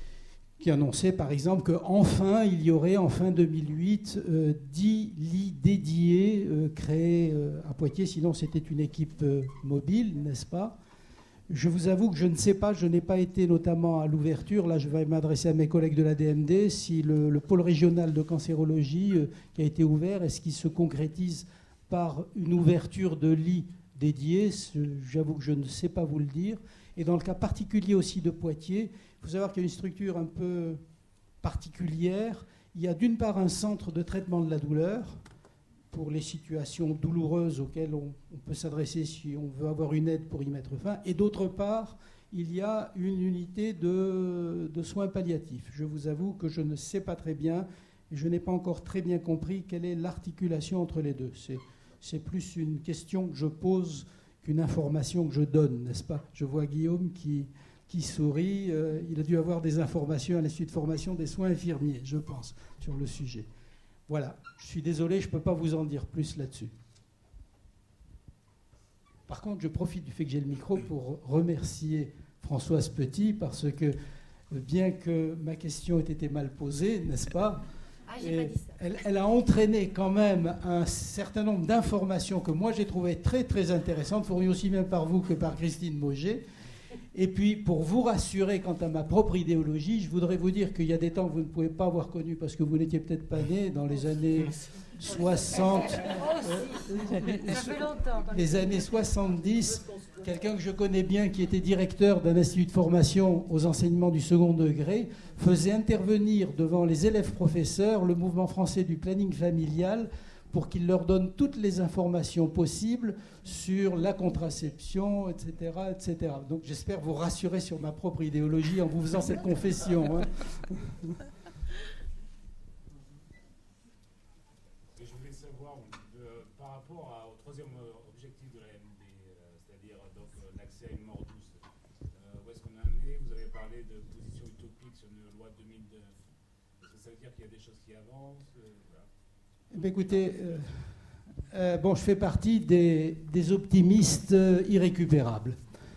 qui annonçait par exemple qu'enfin il y aurait en fin deux mille huit euh, dix lits dédiés euh, créés euh, à Poitiers, sinon c'était une équipe euh, mobile, n'est-ce pas? Je vous avoue que je ne sais pas, je n'ai pas été notamment à l'ouverture, là je vais m'adresser à mes collègues de l'A D M D, si le, le pôle régional de cancérologie euh, qui a été ouvert, est-ce qu'il se concrétise par une ouverture de lits dédiés? J'avoue que je ne sais pas vous le dire. Et dans le cas particulier aussi de Poitiers, il faut savoir qu'il y a une structure un peu particulière. Il y a d'une part un centre de traitement de la douleur pour les situations douloureuses auxquelles on, on peut s'adresser si on veut avoir une aide pour y mettre fin. Et d'autre part, il y a une unité de, de soins palliatifs. Je vous avoue que je ne sais pas très bien, et je n'ai pas encore très bien compris quelle est l'articulation entre les deux. C'est C'est plus une question que je pose qu'une information que je donne, n'est-ce pas? Je vois Guillaume qui, qui sourit. Euh, il a dû avoir des informations à l'Institut de formation des soins infirmiers, je pense, sur le sujet. Voilà. Je suis désolé, je ne peux pas vous en dire plus là-dessus. Par contre, je profite du fait que j'ai le micro pour remercier Françoise Petit, parce que, bien que ma question ait été mal posée, n'est-ce pas? Ah, j'ai pas dit ça. Elle, elle a entraîné quand même un certain nombre d'informations que moi j'ai trouvées très très intéressantes, fournies aussi bien par vous que par Christine Mauger. Et puis, pour vous rassurer quant à ma propre idéologie, je voudrais vous dire qu'il y a des temps que vous ne pouvez pas avoir connus parce que vous n'étiez peut-être pas né dans les années soixante, euh, les années soixante-dix. Quelqu'un que je connais bien, qui était directeur d'un institut de formation aux enseignements du second degré, faisait intervenir devant les élèves professeurs le mouvement français du planning familial pour qu'il leur donne toutes les informations possibles sur la contraception, et cetera, et cetera. Donc j'espère vous rassurer sur ma propre idéologie en vous faisant cette confession. Hein. Et je voulais savoir, de, par rapport à, au troisième objectif de l'A M D, euh, c'est-à-dire donc, euh, l'accès à une mort douce, euh, où est-ce qu'on en est? Vous avez parlé de position utopique sur une loi de deux mille neuf. Est-ce que ça veut dire qu'il y a des choses qui avancent? euh, voilà. Eh bien, écoutez, euh, euh, bon, je fais partie des, des optimistes euh, irrécupérables.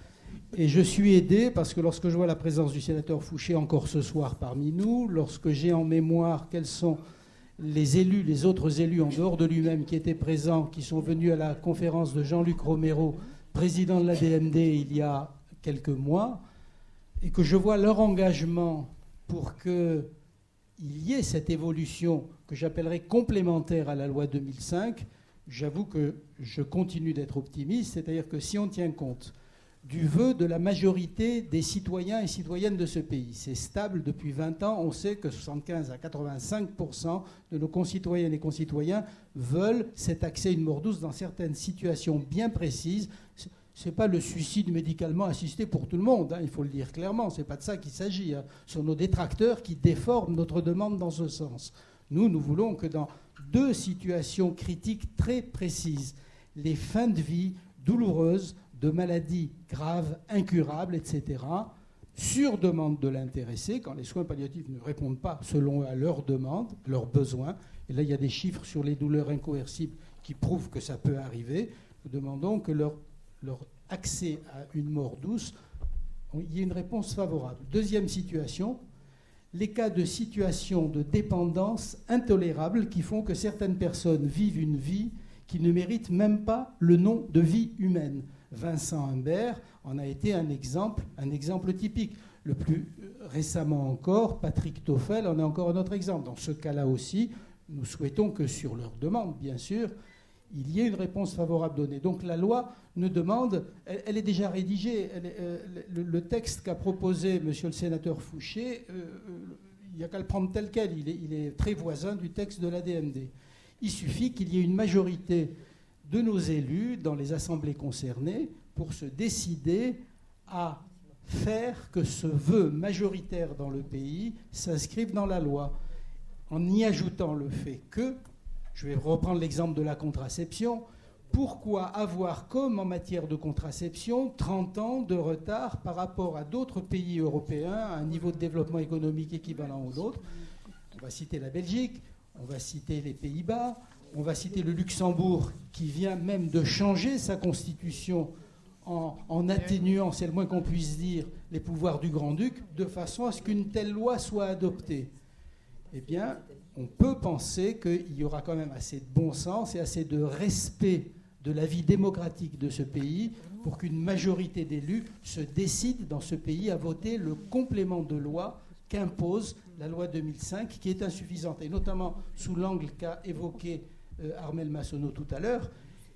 Et je suis aidé parce que lorsque je vois la présence du sénateur Fouché encore ce soir parmi nous, lorsque j'ai en mémoire quels sont les élus, les autres élus en dehors de lui-même qui étaient présents, qui sont venus à la conférence de Jean-Luc Romero, président de l'A D M D il y a quelques mois, et que je vois leur engagement pour qu'il y ait cette évolution que j'appellerais complémentaire à la loi deux mille cinq, j'avoue que je continue d'être optimiste, c'est-à-dire que si on tient compte du vœu de la majorité des citoyens et citoyennes de ce pays, c'est stable depuis vingt ans, on sait que soixante-quinze à quatre-vingt-cinq pour cent de nos concitoyennes et concitoyens veulent cet accès à une mort douce dans certaines situations bien précises. Ce n'est pas le suicide médicalement assisté pour tout le monde, hein, il faut le dire clairement, ce n'est pas de ça qu'il s'agit. Hein. Ce sont nos détracteurs qui déforment notre demande dans ce sens. Nous, nous voulons que dans deux situations critiques très précises, les fins de vie douloureuses, de maladies graves, incurables, et cetera, sur demande de l'intéressé, quand les soins palliatifs ne répondent pas selon à leurs demandes, leurs besoins, et là il y a des chiffres sur les douleurs incoercibles qui prouvent que ça peut arriver, nous demandons que leur, leur accès à une mort douce, il y ait une réponse favorable. Deuxième situation, les cas de situation de dépendance intolérable qui font que certaines personnes vivent une vie qui ne mérite même pas le nom de vie humaine. Vincent Humbert en a été un exemple, un exemple typique. Le plus récemment encore, Patrick Toffel en est encore un autre exemple. Dans ce cas-là aussi, nous souhaitons que sur leur demande, bien sûr, il y ait une réponse favorable donnée. Donc la loi ne demande, elle, elle est déjà rédigée, elle est, euh, le, le texte qu'a proposé monsieur le sénateur Fouché, euh, euh, il n'y a qu'à le prendre tel quel, il est, il est très voisin du texte de l'A D M D. Il suffit qu'il y ait une majorité de nos élus dans les assemblées concernées pour se décider à faire que ce vœu majoritaire dans le pays s'inscrive dans la loi, en y ajoutant le fait que, je vais reprendre l'exemple de la contraception, pourquoi avoir, comme en matière de contraception, trente ans de retard par rapport à d'autres pays européens, à un niveau de développement économique équivalent aux autres? On va citer la Belgique, on va citer les Pays-Bas, on va citer le Luxembourg qui vient même de changer sa constitution en, en atténuant, c'est le moins qu'on puisse dire, les pouvoirs du Grand-Duc, de façon à ce qu'une telle loi soit adoptée. Eh bien, on peut penser qu'il y aura quand même assez de bon sens et assez de respect de la vie démocratique de ce pays pour qu'une majorité d'élus se décide dans ce pays à voter le complément de loi qu'impose la loi deux mille cinq, qui est insuffisante, et notamment sous l'angle qu'a évoqué euh, Armel Massonneau tout à l'heure,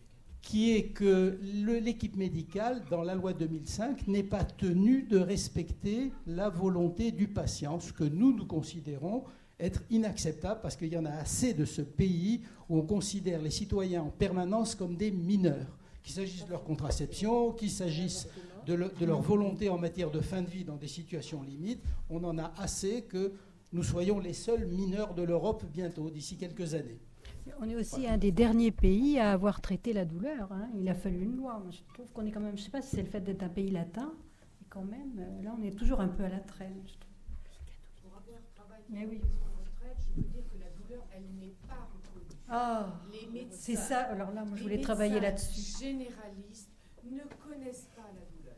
qui est que le, l'équipe médicale, dans la loi deux mille cinq, n'est pas tenue de respecter la volonté du patient, ce que nous, nous considérons être inacceptable, parce qu'il y en a assez de ce pays où on considère les citoyens en permanence comme des mineurs, qu'il s'agisse de leur contraception, qu'il s'agisse de, le, de leur volonté en matière de fin de vie dans des situations limites. On en a assez que nous soyons les seuls mineurs de l'Europe bientôt, d'ici quelques années. On est aussi voilà. un des derniers pays à avoir traité la douleur. Hein. Il a fallu une loi. Moi, je trouve qu'on est quand même, je ne sais pas si c'est le fait d'être un pays latin, mais quand même, là, on est toujours un peu à la traîne. Je trouve. Pour avoir travaillé mais oui. sur la retraite, je peux dire que la douleur, elle n'est pas reconnue. Ah, les médecins, c'est ça. Alors là, moi, je voulais les travailler là-dessus. Les généralistes ne connaissent pas la douleur.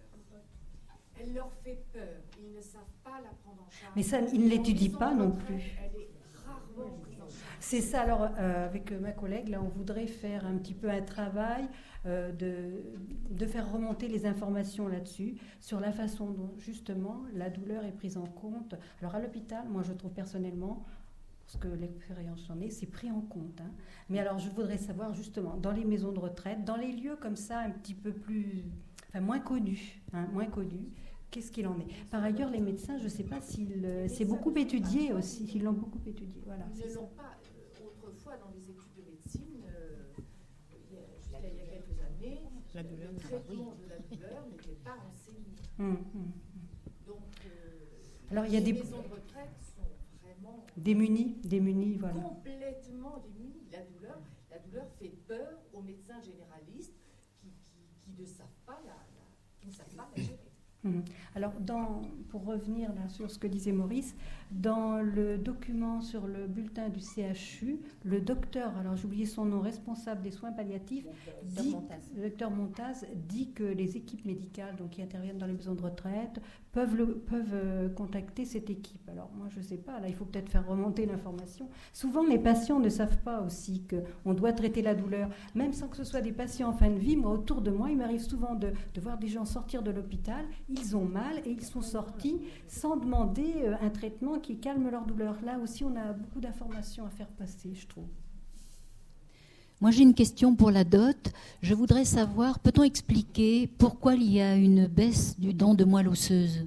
Elle leur fait peur. Ils ne savent pas la prendre en charge. Mais ça, ils ne l'étudient pas non plus. Elle est rarement prise en charge. C'est ça. Alors, euh, avec ma collègue, là, on voudrait faire un petit peu un travail euh, de, de faire remonter les informations là-dessus, sur la façon dont, justement, la douleur est prise en compte. Alors, à l'hôpital, moi, je trouve personnellement, parce que l'expérience en est, c'est pris en compte. Hein. Mais alors, je voudrais savoir, justement, dans les maisons de retraite, dans les lieux comme ça, un petit peu plus... Enfin, moins connus, hein, moins connus, qu'est-ce qu'il en est? Par ailleurs, les médecins, je ne sais pas s'ils... Euh, c'est beaucoup étudié aussi, ils l'ont beaucoup étudié. Voilà, Ils c'est ne ça. l'ont pas. Euh, autrefois, dans les études de médecine, euh, il y a, jusqu'à il y a quelques années, La douleur, le traitement de la douleur n'était pas enseigné. Hum, hum. Donc, euh, Alors, il y a les des... maisons de retraite sont vraiment Démunis, démunis, voilà. complètement démunies. La douleur, la douleur fait peur aux médecins généralistes qui, qui, qui ne savent pas la, la, qui ne savent pas la gérer. Mhm. Alors, dans, pour revenir là, sur ce que disait Maurice, dans le document sur le bulletin du C H U, le docteur, alors j'ai oublié son nom, responsable des soins palliatifs, Docteur dit, Montaz. le docteur Montaz dit que les équipes médicales donc, qui interviennent dans les maisons de retraite peuvent, le, peuvent euh, contacter cette équipe. Alors, moi, je ne sais pas, là, il faut peut-être faire remonter l'information. Souvent, les patients ne savent pas aussi qu'on doit traiter la douleur, même sans que ce soit des patients en fin de vie. Moi, autour de moi, il m'arrive souvent de, de voir des gens sortir de l'hôpital, ils ont mal et ils sont sortis sans demander euh, un traitement qui calme leur douleur. Là aussi, on a beaucoup d'informations à faire passer, je trouve. Moi, j'ai une question pour la dot. Je voudrais savoir, peut-on expliquer pourquoi il y a une baisse du don de moelle osseuse?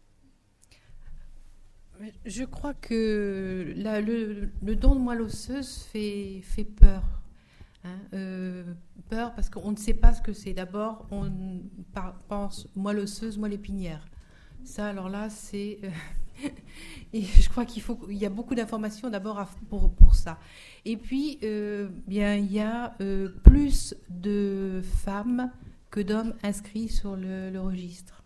Je crois que la- le, le don de moelle osseuse fait, fait peur. Hein, euh, peur parce qu'on ne sait pas ce que c'est. D'abord, on par- pense moelle osseuse, moelle épinière. Ça, alors là, c'est... euh, et je crois qu'il faut, il y a beaucoup d'informations d'abord à- pour, pour ça. Et puis, euh, bien, il y a euh, plus de femmes que d'hommes inscrits sur le, le registre.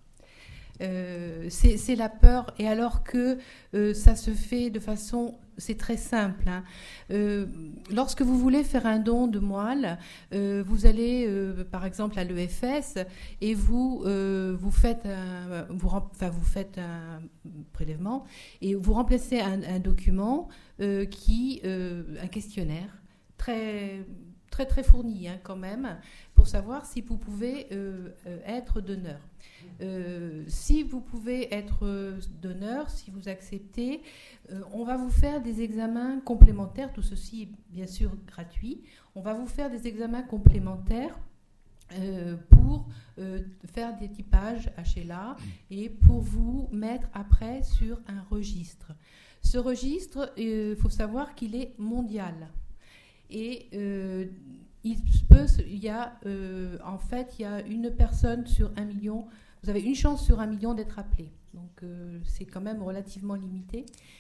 Euh, c'est, c'est la peur, et alors que euh, ça se fait de façon, c'est très simple. Hein. Euh, lorsque vous voulez faire un don de moelle, euh, vous allez euh, par exemple à l'E F S et vous euh, vous faites un, vous, rem- enfin, vous faites un prélèvement et vous remplacez un, un document euh, qui euh, un questionnaire très très très fourni hein, quand même pour savoir si vous pouvez euh, euh, être donneur. Euh, si vous pouvez être euh, donneur, si vous acceptez, euh, on va vous faire des examens complémentaires, tout ceci est bien sûr gratuit, on va vous faire des examens complémentaires euh, pour euh, faire des typages H L A et pour vous mettre après sur un registre. Ce registre, il euh, faut savoir qu'il est mondial. Et euh, il, peut, il y a, euh, en fait, il y a une personne sur un million. Vous avez une chance sur un million d'être appelé. Donc, euh, c'est quand même relativement limité.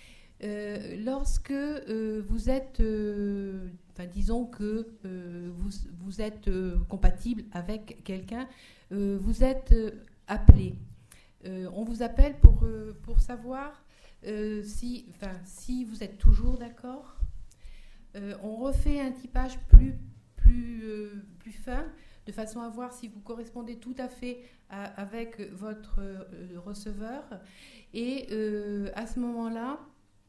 Euh, lorsque euh, vous êtes, euh, enfin, disons que euh, vous, vous êtes euh, compatible avec quelqu'un, euh, vous êtes euh, appelé. Euh, on vous appelle pour, euh, pour savoir euh, si, enfin, si vous êtes toujours d'accord. Euh, on refait un typage plus, plus, euh, plus fin, de façon à voir si vous correspondez tout à fait à, avec votre euh, receveur. Et euh, à ce moment-là,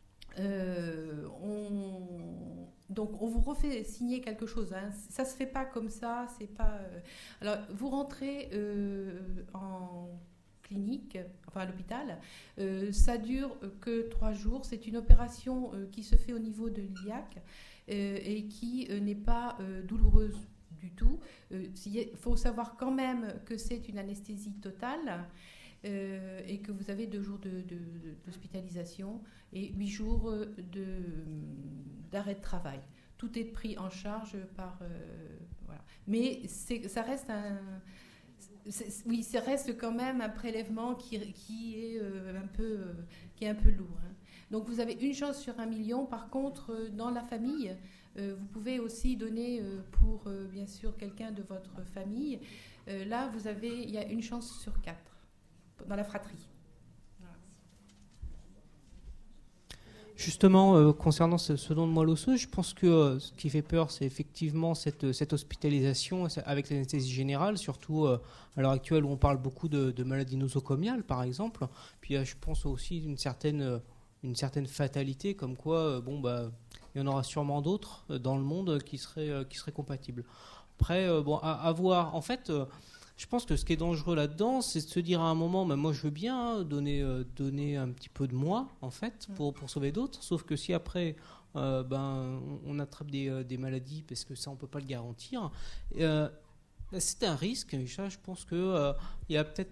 euh, on, donc on vous refait signer quelque chose. Hein. Ça ne se fait pas comme ça. C'est pas, euh, alors, vous rentrez euh, en clinique, enfin à l'hôpital. Euh, ça dure que trois jours. C'est une opération euh, qui se fait au niveau de l'iliaque euh, et qui euh, n'est pas euh, douloureuse du tout. Il euh, faut savoir quand même que c'est une anesthésie totale euh, et que vous avez deux jours de, de, d'hospitalisation et huit jours de, d'arrêt de travail. Tout est pris en charge par... Euh, voilà. Mais c'est, ça reste un... C'est, oui, ça reste quand même un prélèvement qui, qui, est, euh, un peu, euh, qui est un peu lourd. Hein. Donc vous avez une chance sur un million. Par contre, euh, dans la famille... Euh, vous pouvez aussi donner euh, pour, euh, bien sûr, quelqu'un de votre famille. Euh, là, vous avez, il y a une chance sur quatre dans la fratrie. Voilà. Justement, euh, concernant ce, ce don de moelle osseuse, je pense que euh, ce qui fait peur, c'est effectivement cette, cette hospitalisation avec l'anesthésie générale, surtout euh, à l'heure actuelle où on parle beaucoup de, de maladies nosocomiales, par exemple. Puis euh, je pense aussi d'une certaine, une certaine fatalité, comme quoi, euh, bon, bah, il y en aura sûrement d'autres dans le monde qui seraient, qui seraient compatibles. Après, euh, bon, à, à voir. En fait, euh, je pense que ce qui est dangereux là-dedans, c'est de se dire à un moment, ben, moi je veux bien hein, donner, euh, donner un petit peu de moi, en fait, pour, pour sauver d'autres. Sauf que si après, euh, ben, on, on attrape des, euh, des maladies, parce que ça, on ne peut pas le garantir, euh, ben, c'est un risque. Et ça, je pense qu'il euh, y a peut-être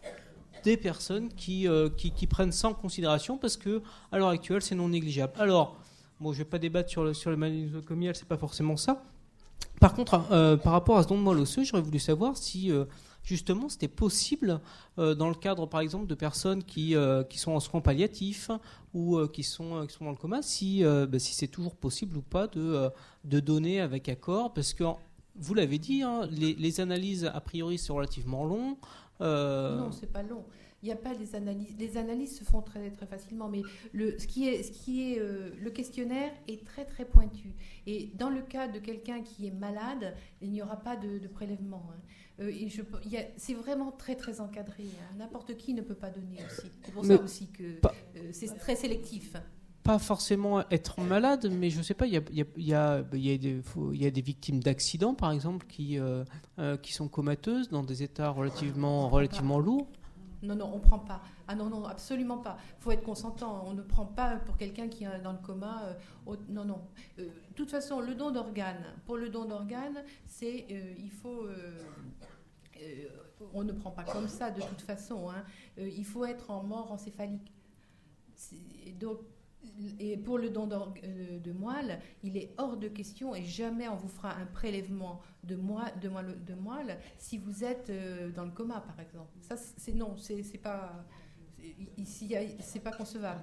des personnes qui, euh, qui, qui prennent ça en considération, parce qu'à l'heure actuelle, c'est non négligeable. Alors, bon, je ne vais pas débattre sur le, sur le maladie nosocomiale, ce n'est pas forcément ça. Par contre, euh, par rapport à ce don de moelle osseuse, j'aurais voulu savoir si euh, justement c'était possible euh, dans le cadre par exemple de personnes qui, euh, qui sont en soins palliatifs ou euh, qui, sont, euh, qui sont dans le coma, si, euh, bah, si c'est toujours possible ou pas de, euh, de donner avec accord, parce que vous l'avez dit, hein, les, les analyses a priori sont relativement longues. Euh... Non, c'est pas long. Il n'y a pas des analyses. Les analyses se font très, très facilement, mais le, ce qui est, ce qui est, euh, le questionnaire est très, très pointu. Et dans le cas de quelqu'un qui est malade, il n'y aura pas de, de prélèvement. Hein. Euh, et je, il y a, c'est vraiment très, très encadré. Hein. N'importe qui ne peut pas donner aussi. C'est pour mais ça aussi que euh, c'est très sélectif. Pas forcément être malade, mais je ne sais pas, il y a, il y a, il y a, il y a des, faut, il y a des victimes d'accidents, par exemple, qui, euh, euh, qui sont comateuses dans des états relativement, relativement lourds. Non, non, on ne prend pas. Ah non, non, absolument pas. Il faut être consentant. On ne prend pas pour quelqu'un qui est dans le coma. Euh, au, non, non. Euh, de toute façon, le don d'organes, pour le don d'organes, c'est, euh, il faut... Euh, euh, on ne prend pas comme ça, de toute façon. Hein. Euh, il faut être en mort encéphalique. C'est, donc, et pour le don de, de moelle, il est hors de question et jamais on vous fera un prélèvement de moelle, de moelle, de moelle si vous êtes dans le coma, par exemple. Ça, c'est non, c'est, c'est pas, ici, c'est pas concevable.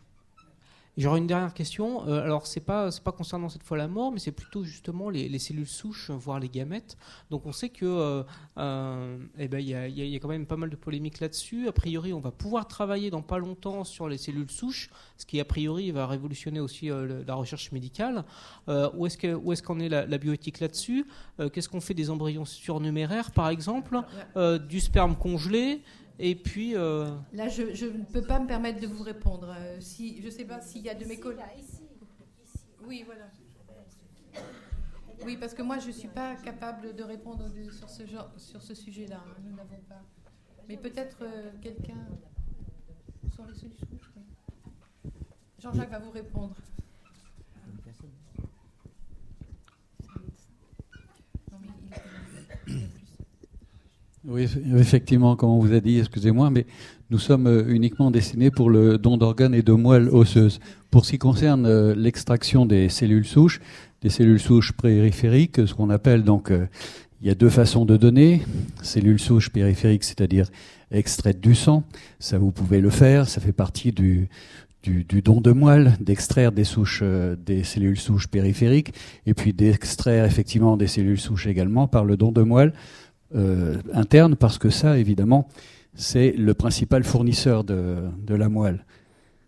J'aurais une dernière question. Euh, alors, c'est pas, c'est pas concernant cette fois la mort, mais c'est plutôt justement les, les cellules souches, voire les gamètes. Donc, on sait que, euh, euh, eh ben, il y a, y a, y a quand même pas mal de polémiques là-dessus. A priori, on va pouvoir travailler dans pas longtemps sur les cellules souches, ce qui a priori va révolutionner aussi euh, la recherche médicale. Euh, où est-ce que, où est-ce qu'en est la, la bioéthique là-dessus ? euh, Qu'est-ce qu'on fait des embryons surnuméraires, par exemple, euh, du sperme congelé? Et puis... Euh... Là, je ne peux pas me permettre de vous répondre. Euh, si, je ne sais pas s'il y a de mes collègues... Oui, voilà. Oui, parce que moi, je ne suis pas capable de répondre de, sur, ce genre, sur ce sujet-là. Hein, nous n'avons pas... Mais peut-être euh, quelqu'un... Sur les solutions, oui. Jean-Jacques va vous répondre. Non, mais il... Oui, effectivement, comme on vous a dit, excusez-moi, mais nous sommes uniquement destinés pour le don d'organes et de moelle osseuse. Pour ce qui concerne l'extraction des cellules souches, des cellules souches périphériques, ce qu'on appelle donc, euh, il y a deux façons de donner. Cellules souches périphériques, c'est-à-dire extraites du sang, ça vous pouvez le faire, ça fait partie du, du, du don de moelle, d'extraire des souches, euh, des cellules souches périphériques, et puis d'extraire effectivement des cellules souches également par le don de moelle. Euh, interne, parce que ça, évidemment, c'est le principal fournisseur de, de la moelle. D'accord ?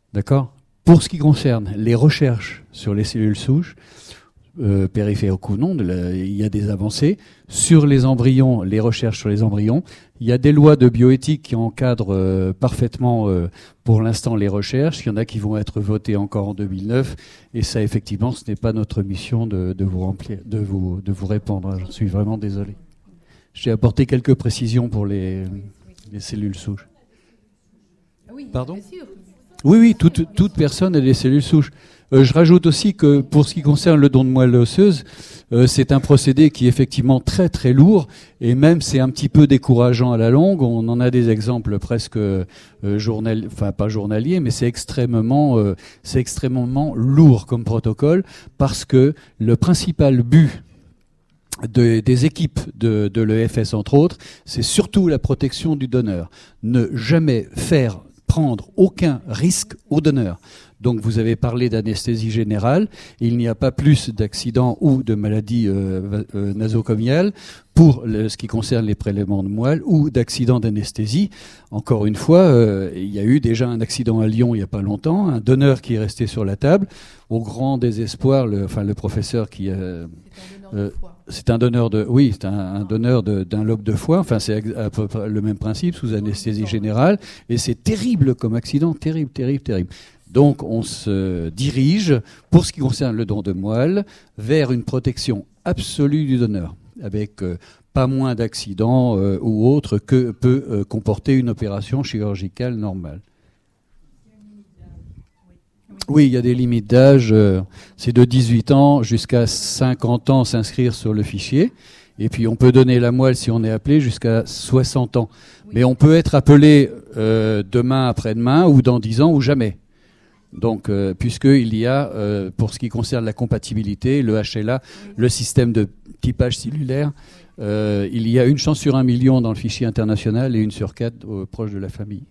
Pour ce qui concerne les recherches sur les cellules souches, euh, périphériques ou non, de la, il y a des avancées. Sur les embryons, les recherches sur les embryons, il y a des lois de bioéthique qui encadrent euh, parfaitement, euh, pour l'instant, les recherches. Il y en a qui vont être votées encore en deux mille neuf, et ça, effectivement, ce n'est pas notre mission de, de, vous, remplir, de, vous, de vous répondre. Je suis vraiment désolé. J'ai apporté quelques précisions pour les, les cellules souches. Oui, Pardon ? bien sûr. Oui, oui, toute, toute personne a des cellules souches. Euh, je rajoute aussi que pour ce qui concerne le don de moelle osseuse, euh, c'est un procédé qui est effectivement très très lourd, et même c'est un petit peu décourageant à la longue. On en a des exemples presque euh, journal, enfin pas journaliers, mais c'est extrêmement, euh, c'est extrêmement lourd comme protocole, parce que le principal but De, des équipes de, de l'E F S, entre autres, c'est surtout la protection du donneur. Ne jamais faire prendre aucun risque au donneur. Donc vous avez parlé d'anesthésie générale, il n'y a pas plus d'accidents ou de maladies euh, euh, nasocomiales pour le, ce qui concerne les prélèvements de moelle, ou d'accidents d'anesthésie. Encore une fois, euh, il y a eu déjà un accident à Lyon il n'y a pas longtemps, un donneur qui est resté sur la table, au grand désespoir, le, enfin le professeur qui... Euh, euh, c'est un donneur de, oui, c'est un, un donneur de, d'un lobe de foie. Enfin, c'est à peu près le même principe, sous anesthésie générale, et c'est terrible comme accident, terrible, terrible, terrible. Donc on se dirige, pour ce qui concerne le don de moelle, vers une protection absolue du donneur, avec euh, pas moins d'accidents euh, ou autres que peut euh, comporter une opération chirurgicale normale. Oui, il y a des limites d'âge. Euh, c'est de dix-huit ans jusqu'à cinquante ans s'inscrire sur le fichier. Et puis on peut donner la moelle si on est appelé jusqu'à soixante ans. Mais on peut être appelé euh, demain, après-demain, ou dans dix ans, ou jamais. Donc, euh, puisqu'il y a, euh, pour ce qui concerne la compatibilité, le H L A, le système de typage cellulaire, euh, il y a une chance sur un million dans le fichier international et une sur quatre euh, proche de la famille.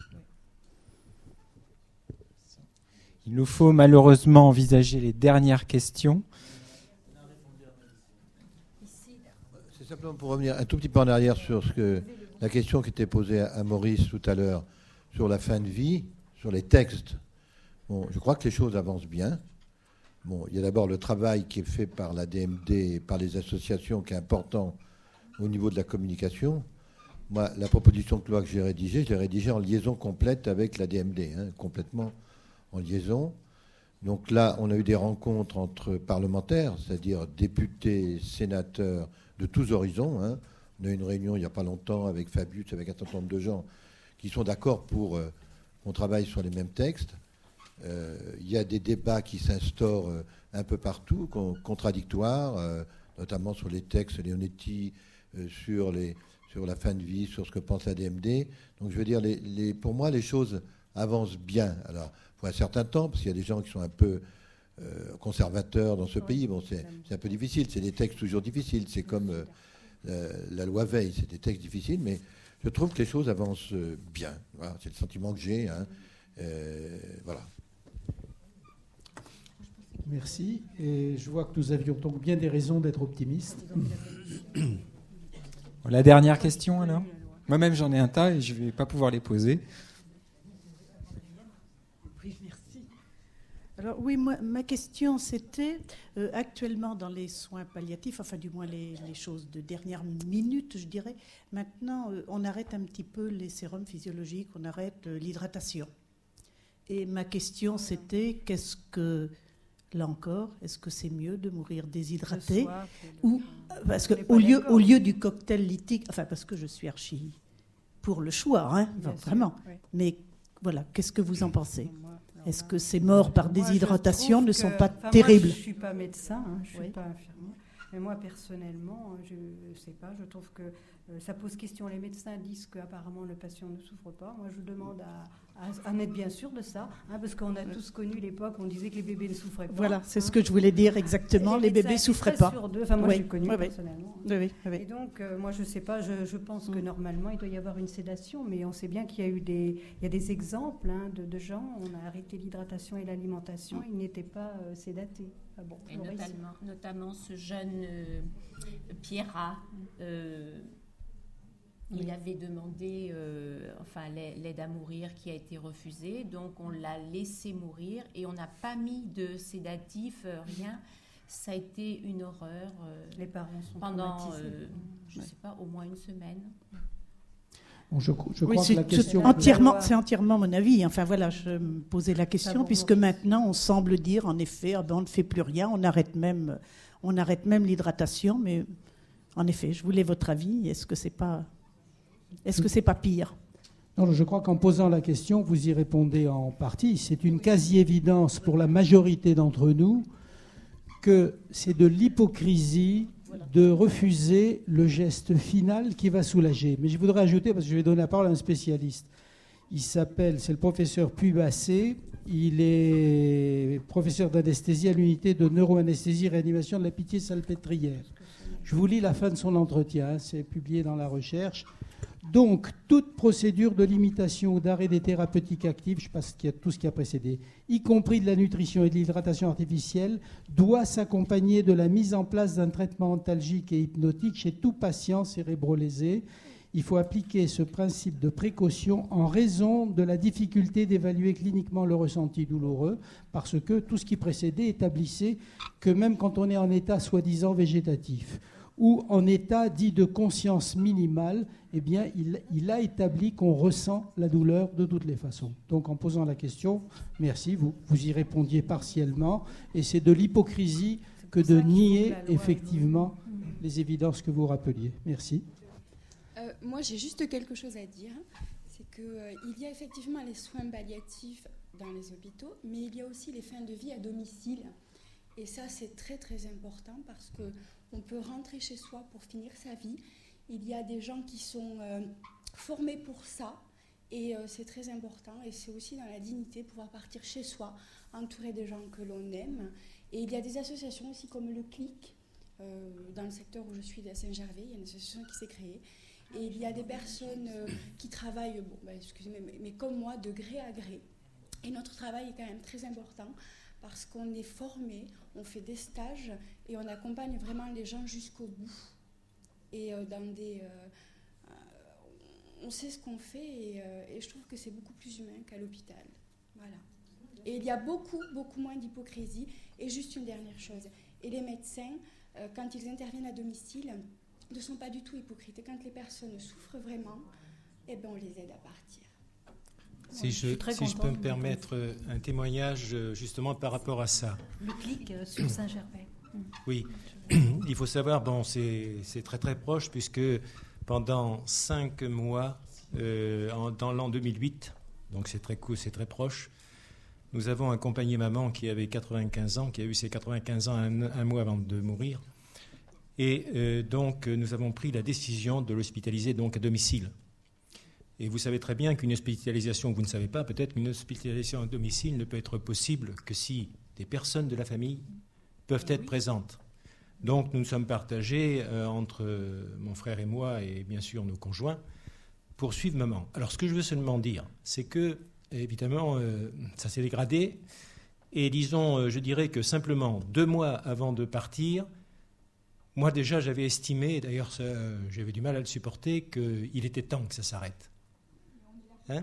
Il nous faut malheureusement envisager les dernières questions. C'est simplement pour revenir un tout petit peu en arrière sur ce que, la question qui était posée à Maurice tout à l'heure sur la fin de vie, sur les textes. Bon, je crois que les choses avancent bien. Bon, il y a d'abord le travail qui est fait par l'A D M D et par les associations qui est important au niveau de la communication. Moi, la proposition de loi que j'ai rédigée, je l'ai rédigée en liaison complète avec l'A D M D, hein, complètement en liaison. Donc là, on a eu des rencontres entre parlementaires, c'est-à-dire députés, sénateurs de tous horizons. Hein. On a eu une réunion il n'y a pas longtemps avec Fabius, avec un certain nombre de gens qui sont d'accord pour euh, qu'on travaille sur les mêmes textes. Euh, il y a des débats qui s'instaurent euh, un peu partout, con, contradictoires, euh, notamment sur les textes Leonetti, euh, sur, les, sur la fin de vie, sur ce que pense l'A D M D. Donc je veux dire, les, les, pour moi, les choses avancent bien. Alors, pour un certain temps, parce qu'il y a des gens qui sont un peu euh, conservateurs dans ce pays. Bon, c'est, c'est un peu difficile. C'est des textes toujours difficiles. C'est comme euh, la, la loi Veil. C'est des textes difficiles, mais je trouve que les choses avancent bien. Voilà, c'est le sentiment que j'ai. Hein. Euh, voilà. Merci. Et je vois que nous avions donc bien des raisons d'être optimistes. La dernière question, alors. Moi-même, j'en ai un tas et je ne vais pas pouvoir les poser. Oui, merci. Alors oui, moi, ma question, c'était euh, actuellement dans les soins palliatifs, enfin du moins les, les choses de dernière minute, je dirais, maintenant, euh, on arrête un petit peu les sérums physiologiques, on arrête euh, l'hydratation. Et ma question, c'était, qu'est-ce que... Là encore, est-ce que c'est mieux de mourir déshydraté ou parce que au lieu au lieu du cocktail lithique, enfin parce que je suis archi pour le choix, hein, enfin, vraiment. Oui. Mais voilà, qu'est-ce que vous en pensez? Est-ce que ces morts par déshydratation ne sont pas enfin, terribles? Moi, je ne suis pas médecin, hein, je ne suis oui. pas infirmière. Mais moi, personnellement, je ne sais pas, je trouve que euh, ça pose question. Les médecins disent qu'apparemment le patient ne souffre pas. Moi, je demande à, à, à être bien sûr de ça, hein, parce qu'on a tous connu l'époque où on disait que les bébés ne souffraient pas. Voilà, c'est hein. ce que je voulais dire exactement. Les, les bébés ne souffraient pas. Sur deux. Enfin, moi, oui. j'ai connu oui, personnellement. Oui, oui, oui. Et donc, euh, moi, je ne sais pas, je, je pense mm. que normalement, il doit y avoir une sédation, mais on sait bien qu'il y a eu des, il y a des exemples hein, de, de gens, on a arrêté l'hydratation et l'alimentation, mm. ils n'étaient pas euh, sédatés. Ah bon, et notamment, notamment ce jeune euh, Pierrat, euh, oui. il avait demandé euh, enfin, l'aide à mourir qui a été refusée, donc on l'a laissé mourir et on n'a pas mis de sédatif, euh, rien. Ça a été une horreur. Euh, Les parents sont pendant, euh, je ne ouais. sais pas, au moins une semaine. Bon, je, je oui, crois c'est, que la question c'est, entièrement, c'est entièrement mon avis. Enfin voilà, je me posais la question, bon, puisque bon. maintenant on semble dire en effet, ah ben, on ne fait plus rien, on arrête même, on arrête même l'hydratation. Mais en effet, je voulais votre avis. Est-ce que c'est pas, est-ce que c'est pas pire? Non, je crois qu'en posant la question, vous y répondez en partie. C'est une quasi-évidence pour la majorité d'entre nous que c'est de l'hypocrisie de refuser le geste final qui va soulager. Mais je voudrais ajouter, parce que je vais donner la parole à un spécialiste. Il s'appelle, c'est le professeur Puy-Bassé. Il est professeur d'anesthésie à l'unité de neuroanesthésie et réanimation de la Pitié-Salpêtrière. Je vous lis la fin de son entretien, c'est publié dans La Recherche. Donc, toute procédure de limitation ou d'arrêt des thérapeutiques actives, je passe tout ce qui a précédé, y compris de la nutrition et de l'hydratation artificielle, doit s'accompagner de la mise en place d'un traitement antalgique et hypnotique chez tout patient cérébrolésé. Il faut appliquer ce principe de précaution en raison de la difficulté d'évaluer cliniquement le ressenti douloureux, parce que tout ce qui précédait établissait que même quand on est en état soi-disant végétatif, ou en état dit de conscience minimale, eh bien, il, il a établi qu'on ressent la douleur de toutes les façons. Donc, en posant la question, merci, vous, vous y répondiez partiellement, et c'est de l'hypocrisie que de nier effectivement les évidences que vous rappeliez. Merci. Euh, moi, j'ai juste quelque chose à dire. C'est qu'il euh, y a effectivement les soins palliatifs dans les hôpitaux, mais il y a aussi les fins de vie à domicile. Et ça, c'est très, très important parce qu'on peut rentrer chez soi pour finir sa vie. Il y a des gens qui sont euh, formés pour ça. Et euh, c'est très important. Et c'est aussi dans la dignité, pouvoir partir chez soi, entouré de gens que l'on aime. Et il y a des associations aussi comme le C L I C, euh, dans le secteur où je suis à Saint-Gervais, il y a une association qui s'est créée. Et il y a des personnes euh, qui travaillent, bon, bah, excusez-moi, mais, mais comme moi, de gré à gré. Et notre travail est quand même très important parce qu'on est formé, on fait des stages et on accompagne vraiment les gens jusqu'au bout. Et euh, dans des... Euh, euh, on sait ce qu'on fait et, euh, et je trouve que c'est beaucoup plus humain qu'à l'hôpital. Voilà. Et il y a beaucoup, beaucoup moins d'hypocrisie. Et juste une dernière chose. Et les médecins, euh, quand ils interviennent à domicile, ne sont pas du tout hypocrites. Et quand les personnes souffrent vraiment, eh ben, on les aide à partir. Si, je, je si je peux me permettre un témoignage justement par rapport à ça. Le clic euh, sur Saint-Gervais. Oui, il faut savoir, bon, c'est, c'est très très proche puisque pendant cinq mois, euh, en, dans l'an deux mille huit, donc c'est très court, c'est très proche, nous avons accompagné maman qui avait quatre-vingt-quinze ans, qui a eu ses quatre-vingt-quinze ans un, un mois avant de mourir. Et euh, donc, nous avons pris la décision de l'hospitaliser donc à domicile. Et vous savez très bien qu'une hospitalisation, vous ne savez pas, peut-être qu'une hospitalisation à domicile ne peut être possible que si des personnes de la famille peuvent être présentes. Donc, nous nous sommes partagés euh, entre mon frère et moi, et bien sûr nos conjoints, pour suivre maman. Alors, ce que je veux seulement dire, c'est que évidemment, euh, ça s'est dégradé. Et disons, euh, je dirais que simplement deux mois avant de partir, moi déjà j'avais estimé, d'ailleurs ça, euh, j'avais du mal à le supporter, qu'il était temps que ça s'arrête. Hein ?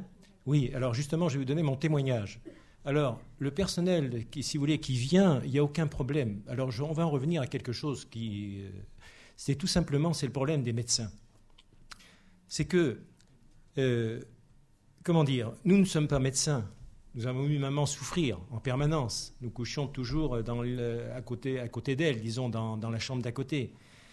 Oui, alors justement, je vais vous donner mon témoignage. Alors, le personnel, qui, si vous voulez, qui vient, il n'y a aucun problème. Alors, je, on va en revenir à quelque chose qui... Euh, c'est tout simplement, c'est le problème des médecins. C'est que... Euh, Comment dire, nous ne sommes pas médecins. Nous avons vu maman souffrir en permanence. Nous couchions toujours dans le, à côté, à côté d'elle, disons, dans, dans la chambre d'à côté.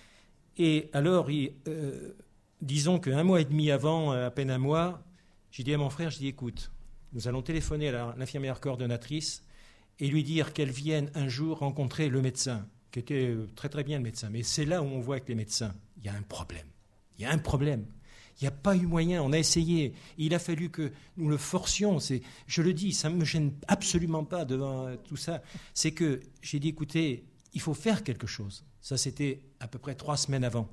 Et alors, il, euh, disons qu'un mois et demi avant, à peine un mois, j'ai dit à mon frère, je dis, écoute, nous allons téléphoner à la, l'infirmière coordonnatrice et lui dire qu'elle vienne un jour rencontrer le médecin, qui était très très bien le médecin. Mais c'est là où on voit que les médecins, il y a un problème. Il y a un problème. Il n'y a pas eu moyen, on a essayé. Il a fallu que nous le forcions. C'est, je le dis, ça ne me gêne absolument pas devant tout ça. C'est que j'ai dit, écoutez, il faut faire quelque chose. Ça, c'était à peu près trois semaines avant.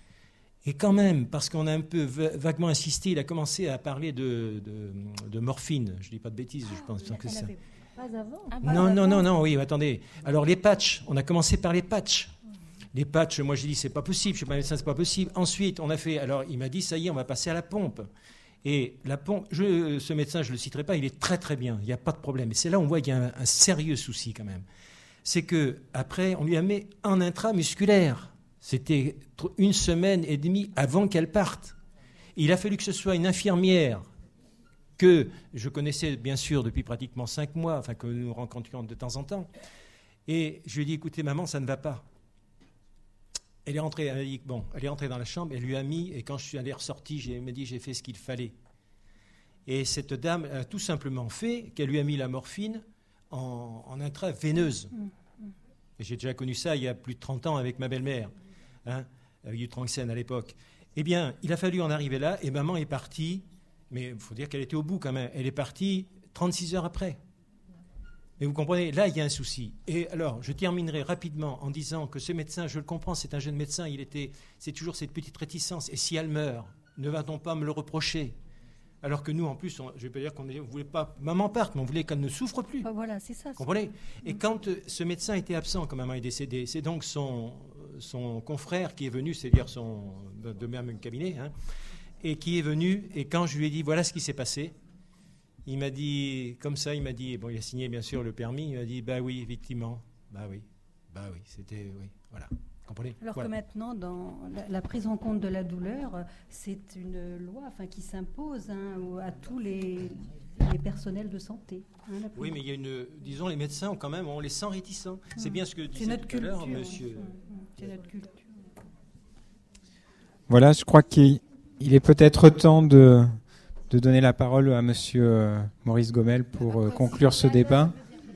Et quand même, parce qu'on a un peu vaguement insisté, il a commencé à parler de, de, de morphine. Je ne dis pas de bêtises, je pense que c'est ça. Pas avant. Non, non, non, non, oui, attendez. Alors les patchs, on a commencé par les patchs. Les patchs, moi j'ai dit c'est pas possible, je suis pas médecin, c'est pas possible. Ensuite, on a fait, alors il m'a dit ça y est, on va passer à la pompe. Et la pompe, je, ce médecin, je le citerai pas, il est très très bien, il n'y a pas de problème. Et c'est là où on voit qu'il y a un, un sérieux souci quand même. C'est que après, on lui a mis un intramusculaire. C'était une semaine et demie avant qu'elle parte. Il a fallu que ce soit une infirmière que je connaissais bien sûr depuis pratiquement cinq mois, enfin que nous rencontrions de temps en temps. Et je lui ai dit, écoutez maman, ça ne va pas. Elle est rentrée, elle a dit, bon, elle est rentrée dans la chambre, elle lui a mis, et quand je suis allé ressorti, elle m'a dit, j'ai fait ce qu'il fallait. Et cette dame a tout simplement fait qu'elle lui a mis la morphine en, en intraveineuse. Mmh, mmh. Et j'ai déjà connu ça il y a plus de trente ans avec ma belle-mère, hein, avec du Tranxène à l'époque. Eh bien, il a fallu en arriver là, et maman est partie, mais il faut dire qu'elle était au bout quand même, elle est partie trente-six heures après. Mais vous comprenez, là, il y a un souci. Et alors, je terminerai rapidement en disant que ce médecin, je le comprends, c'est un jeune médecin, il était, c'est toujours cette petite réticence. Et si elle meurt, ne va-t-on pas me le reprocher ? Alors que nous, en plus, on, je vais pas dire qu'on ne voulait pas maman parte, mais on voulait qu'elle ne souffre plus. Oh, voilà, c'est ça. Vous comprenez ? Et quand euh, ce médecin était absent, quand maman est décédée, c'est donc son, son confrère qui est venu, c'est-à-dire son de, de même cabinet, hein, et qui est venu. Et quand je lui ai dit, voilà ce qui s'est passé, il m'a dit, comme ça, il m'a dit, bon, il a signé bien sûr le permis, il m'a dit, bah oui, effectivement, bah oui, bah oui, c'était, oui, voilà. comprenez? Alors Voilà. que maintenant, dans la, la prise en compte de la douleur, c'est une loi enfin, qui s'impose hein, à tous les, les personnels de santé. Hein, la Oui, mais il y a une, disons, les médecins ont quand même, on les sent réticents. C'est bien ce que C'est disait notre tout à l'heure, culture, monsieur. C'est notre culture. Voilà, je crois qu'il il est peut-être temps de, de donner la parole à monsieur euh, Maurice Gomel pour euh, conclure ce débat.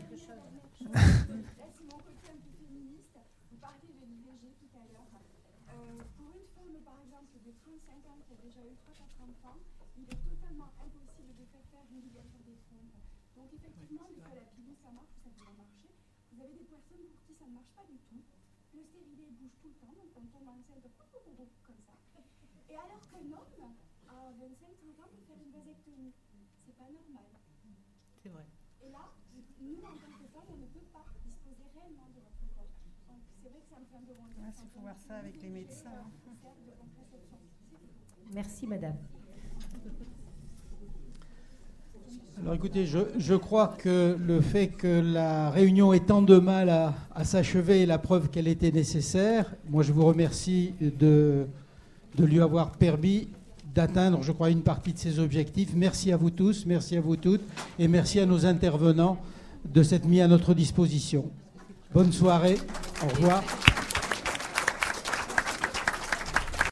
Et alors qu'un homme, à vingt-cinq trente ans, peut faire une vasectomie. C'est pas normal. C'est vrai. Et là, nous, en tant que femmes, on ne peut pas disposer réellement de notre corps. Donc c'est vrai que ça me fait un peu rondir. Il faut voir ça avec les médecins. Merci, madame. Alors écoutez, je, je crois que le fait que la réunion ait tant de mal à, à s'achever est la preuve qu'elle était nécessaire. Moi, je vous remercie de, de lui avoir permis d'atteindre, je crois, une partie de ses objectifs. Merci à vous tous, merci à vous toutes, et merci à nos intervenants de s'être mis à notre disposition. Bonne soirée, au revoir.